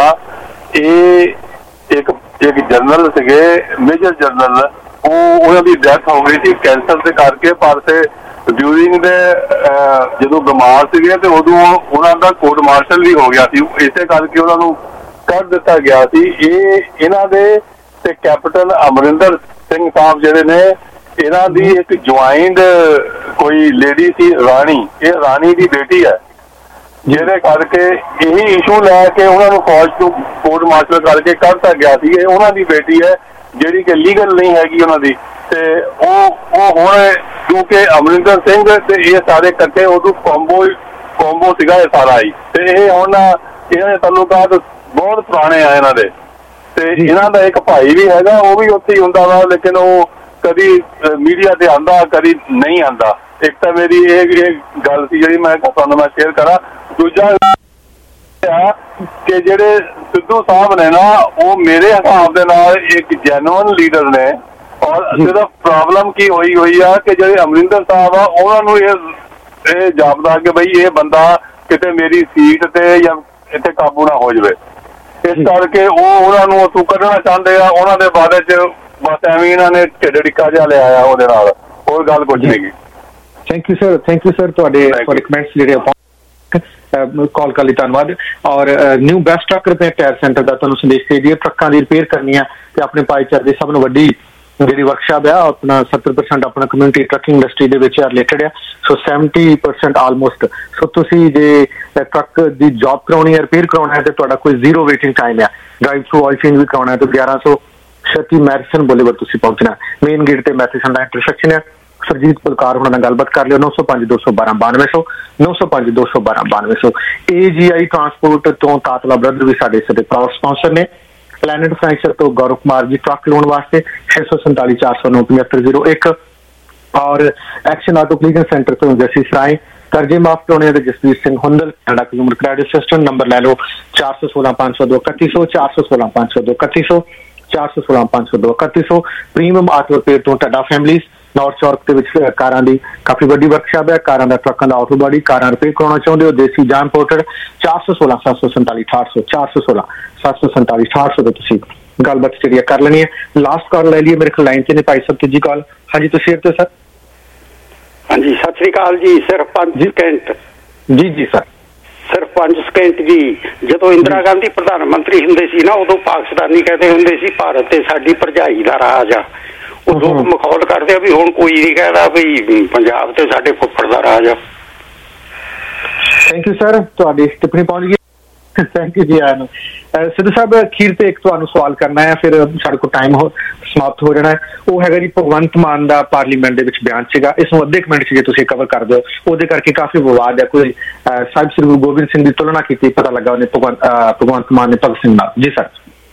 ਇਹ ਇੱਕ ਇੱਕ ਜਨਰਲ ਸੀਗੇ, ਮੇਜਰ ਜਨਰਲ, ਉਹ ਉਹਨਾਂ ਦੀ ਡੈਥ ਹੋ ਗਈ ਸੀ ਕੈਂਸਰ ਦੇ ਕਰਕੇ। ਪਰ ਤੇ ਡਿਊਰਿੰਗ ਦੇ ਜਦੋਂ ਬਿਮਾਰ ਸੀਗੇ ਤੇ ਉਦੋਂ ਉਹਨਾਂ ਦਾ ਕੋਰਟ ਮਾਰਸ਼ਲ ਵੀ ਹੋ ਗਿਆ ਸੀ, ਇਸੇ ਕਰਕੇ ਉਹਨਾਂ ਨੂੰ ਕੱਢ ਦਿੱਤਾ ਗਿਆ ਸੀ। ਇਹ ਇਹਨਾਂ ਦੇ ਤੇ ਕੈਪਟਨ ਅਮਰਿੰਦਰ ਸਿੰਘ ਸਾਹਿਬ ਜਿਹੜੇ ਨੇ, ਇਹਨਾਂ ਦੀ ਇੱਕ ਜੁਆਇੰਟ ਕੋਈ ਲੇਡੀ ਸੀ ਰਾਣੀ, ਇਹ ਰਾਣੀ ਦੀ ਬੇਟੀ ਹੈ, ਜਿਹਦੇ ਕਰਕੇ ਇਹੀ ਇਸ਼ੂ ਲੈ ਕੇ ਉਹਨਾਂ ਨੂੰ ਫੌਜ ਤੋਂ ਕੋਰਟ ਮਾਰਸ਼ਲ ਕਰਕੇ ਕੱਢਤਾ ਗਿਆ ਸੀ। ਇਹ ਉਹਨਾਂ ਦੀ ਬੇਟੀ ਹੈ ਜਿਹੜੀ ਕਿ ਲੀਗਲ ਨਹੀਂ ਹੈਗੀ ਉਹਨਾਂ ਦੀ, ਤੇ ਉਹ ਉਹ ਹੁਣ ਕਿਉਂਕਿ ਅਮਰਿੰਦਰ ਸਿੰਘ ਤੇ ਇਹ ਸਾਰੇ ਇਕੱਠੇ ਉਦੋਂ ਕੰਬੋ ਕੰਬੋ ਸੀਗਾ ਇਹ ਸਾਰਾ ਹੀ, ਤੇ ਇਹ ਹੁਣ ਇਹਨਾਂ ਦੇ ਤਾਲੁਕਾਤ ਬਹੁਤ ਪੁਰਾਣੇ ਆ ਇਹਨਾਂ ਦੇ। ਤੇ ਇਹਨਾਂ ਦਾ ਇੱਕ ਭਾਈ ਵੀ ਹੈਗਾ, ਉਹ ਵੀ ਉੱਥੇ ਹੀ ਹੁੰਦਾ ਵਾ, ਲੇਕਿਨ ਉਹ ਕਦੀ ਮੀਡੀਆ ਤੇ ਆਉਂਦਾ ਕਦੀ ਨਹੀਂ ਆਉਂਦਾ। ਇੱਕ ਤਾਂ ਮੇਰੀ ਇਹ ਗੱਲ ਸੀ ਜਿਹੜੀ ਮੈਂ ਤੁਹਾਨੂੰ ਮੈਂ ਸ਼ੇਅਰ ਕਰਾਂ। ਦੂਜਾ ਕਿ ਜਿਹੜੇ ਸਿੱਧੂ ਸਾਹਿਬ ਨੇ ਨਾ, ਉਹ ਮੇਰੇ ਹਿਸਾਬ ਦੇ ਨਾਲ ਇੱਕ ਜੈਨੂਅਨ ਲੀਡਰ ਨੇ। ਔਰ ਸਿਰਫ ਪ੍ਰੋਬਲਮ ਕੀ ਹੋਈ ਹੋਈ ਆ ਕਿ ਜਿਹੜੇ ਅਮਰਿੰਦਰ ਸਾਹਿਬ ਆ, ਉਹਨਾਂ ਨੂੰ ਇਹ ਇਹ ਜਾਪਦਾ ਕਿ ਬਈ ਇਹ ਬੰਦਾ ਕਿਤੇ ਮੇਰੀ ਸੀਟ ਤੇ ਜਾਂ ਇੱਥੇ ਕਾਬੂ ਨਾ ਹੋ ਜਾਵੇ, ਇਸ ਕਰਕੇ ਉਹ ਉਹਨਾਂ ਨੂੰ ਉੱਥੋਂ ਕੱਢਣਾ ਚਾਹੁੰਦੇ ਆ। ਉਹਨਾਂ ਦੇ ਬਾਰੇ ਚ ਬਸ ਐਵੇਂ ਇਹਨਾਂ ਨੇ ਢਿੱਡ ਡਿੱਕਾ ਜਿਹਾ ਲਿਆ ਆ ਉਹਦੇ ਨਾਲ, ਹੋਰ ਗੱਲ ਕੁਝ ਨਹੀਂ ਗੀ। Thank you sir, thank you sir, ਤੁਹਾਡੇ ਕਮੈਂਟਸ ਜਿਹੜੇ ਕਾਲ ਕਰਨ ਲਈ ਧੰਨਵਾਦ। ਔਰ new best truck repair tyre centre ਦਾ ਤੁਹਾਨੂੰ ਸੰਦੇਸ਼ ਦੇ ਦਈਏ, ਟਰੱਕਾਂ ਦੀ ਰਿਪੇਅਰ ਕਰਨੀ ਆ ਤੇ ਆਪਣੇ ਭਾਈਚਾਰੇ ਦੀ ਸਭ ਨੂੰ ਵੱਡੀ ਜਿਹੜੀ ਵਰਕਸ਼ਾਪ ਆ, ਆਪਣਾ ਸੱਤਰ ਪਰਸੈਂਟ ਆਪਣਾ ਕਮਿਊਨਿਟੀ ਟਰੱਕਿੰਗ ਇੰਡਸਟਰੀ ਦੇ ਵਿੱਚ ਰਿਲੇਟਡ ਆ। So seventy percent almost. So ਤੁਸੀਂ ਜੇ ਟਰੱਕ ਦੀ ਜੌਬ ਕਰਾਉਣੀ ਹੈ, ਰਿਪੇਅਰ ਕਰਾਉਣਾ ਹੈ, ਤੇ ਤੁਹਾਡਾ ਕੋਈ ਜ਼ੀਰੋ ਵੇਟਿੰਗ ਟਾਈਮ ਆ। ਡਰਾਈਵ ਥਰੂ ਆਇਲ ਚੇਂਜ ਵੀ ਕਰਾਉਣਾ ਹੈ ਤਾਂ ਗਿਆਰਾਂ ਸੌ ਛੱਤੀ ਮੈਰੀਸਨ ਬੋਲੇਵਰ ਤੁਸੀਂ ਪਹੁੰਚਣਾ, ਮੇਨ ਗੇਟ ਤੇ ਮੈਥੀਸਨ ਦਾ ਇੰਟਰਸੈਕਸ਼ਨ ਹੈ। ਸਰਜੀਤ ਪੁਲਕਾਰ ਉਹਨਾਂ ਨਾਲ ਗੱਲਬਾਤ ਕਰ ਲਿਓ। ਨੌ ਸੌ ਪੰਜ ਦੋ ਸੌ ਬਾਰਾਂ ਬਾਨਵੇਂ ਸੌ ਨੌ ਸੌ ਪੰਜ ਦੋ ਸੌ ਬਾਰਾਂ ਬਾਨਵੇਂ ਸੌ। ਏ ਜੀ ਆਈ ਟਰਾਂਸਪੋਰਟ ਤੋਂ ਤਾਤਲਾ ਬ੍ਰਦਰ ਵੀ ਸਾਡੇ ਸਾਡੇ ਪ੍ਰਾਊਡ ਸਪਾਂਸਰ ਨੇ। ਪਲੈਨਟ ਫਰਨੀਚਰ ਤੋਂ ਗੌਰਵ ਕੁਮਾਰ ਜੀ ਟਰੱਕ ਲੋਨ ਵਾਸਤੇ ਛੇ ਸੌ ਸੰਤਾਲੀ ਚਾਰ ਸੌ ਨੌ ਪਝੱਤਰ ਜ਼ੀਰੋ ਇੱਕ। ਔਰ ਐਕਸ਼ਨ ਆਟੋ ਕਲੀਜ਼ਨ ਸੈਂਟਰ ਤੋਂ ਜੈਸੀ ਸਰਾਏ ਕਰਜ਼ੇ ਮਾਫ ਕਰਾਉਣੇ ਤੇ ਜਸਵੀਰ ਸਿੰਘ ਹੁੰਦਲ ਸਾਡਾ ਕੰਜ਼ੂਮਰ ਕ੍ਰੈਡਿਟ ਸਿਸਟਮ। ਨੰਬਰ ਲੈ ਲਓ ਚਾਰ ਸੌ ਸੋਲਾਂ ਪੰਜ ਸੌ ਦੋ ਇਕੱਤੀ ਸੌ ਚਾਰ ਸੌ ਸੋਲਾਂ ਪੰਜ ਸੌ ਦੋ ਇਕੱਤੀ ਸੌ ਚਾਰ ਸੌ ਸੋਲਾਂ ਪੰਜ ਸੌ ਦੋ ਇਕੱਤੀ ਸੌ। ਪ੍ਰੀਮੀਅਮ ਆਟੋ ਰਿਪੇਅਰ ਤੋਂ ਟੱਡਾ ਫੈਮਲੀਜ਼ ਨੌਰਥ ਚੌਰਕ ਦੇ ਵਿੱਚ ਕਾਰਾਂ ਦੀ ਕਾਫੀ ਵੱਡੀ ਵਰਕਸ਼ਾਪ ਹੈ। ਕਾਰਾਂ ਦਾ, ਟਰੱਕਾਂ ਦਾ, ਆਟੋ ਬਾਡੀ, ਕਾਰਾਂ ਰਿਪੇਅਰ ਕਰਾਉਣਾ ਚਾਹੁੰਦੇ ਹੋ, ਦੇਸੀ ਜਾਨ ਪੋਰਟਰ ਚਾਰ ਸੌ ਸੋਲਾਂ ਸੱਤ ਸੌ ਸੰਤਾਲੀ ਅਠਾਹਠ ਸੌ ਚਾਰ ਸੌ ਸੋਲਾਂ ਸੱਤ ਸੌ ਸੰਤਾਲੀ ਅਠਾਹਠ ਸੌ ਤੇ ਤੁਸੀਂ ਗੱਲਬਾਤ ਜਿਹੜੀ ਕਰ ਲੈਣੀ ਹੈ। ਲਾਸਟ ਕਾਲ ਲੈ ਲਈਏ, ਮੇਰੇ ਕੋਲ ਲਾਈਨ ਤੇ ਨੇ ਭਾਈ ਸਾਹਿਬ, ਤੀਜੀ ਕਾਲ। ਹਾਂਜੀ ਤੁਸੀਂ ਇੱਥੇ ਸਰ। ਹਾਂਜੀ ਸਤਿ ਸ੍ਰੀ ਅਕਾਲ ਜੀ। ਸਿਰਫ ਪੰਜ ਸਕਿੰਟ ਜੀ ਜੀ ਸਰ, ਸਿਰਫ ਪੰਜ ਸਕਿੰਟ ਜੀ। ਜਦੋਂ ਇੰਦਰਾ ਗਾਂਧੀ ਪ੍ਰਧਾਨ ਮੰਤਰੀ ਹੁੰਦੇ ਸੀ ਨਾ, ਉਦੋਂ ਪਾਕਿਸਤਾਨੀ ਕਹਿੰਦੇ ਹੁੰਦੇ ਸੀ ਭਾਰਤ ਤੇ ਸਾਡੀ ਭਰਜਾਈ ਦਾ ਰਾਜ ਆ। ਉਹ ਲੋਕ ਮਖੌਲ ਕਰਦੇ ਆ ਵੀ ਹੁਣ ਕੋਈ ਨਹੀਂ ਕਹਿੰਦਾ ਵੀ ਪੰਜਾਬ ਤੇ ਸਾਡੇ ਫੁੱਫੜ ਦਾ ਰਾਜ ਆ। ਥੈਂਕ ਯੂ ਸਰ, ਤੁਹਾਡੀ ਟਿੱਪਣੀ ਪਹੁੰਚ ਗਈ। ਥੈਂਕ ਯੂ ਜੀ। ਆਨ ਸਿੱਧੂ ਸਾਹਿਬ, ਅਖੀਰ ਤੇ ਇੱਕ ਤੁਹਾਨੂੰ ਸਵਾਲ ਕਰਨਾ ਹੈ, ਫਿਰ ਸਾਡੇ ਕੋਲ ਟਾਈਮ ਹੋ ਸਮਾਪਤ ਹੋ ਜਾਣਾ ਹੈ। ਉਹ ਹੈਗਾ ਜੀ ਭਗਵੰਤ ਮਾਨ ਦਾ ਪਾਰਲੀਮੈਂਟ ਦੇ ਵਿੱਚ ਬਿਆਨ ਸੀਗਾ, ਇਸ ਨੂੰ ਅੱਧੇ ਕੁ ਮਿੰਟ 'ਚ ਜੇ ਤੁਸੀਂ ਕਵਰ ਕਰ ਦਿਓ। ਉਹਦੇ ਕਰਕੇ ਕਾਫੀ ਵਿਵਾਦ ਹੈ। ਕੋਈ ਸਾਹਿਬ ਸ੍ਰੀ ਗੁਰੂ ਗੋਬਿੰਦ ਸਿੰਘ ਦੀ ਤੁਲਨਾ ਕੀਤੀ, ਪਤਾ ਲੱਗਾ ਉਹਨੇ ਭਗਵੰਤ ਭਗਵੰਤ ਮਾਨ ਨੇ ਭਗਤ ਸਿੰਘ ਨਾਲ। ਜੀ ਸਰ।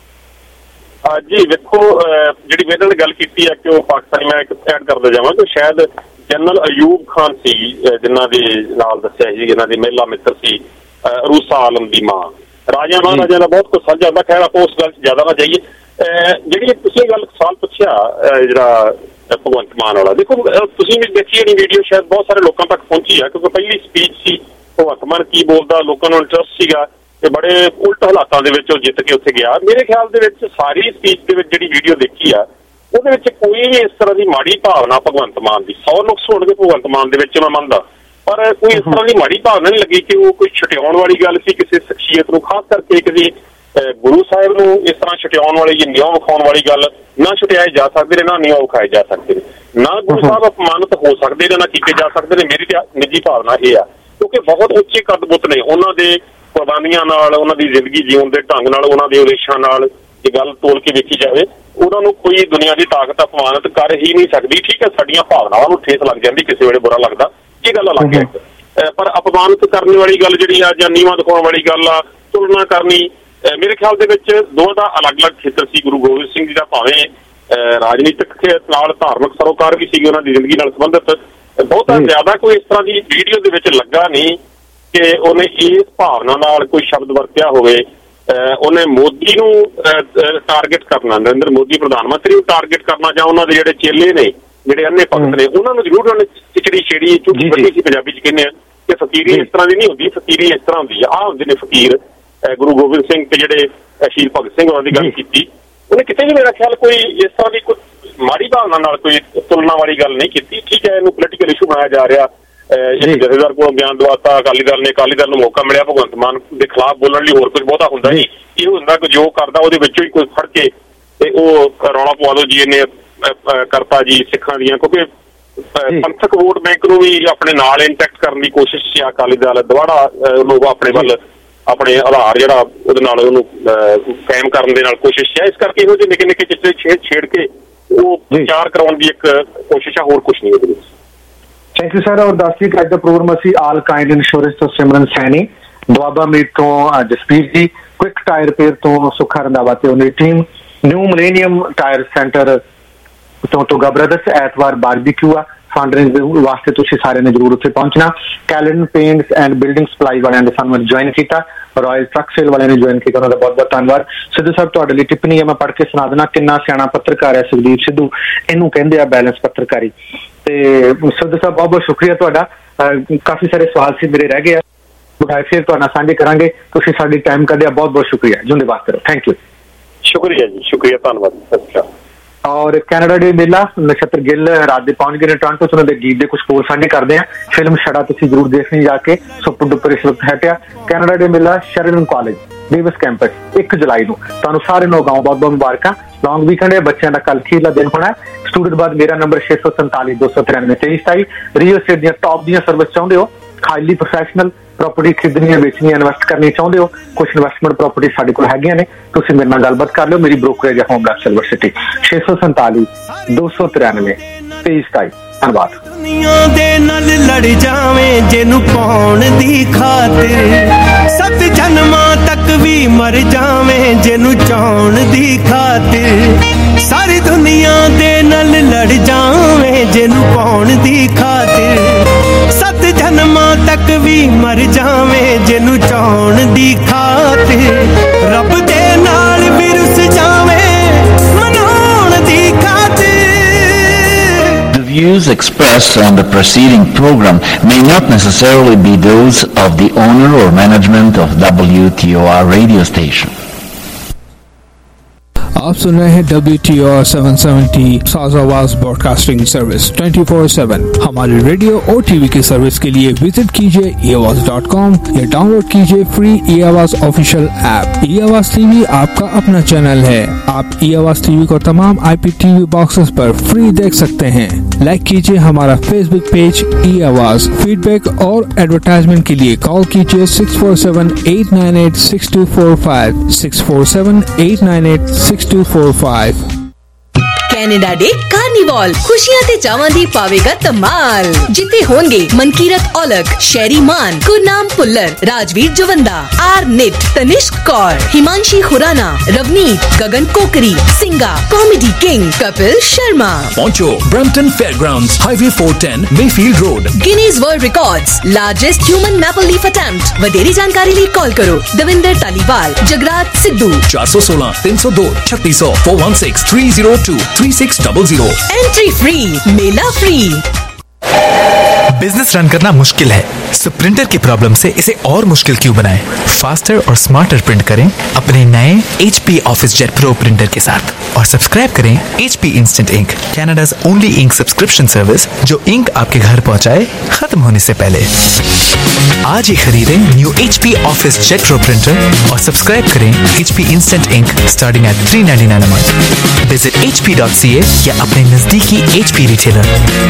ਜੀ ਵੇਖੋ, ਜਿਹੜੀ ਮੇਰੇ ਨਾਲ ਗੱਲ ਕੀਤੀ ਹੈ ਕਿ ਉਹ ਪਾਕਿਸਤਾਨੀ, ਮੈਂ ਇੱਕ ਐਡ ਕਰਦਾ ਜਾਵਾਂ ਕਿ ਸ਼ਾਇਦ ਜਨਰਲ ਅਯੂਬ ਖਾਨ ਸੀ ਜਿਨ੍ਹਾਂ ਦੇ ਨਾਲ ਦੱਸਿਆ ਸੀ, ਜਿਨ੍ਹਾਂ ਦੀ ਮਹਿਲਾ ਮਿੱਤਰ ਸੀ ਅਰੂਸਾ ਆਲਮ ਦੀ ਮਾਂ। ਰਾਜਾ ਮਹਾਰਾਜਾ ਦਾ ਬਹੁਤ ਕੁਝ ਸਾਂਝਾ ਹੁੰਦਾ। ਖੈਰ ਆਪਾਂ ਉਸ ਗੱਲ 'ਚ ਜ਼ਿਆਦਾ ਨਾ ਜਾਈਏ। ਜਿਹੜੀ ਤੁਸੀਂ ਗੱਲ ਸਵਾਲ ਪੁੱਛਿਆ ਜਿਹੜਾ ਭਗਵੰਤ ਮਾਨ ਵਾਲਾ, ਦੇਖੋ ਤੁਸੀਂ ਵੀ ਦੇਖੀ ਜਿਹੜੀ ਵੀਡੀਓ ਸ਼ਾਇਦ ਬਹੁਤ ਸਾਰੇ ਲੋਕਾਂ ਤੱਕ ਪਹੁੰਚੀ ਆ, ਕਿਉਂਕਿ ਪਹਿਲੀ ਸਪੀਚ ਸੀ। ਭਗਵੰਤ ਮਾਨ ਕੀ ਬੋਲਦਾ, ਲੋਕਾਂ ਨੂੰ ਇੰਟਰਸਟ ਸੀਗਾ ਤੇ ਬੜੇ ਉਲਟ ਹਾਲਾਤਾਂ ਦੇ ਵਿੱਚ ਉਹ ਜਿੱਤ ਕੇ ਉੱਥੇ ਗਿਆ। ਮੇਰੇ ਖਿਆਲ ਦੇ ਵਿੱਚ ਸਾਰੀ ਸਪੀਚ ਦੇ ਵਿੱਚ ਜਿਹੜੀ ਵੀਡੀਓ ਦੇਖੀ ਆ, ਉਹਦੇ ਵਿੱਚ ਕੋਈ ਵੀ ਇਸ ਤਰ੍ਹਾਂ ਦੀ ਮਾੜੀ ਭਾਵਨਾ ਭਗਵੰਤ ਮਾਨ ਦੀ, ਸੌ ਨੁਕਸ ਹੋਣਗੇ ਭਗਵੰਤ ਮਾਨ ਦੇ ਵਿੱਚ ਮੈਂ ਮੰਨਦਾ, ਪਰ ਕੋਈ ਇਸ ਤਰ੍ਹਾਂ ਦੀ ਮਾੜੀ ਭਾਵਨਾ ਨਹੀਂ ਲੱਗੀ ਕਿ ਉਹ ਕੋਈ ਛੁਟਿਆਉਣ ਵਾਲੀ ਗੱਲ ਸੀ ਕਿਸੇ ਸ਼ਖਸੀਅਤ ਨੂੰ, ਖਾਸ ਕਰਕੇ ਕਿਸੇ ਗੁਰੂ ਸਾਹਿਬ ਨੂੰ ਇਸ ਤਰ੍ਹਾਂ ਛੁਟਿਆਉਣ ਵਾਲੀ ਜਾਂ ਨਿਯਮ ਵਿਖਾਉਣ ਵਾਲੀ ਗੱਲ ਨਾ ਛੁਟਿਆਏ ਜਾ ਸਕਦੇ ਨੇ, ਨਾ ਨਿਯਮ ਵਿਖਾਏ ਜਾ ਸਕਦੇ ਨੇ, ਨਾ ਗੁਰੂ ਸਾਹਿਬ ਅਪਮਾਨਿਤ ਹੋ ਸਕਦੇ ਨੇ, ਨਾ ਕੀਤੇ ਜਾ ਸਕਦੇ ਨੇ। ਮੇਰੀ ਤਾਂ ਨਿੱਜੀ ਭਾਵਨਾ ਇਹ ਆ, ਕਿਉਂਕਿ ਬਹੁਤ ਉੱਚੇ ਕਦਬੁੱਤ ਨੇ, ਉਹਨਾਂ ਦੇ ਕੁਰਬਾਨੀਆਂ ਨਾਲ, ਉਹਨਾਂ ਦੀ ਜ਼ਿੰਦਗੀ ਜਿਉਣ ਦੇ ਢੰਗ ਨਾਲ, ਉਹਨਾਂ ਦੇ ਉਦੇਸ਼ਾਂ ਨਾਲ ਇਹ ਗੱਲ ਤੋਲ ਕੇ ਵੇਖੀ ਜਾਵੇ, ਉਹਨਾਂ ਨੂੰ ਕੋਈ ਦੁਨੀਆ ਦੀ ਤਾਕਤ ਅਪਮਾਨਿਤ ਕਰ ਹੀ ਨਹੀਂ ਸਕਦੀ। ਠੀਕ ਹੈ, ਸਾਡੀਆਂ ਭਾਵਨਾਵਾਂ ਨੂੰ ਠੇਸ ਲੱਗ ਜਾਂਦੀ, ਕਿਸੇ ਵੇਲੇ ਬੁਰਾ ਲੱਗਦਾ, ਇਹ ਗੱਲ ਅਲੱਗ ਹੈ, ਪਰ ਅਪਮਾਨਿਤ ਕਰਨ ਵਾਲੀ ਗੱਲ ਜਿਹੜੀ ਆ ਜਾਂ ਨੀਵਾਂ ਦਿਖਾਉਣ ਵਾਲੀ ਗੱਲ ਆ, ਤੁਲਨਾ ਕਰਨੀ, ਮੇਰੇ ਖਿਆਲ ਦੇ ਵਿੱਚ ਦੋਵਾਂ ਦਾ ਅਲੱਗ-ਅਲੱਗ ਖੇਤਰ ਸੀ। ਗੁਰੂ ਗੋਬਿੰਦ ਸਿੰਘ ਜੀ ਦਾ ਭਾਵੇਂ ਰਾਜਨੀਤਿਕ ਨਾਲ ਧਾਰਮਿਕ ਸਰੋਕਾਰ ਵੀ ਸੀਗੀ, ਉਹਨਾਂ ਦੀ ਜ਼ਿੰਦਗੀ ਨਾਲ ਸੰਬੰਧਿਤ, ਬਹੁਤਾ ਜ਼ਿਆਦਾ ਕੋਈ ਇਸ ਤਰ੍ਹਾਂ ਦੀ ਵੀਡੀਓ ਦੇ ਵਿੱਚ ਲੱਗਾ ਨਹੀਂ ਕਿ ਉਹਨੇ ਇਸ ਭਾਵਨਾ ਨਾਲ ਕੋਈ ਸ਼ਬਦ ਵਰਤਿਆ ਹੋਵੇ। ਉਹਨੇ ਮੋਦੀ ਨੂੰ ਟਾਰਗੇਟ ਕਰਨਾ, ਨਰਿੰਦਰ ਮੋਦੀ ਪ੍ਰਧਾਨ ਮੰਤਰੀ ਨੂੰ ਟਾਰਗੇਟ ਕਰਨਾ, ਜਾਂ ਉਹਨਾਂ ਦੇ ਜਿਹੜੇ ਚੇਲੇ ਨੇ, ਜਿਹੜੇ ਅੰਨੇ ਭਗਤ ਨੇ, ਉਹਨਾਂ ਨੂੰ ਜ਼ਰੂਰ ਉਹਨੇ ਖਿਚੜੀ ਛੇੜੀ, ਝੂਠੀ ਵੱਡੀ ਸੀ ਪੰਜਾਬੀ ਚ ਕਹਿੰਦੇ ਆ ਕਿ ਫਕੀਰੀ ਇਸ ਤਰ੍ਹਾਂ ਦੀ ਨਹੀਂ ਹੁੰਦੀ, ਫਕੀਰੀ ਇਸ ਤਰ੍ਹਾਂ ਹੁੰਦੀ ਆ, ਆਹ ਹੁੰਦੇ ਨੇ ਫਕੀਰ। ਗੁਰੂ ਗੋਬਿੰਦ ਸਿੰਘ ਤੇ ਜਿਹੜੇ ਸ਼ਹੀਦ ਭਗਤ ਸਿੰਘ ਉਹਨਾਂ ਦੀ ਗੱਲ ਕੀਤੀ, ਉਹਨੇ ਕਿਤੇ ਵੀ ਮੇਰਾ ਖਿਆਲ ਕੋਈ ਇਸ ਤਰ੍ਹਾਂ ਦੀ ਕੋਈ ਮਾੜੀ ਭਾਵਨਾ ਨਾਲ ਕੋਈ ਤੁਲਨਾ ਵਾਲੀ ਗੱਲ ਨਹੀਂ ਕੀਤੀ। ਠੀਕ ਹੈ, ਇਹਨੂੰ ਪੋਲੀਟੀਕਲ ਇਸ਼ੂ ਬਣਾਇਆ ਜਾ ਰਿਹਾ, ਇੱਕ ਜਥੇਦਾਰ ਕੋਲੋਂ ਬਿਆਨ ਦਵਾਤਾ, ਅਕਾਲੀ ਦਲ ਨੇ, ਅਕਾਲੀ ਦਲ ਨੂੰ ਮੌਕਾ ਮਿਲਿਆ ਭਗਵੰਤ ਮਾਨ ਦੇ ਖਿਲਾਫ ਬੋਲਣ ਲਈ, ਹੋਰ ਕੁਝ ਬਹੁਤਾ ਹੁੰਦਾ ਨਹੀਂ। ਇਹ ਹੁੰਦਾ ਕਿ ਜੋ ਕਰਦਾ ਉਹਦੇ ਵਿੱਚੋਂ ਹੀ ਕੋਈ ਫੜ ਕੇ ਤੇ ਉਹ ਰੌਲਾ ਪਵਾ ਦੋ ਜੀ ਇਹਨੇ ਕਰਤਾ ਜੀ ਸਿੱਖਾਂ ਦੀਆਂ, ਕਿਉਂਕਿ ਪੰਥਕ ਵੋਟ ਬੈਂਕ ਨੂੰ ਵੀ ਆਪਣੇ ਨਾਲ ਇੰਟੈਕਟ ਕਰਨ ਦੀ ਕੋਸ਼ਿਸ਼ ਸੀ ਅਕਾਲੀ ਦਲ, ਦੁਬਾਰਾ ਲੋਕ ਆਪਣੇ ਵੱਲ ਆਪਣੇ ਆਧਾਰ ਜਿਹੜਾ ਉਹਦੇ ਨਾਲ ਉਹਨੂੰ ਕਾਇਮ ਕਰਨ ਦੇ ਨਾਲ ਕੋਸ਼ਿਸ਼ ਹੈ। ਇਸ ਕਰਕੇ ਇਹੋ ਜਿਹੇ ਨਿੱਕੇ ਨਿੱਕੇ ਚਿੱਟੇ ਛੇੜ ਛੇੜ ਕੇ ਉਹ ਪ੍ਰਚਾਰ ਕਰਾਉਣ ਦੀ ਇੱਕ ਕੋਸ਼ਿਸ਼ ਆ, ਹੋਰ ਕੁਛ ਨਹੀਂ ਉਹਦੇ ਵਿੱਚ। Thank you sir. ਔਰ ਦੱਸਦੀ ਕਿ ਅੱਜ ਦਾ ਪ੍ਰੋਗਰਾਮ ਅਸੀਂ ਆਲ ਕਾਇੰਡ ਇੰਸ਼ੋਰੈਂਸ ਤੋਂ ਸਿਮਰਨ ਸੈਣੀ, ਦੁਆਬਾ ਮੀਟ ਤੋਂ ਜਸਪੀਰ ਜੀ, ਕੁਇਕ ਟਾਇਰ ਰਿਪੇਅਰ ਤੋਂ ਸੁੱਖਾ ਰੰਧਾਵਾ ਤੇ ਉਹਦੀ team, new millennium tyre centre ਤੋਂ ਤੋਗਾ ਬ੍ਰਦਰਸ, ਐਤਵਾਰ ਬਾਰਬੀਕਿਊ ਆ, ਫੰਡਰੇਜ਼ ਵਾਸਤੇ ਤੁਸੀਂ ਸਾਰਿਆਂ ਨੇ ਜ਼ਰੂਰ ਉੱਥੇ ਪਹੁੰਚਣਾ। Caledon paints and building supply ਵਾਲਿਆਂ ਨੇ ਸਾਨੂੰ ਜੁਆਇਨ ਕੀਤਾ, ਰਾਇਲ ਟਰੱਕ ਸੇਲ ਵਾਲਿਆਂ ਨੇ ਜੁਆਇਨ ਕੀਤਾ, ਉਹਨਾਂ ਦਾ ਬਹੁਤ ਬਹੁਤ ਧੰਨਵਾਦ। ਸਿੱਧੂ ਸਾਹਿਬ ਤੁਹਾਡੇ ਲਈ ਟਿੱਪਣੀ ਹੈ, ਮੈਂ ਪੜ੍ਹ ਕੇ ਸੁਣਾ ਦੇਣਾ। ਕਿੰਨਾ ਸਿਆਣਾ ਪੱਤਰਕਾਰ ਹੈ ਸੁਖਦੀਪ ਸਿੱਧੂ, ਇਹਨੂੰ ਕਹਿੰਦੇ ਆ ਬੈਲੈਂਸ ਪੱਤਰਕਾਰੀ। ਤੇ ਸਿੱਧੂ ਸਾਹਿਬ ਬਹੁਤ ਬਹੁਤ ਸ਼ੁਕਰੀਆ ਤੁਹਾਡਾ। ਕਾਫੀ ਸਾਰੇ ਸਵਾਲ ਸੀ ਮੇਰੇ ਰਹਿ ਗਏ ਆ, ਬੁਢਾਏ ਫਿਰ ਤੁਹਾਡੇ ਨਾਲ ਸਾਂਝੇ ਕਰਾਂਗੇ। ਤੁਸੀਂ ਸਾਡੀ ਟਾਈਮ ਕੱਢਿਆ, ਬਹੁਤ ਬਹੁਤ ਸ਼ੁਕਰੀਆ। ਜਿਉਂਦੇ ਵਾਸਤੇ ਰਹੋ। Thank you. ਸ਼ੁਕਰੀਆ ਜੀ, ਸ਼ੁਕਰੀਆ, ਧੰਨਵਾਦ। ਔਰ ਕੈਨੇਡਾ ਡੇ ਮੇਲਾ, ਨਛੱਤਰ ਗਿੱਲ ਰਾਤ ਦੇ ਪਹੁੰਚ ਗਏ ਨੇ ਟੋਰਾਂਟੋ, ਉਹਨਾਂ ਦੇ ਗੀਤ ਦੇ ਕੁਝ ਕੋਲ ਸਾਂਝੇ ਕਰਦੇ ਆ। ਫਿਲਮ ਛੜਾ ਤੁਸੀਂ ਜ਼ਰੂਰ ਦੇਖਣੀ ਜਾ ਕੇ, ਸੁਪਰ ਡੁਪਰ ਇਸ ਵਕਤ ਹਟਿਆ। ਕੈਨੇਡਾ ਡੇ ਮੇਲਾ ਸ਼ੈਰਿਡਨ ਕਾਲਜ ਡੇਵਿਸ ਕੈਂਪਸ ਇੱਕ ਜੁਲਾਈ ਨੂੰ, ਤੁਹਾਨੂੰ ਸਾਰੇ ਨੂੰ ਗਾਉਂ ਬਹੁਤ ਬਹੁਤ ਮੁਬਾਰਕਾਂ। ਲੌਂਗ ਵੀਕਐਂਡ ਹੈ, ਬੱਚਿਆਂ ਦਾ ਕੱਲ ਅਖੀਰਲਾ ਦਿਨ ਹੋਣਾ। ਸਟੂਡੈਂਟ ਬਾਅਦ ਮੇਰਾ ਨੰਬਰ ਛੇ ਸੌ ਸੰਤਾਲੀ ਦੋ ਸੌ ਤਰਾਨਵੇਂ ਤੇਈ ਸਤਾਈ। ਰੀਅਲ estate ਦੀਆਂ ਟੌਪ ਦੀਆਂ ਸਰਵਿਸ ਚਾਹੁੰਦੇ ਹੋ, ਹਾਈਲੀ ਪ੍ਰੋਫੈਸ਼ਨਲ ਪ੍ਰਾਪਰਟੀ ਖਰੀਦਣੀ ਹੈ, ਵੇਚਣੀ ਹੈ, ਇਨਵੈਸਟ ਕਰਨੀ ਚਾਹੁੰਦੇ ਹੋ, ਕੁਝ ਇਨਵੈਸਟਮੈਂਟ ਪ੍ਰਾਪਰਟੀ ਸਾਡੇ ਕੋਲ ਹੈਗੀਆਂ ਨੇ, ਤੁਸੀਂ ਮੇਰੇ ਨਾਲ ਗੱਲਬਾਤ ਕਰ ਲਿਓ। ਮੇਰੀ ਬ੍ਰੋਕਰੇਜ ਹੈ ਹੋਮ ਲਾਈਫ ਸਿਲਵਰ ਸਿਟੀ, ਛੇ ਸੌ ਸੰਤਾਲੀ ਦੋ ਸੌ ਤਰਾਨਵੇਂ ਤੇਈ ਸਤਾਈ। ਧੰਨਵਾਦ। ਦੁਨੀਆ ਦੇ ਨਾਲ ਲੜ ਜਾਵੇਂ ਜਿਹਨੂੰ ਪਾਉਣ ਦੀ ਖਾਤਰ, ਸੱਤ ਜਨਮਾਂ ਤੱਕ ਵੀ ਮਰ ਜਾਵੇਂ ਜਿਹਨੂੰ ਚਾਉਣ ਦੀ ਖਾਤਰ, ਸਾਰੀ ਦੁਨੀਆ ਦੇ ਨਾਲ ਲੜ ਜਾਵੇਂ ਜਿਹਨੂੰ ਪਾਉਣ ਦੀ ਖਾਤਰ, ਸੱਤ ਜਨਮਾਂ ਤੱਕ ਵੀ ਮਰ ਜਾਵੇਂ ਜਿਹਨੂੰ ਚਾਉਣ ਦੀ ਖਾਤਰ, ਰੱਬ ਦੇ ਨਾਲ ਵੀ ਰੁੱਸ ਜਾਵੇਂ ਮਨਾਉਣ ਦੀ ਖਾਤਰ। The views expressed on the preceding program may not necessarily be those of the owner or management of W T O R radio station. आप सुन रहे हैं W T O R seven seventy Saaz Awaaz broadcasting service twenty four seven. हमारी radio और TV की service के लिए visit कीजिए ई आवाज डॉट कॉम या डाउनलोड कीजिए free E Awaaz official app. ई आवाज टीवी आपका अपना चैनल है। आप ई आवाज टीवी को तमाम आई पी टीवी बॉक्सेस पर फ्री देख सकते हैं। लाइक कीजिए हमारा फेसबुक पेज ई आवाज। फीडबैक और एडवर्टाइजमेंट के लिए कॉल कीजिए six four seven eight nine eight six two four five six four seven eight nine eight six two four five. Canada day carnival ਖੁਸ਼ੀਆਂ ਤੇ ਚਾਵਾਂ ਦੀ ਪਾਵੇਗਾ ਧਮਾਲ। ਜਿੱਤੇ ਹੋਣਗੇ Mankirt Aulakh, Sharry Maan, Gurnam Bhullar, Rajvir Jawanda, R Nait, Tanishk Kaur, Himanshi Khurana, Ravneet, Gagan Kokri, Singga, comedy king Kapil Sharma. पहुंचो Brampton fairgrounds, highway four ten, Mayfield road. Guinness world records largest human maple leaf attempt. ਵਧੇਰੀ ਜਾਣਕਾਰੀ ਲਈ ਕਾਲ ਕਰੋ ਦਵਿੰਦਰ ਤਾਲੀਵਾਲ, ਜਗਰਾਜ सिद्धू चार सौ सोलह तीन सौ दो छत्तीस सौ four one six three zero two three six double zero. Entry free, मेला फ्री। बिजनेस रन करना मुश्किल है, सो प्रिंटर की प्रॉब्लम से इसे और मुश्किल क्यों बनाएं? फास्टर और स्मार्टर प्रिंट करें अपने नए H P office jet pro printer के साथ और सब्सक्राइब करें H P instant ink, Canada's only ink subscription service जो इंक आपके घर पहुंचाए खत्म होने से पहले। आज ही खरीदें new H P office jet pro printer और सब्सक्राइब करें H P instant ink starting at three ninety nine a month. Visit H P dot C A या अपने नजदीकी H P retailer.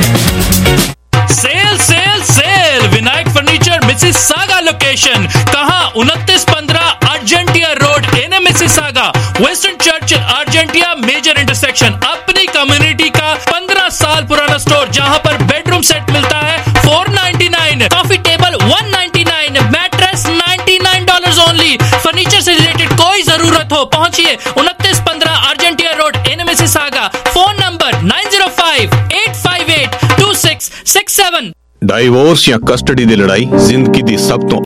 Sale sale sale Vinayak furniture Mississauga location. कहां? उनतीस पंद्रह Argentia road in Mississauga, western church Argentia major intersection. अपनी community का पंद्रह साल पुराना स्टोर जहां पर बेडरूम सेट मिलता है four ninety nine, coffee table one ninety nine, mattress ninety nine dollars only. Furniture से रिलेटेड कोई जरूरत हो पहुंचिए उनतीस पंद्रह Argentia road in Mississauga. Phone number nine zero five eight five eight two six six seven. Divorce या custody दी लड़ाई जिंदगी दी सब तो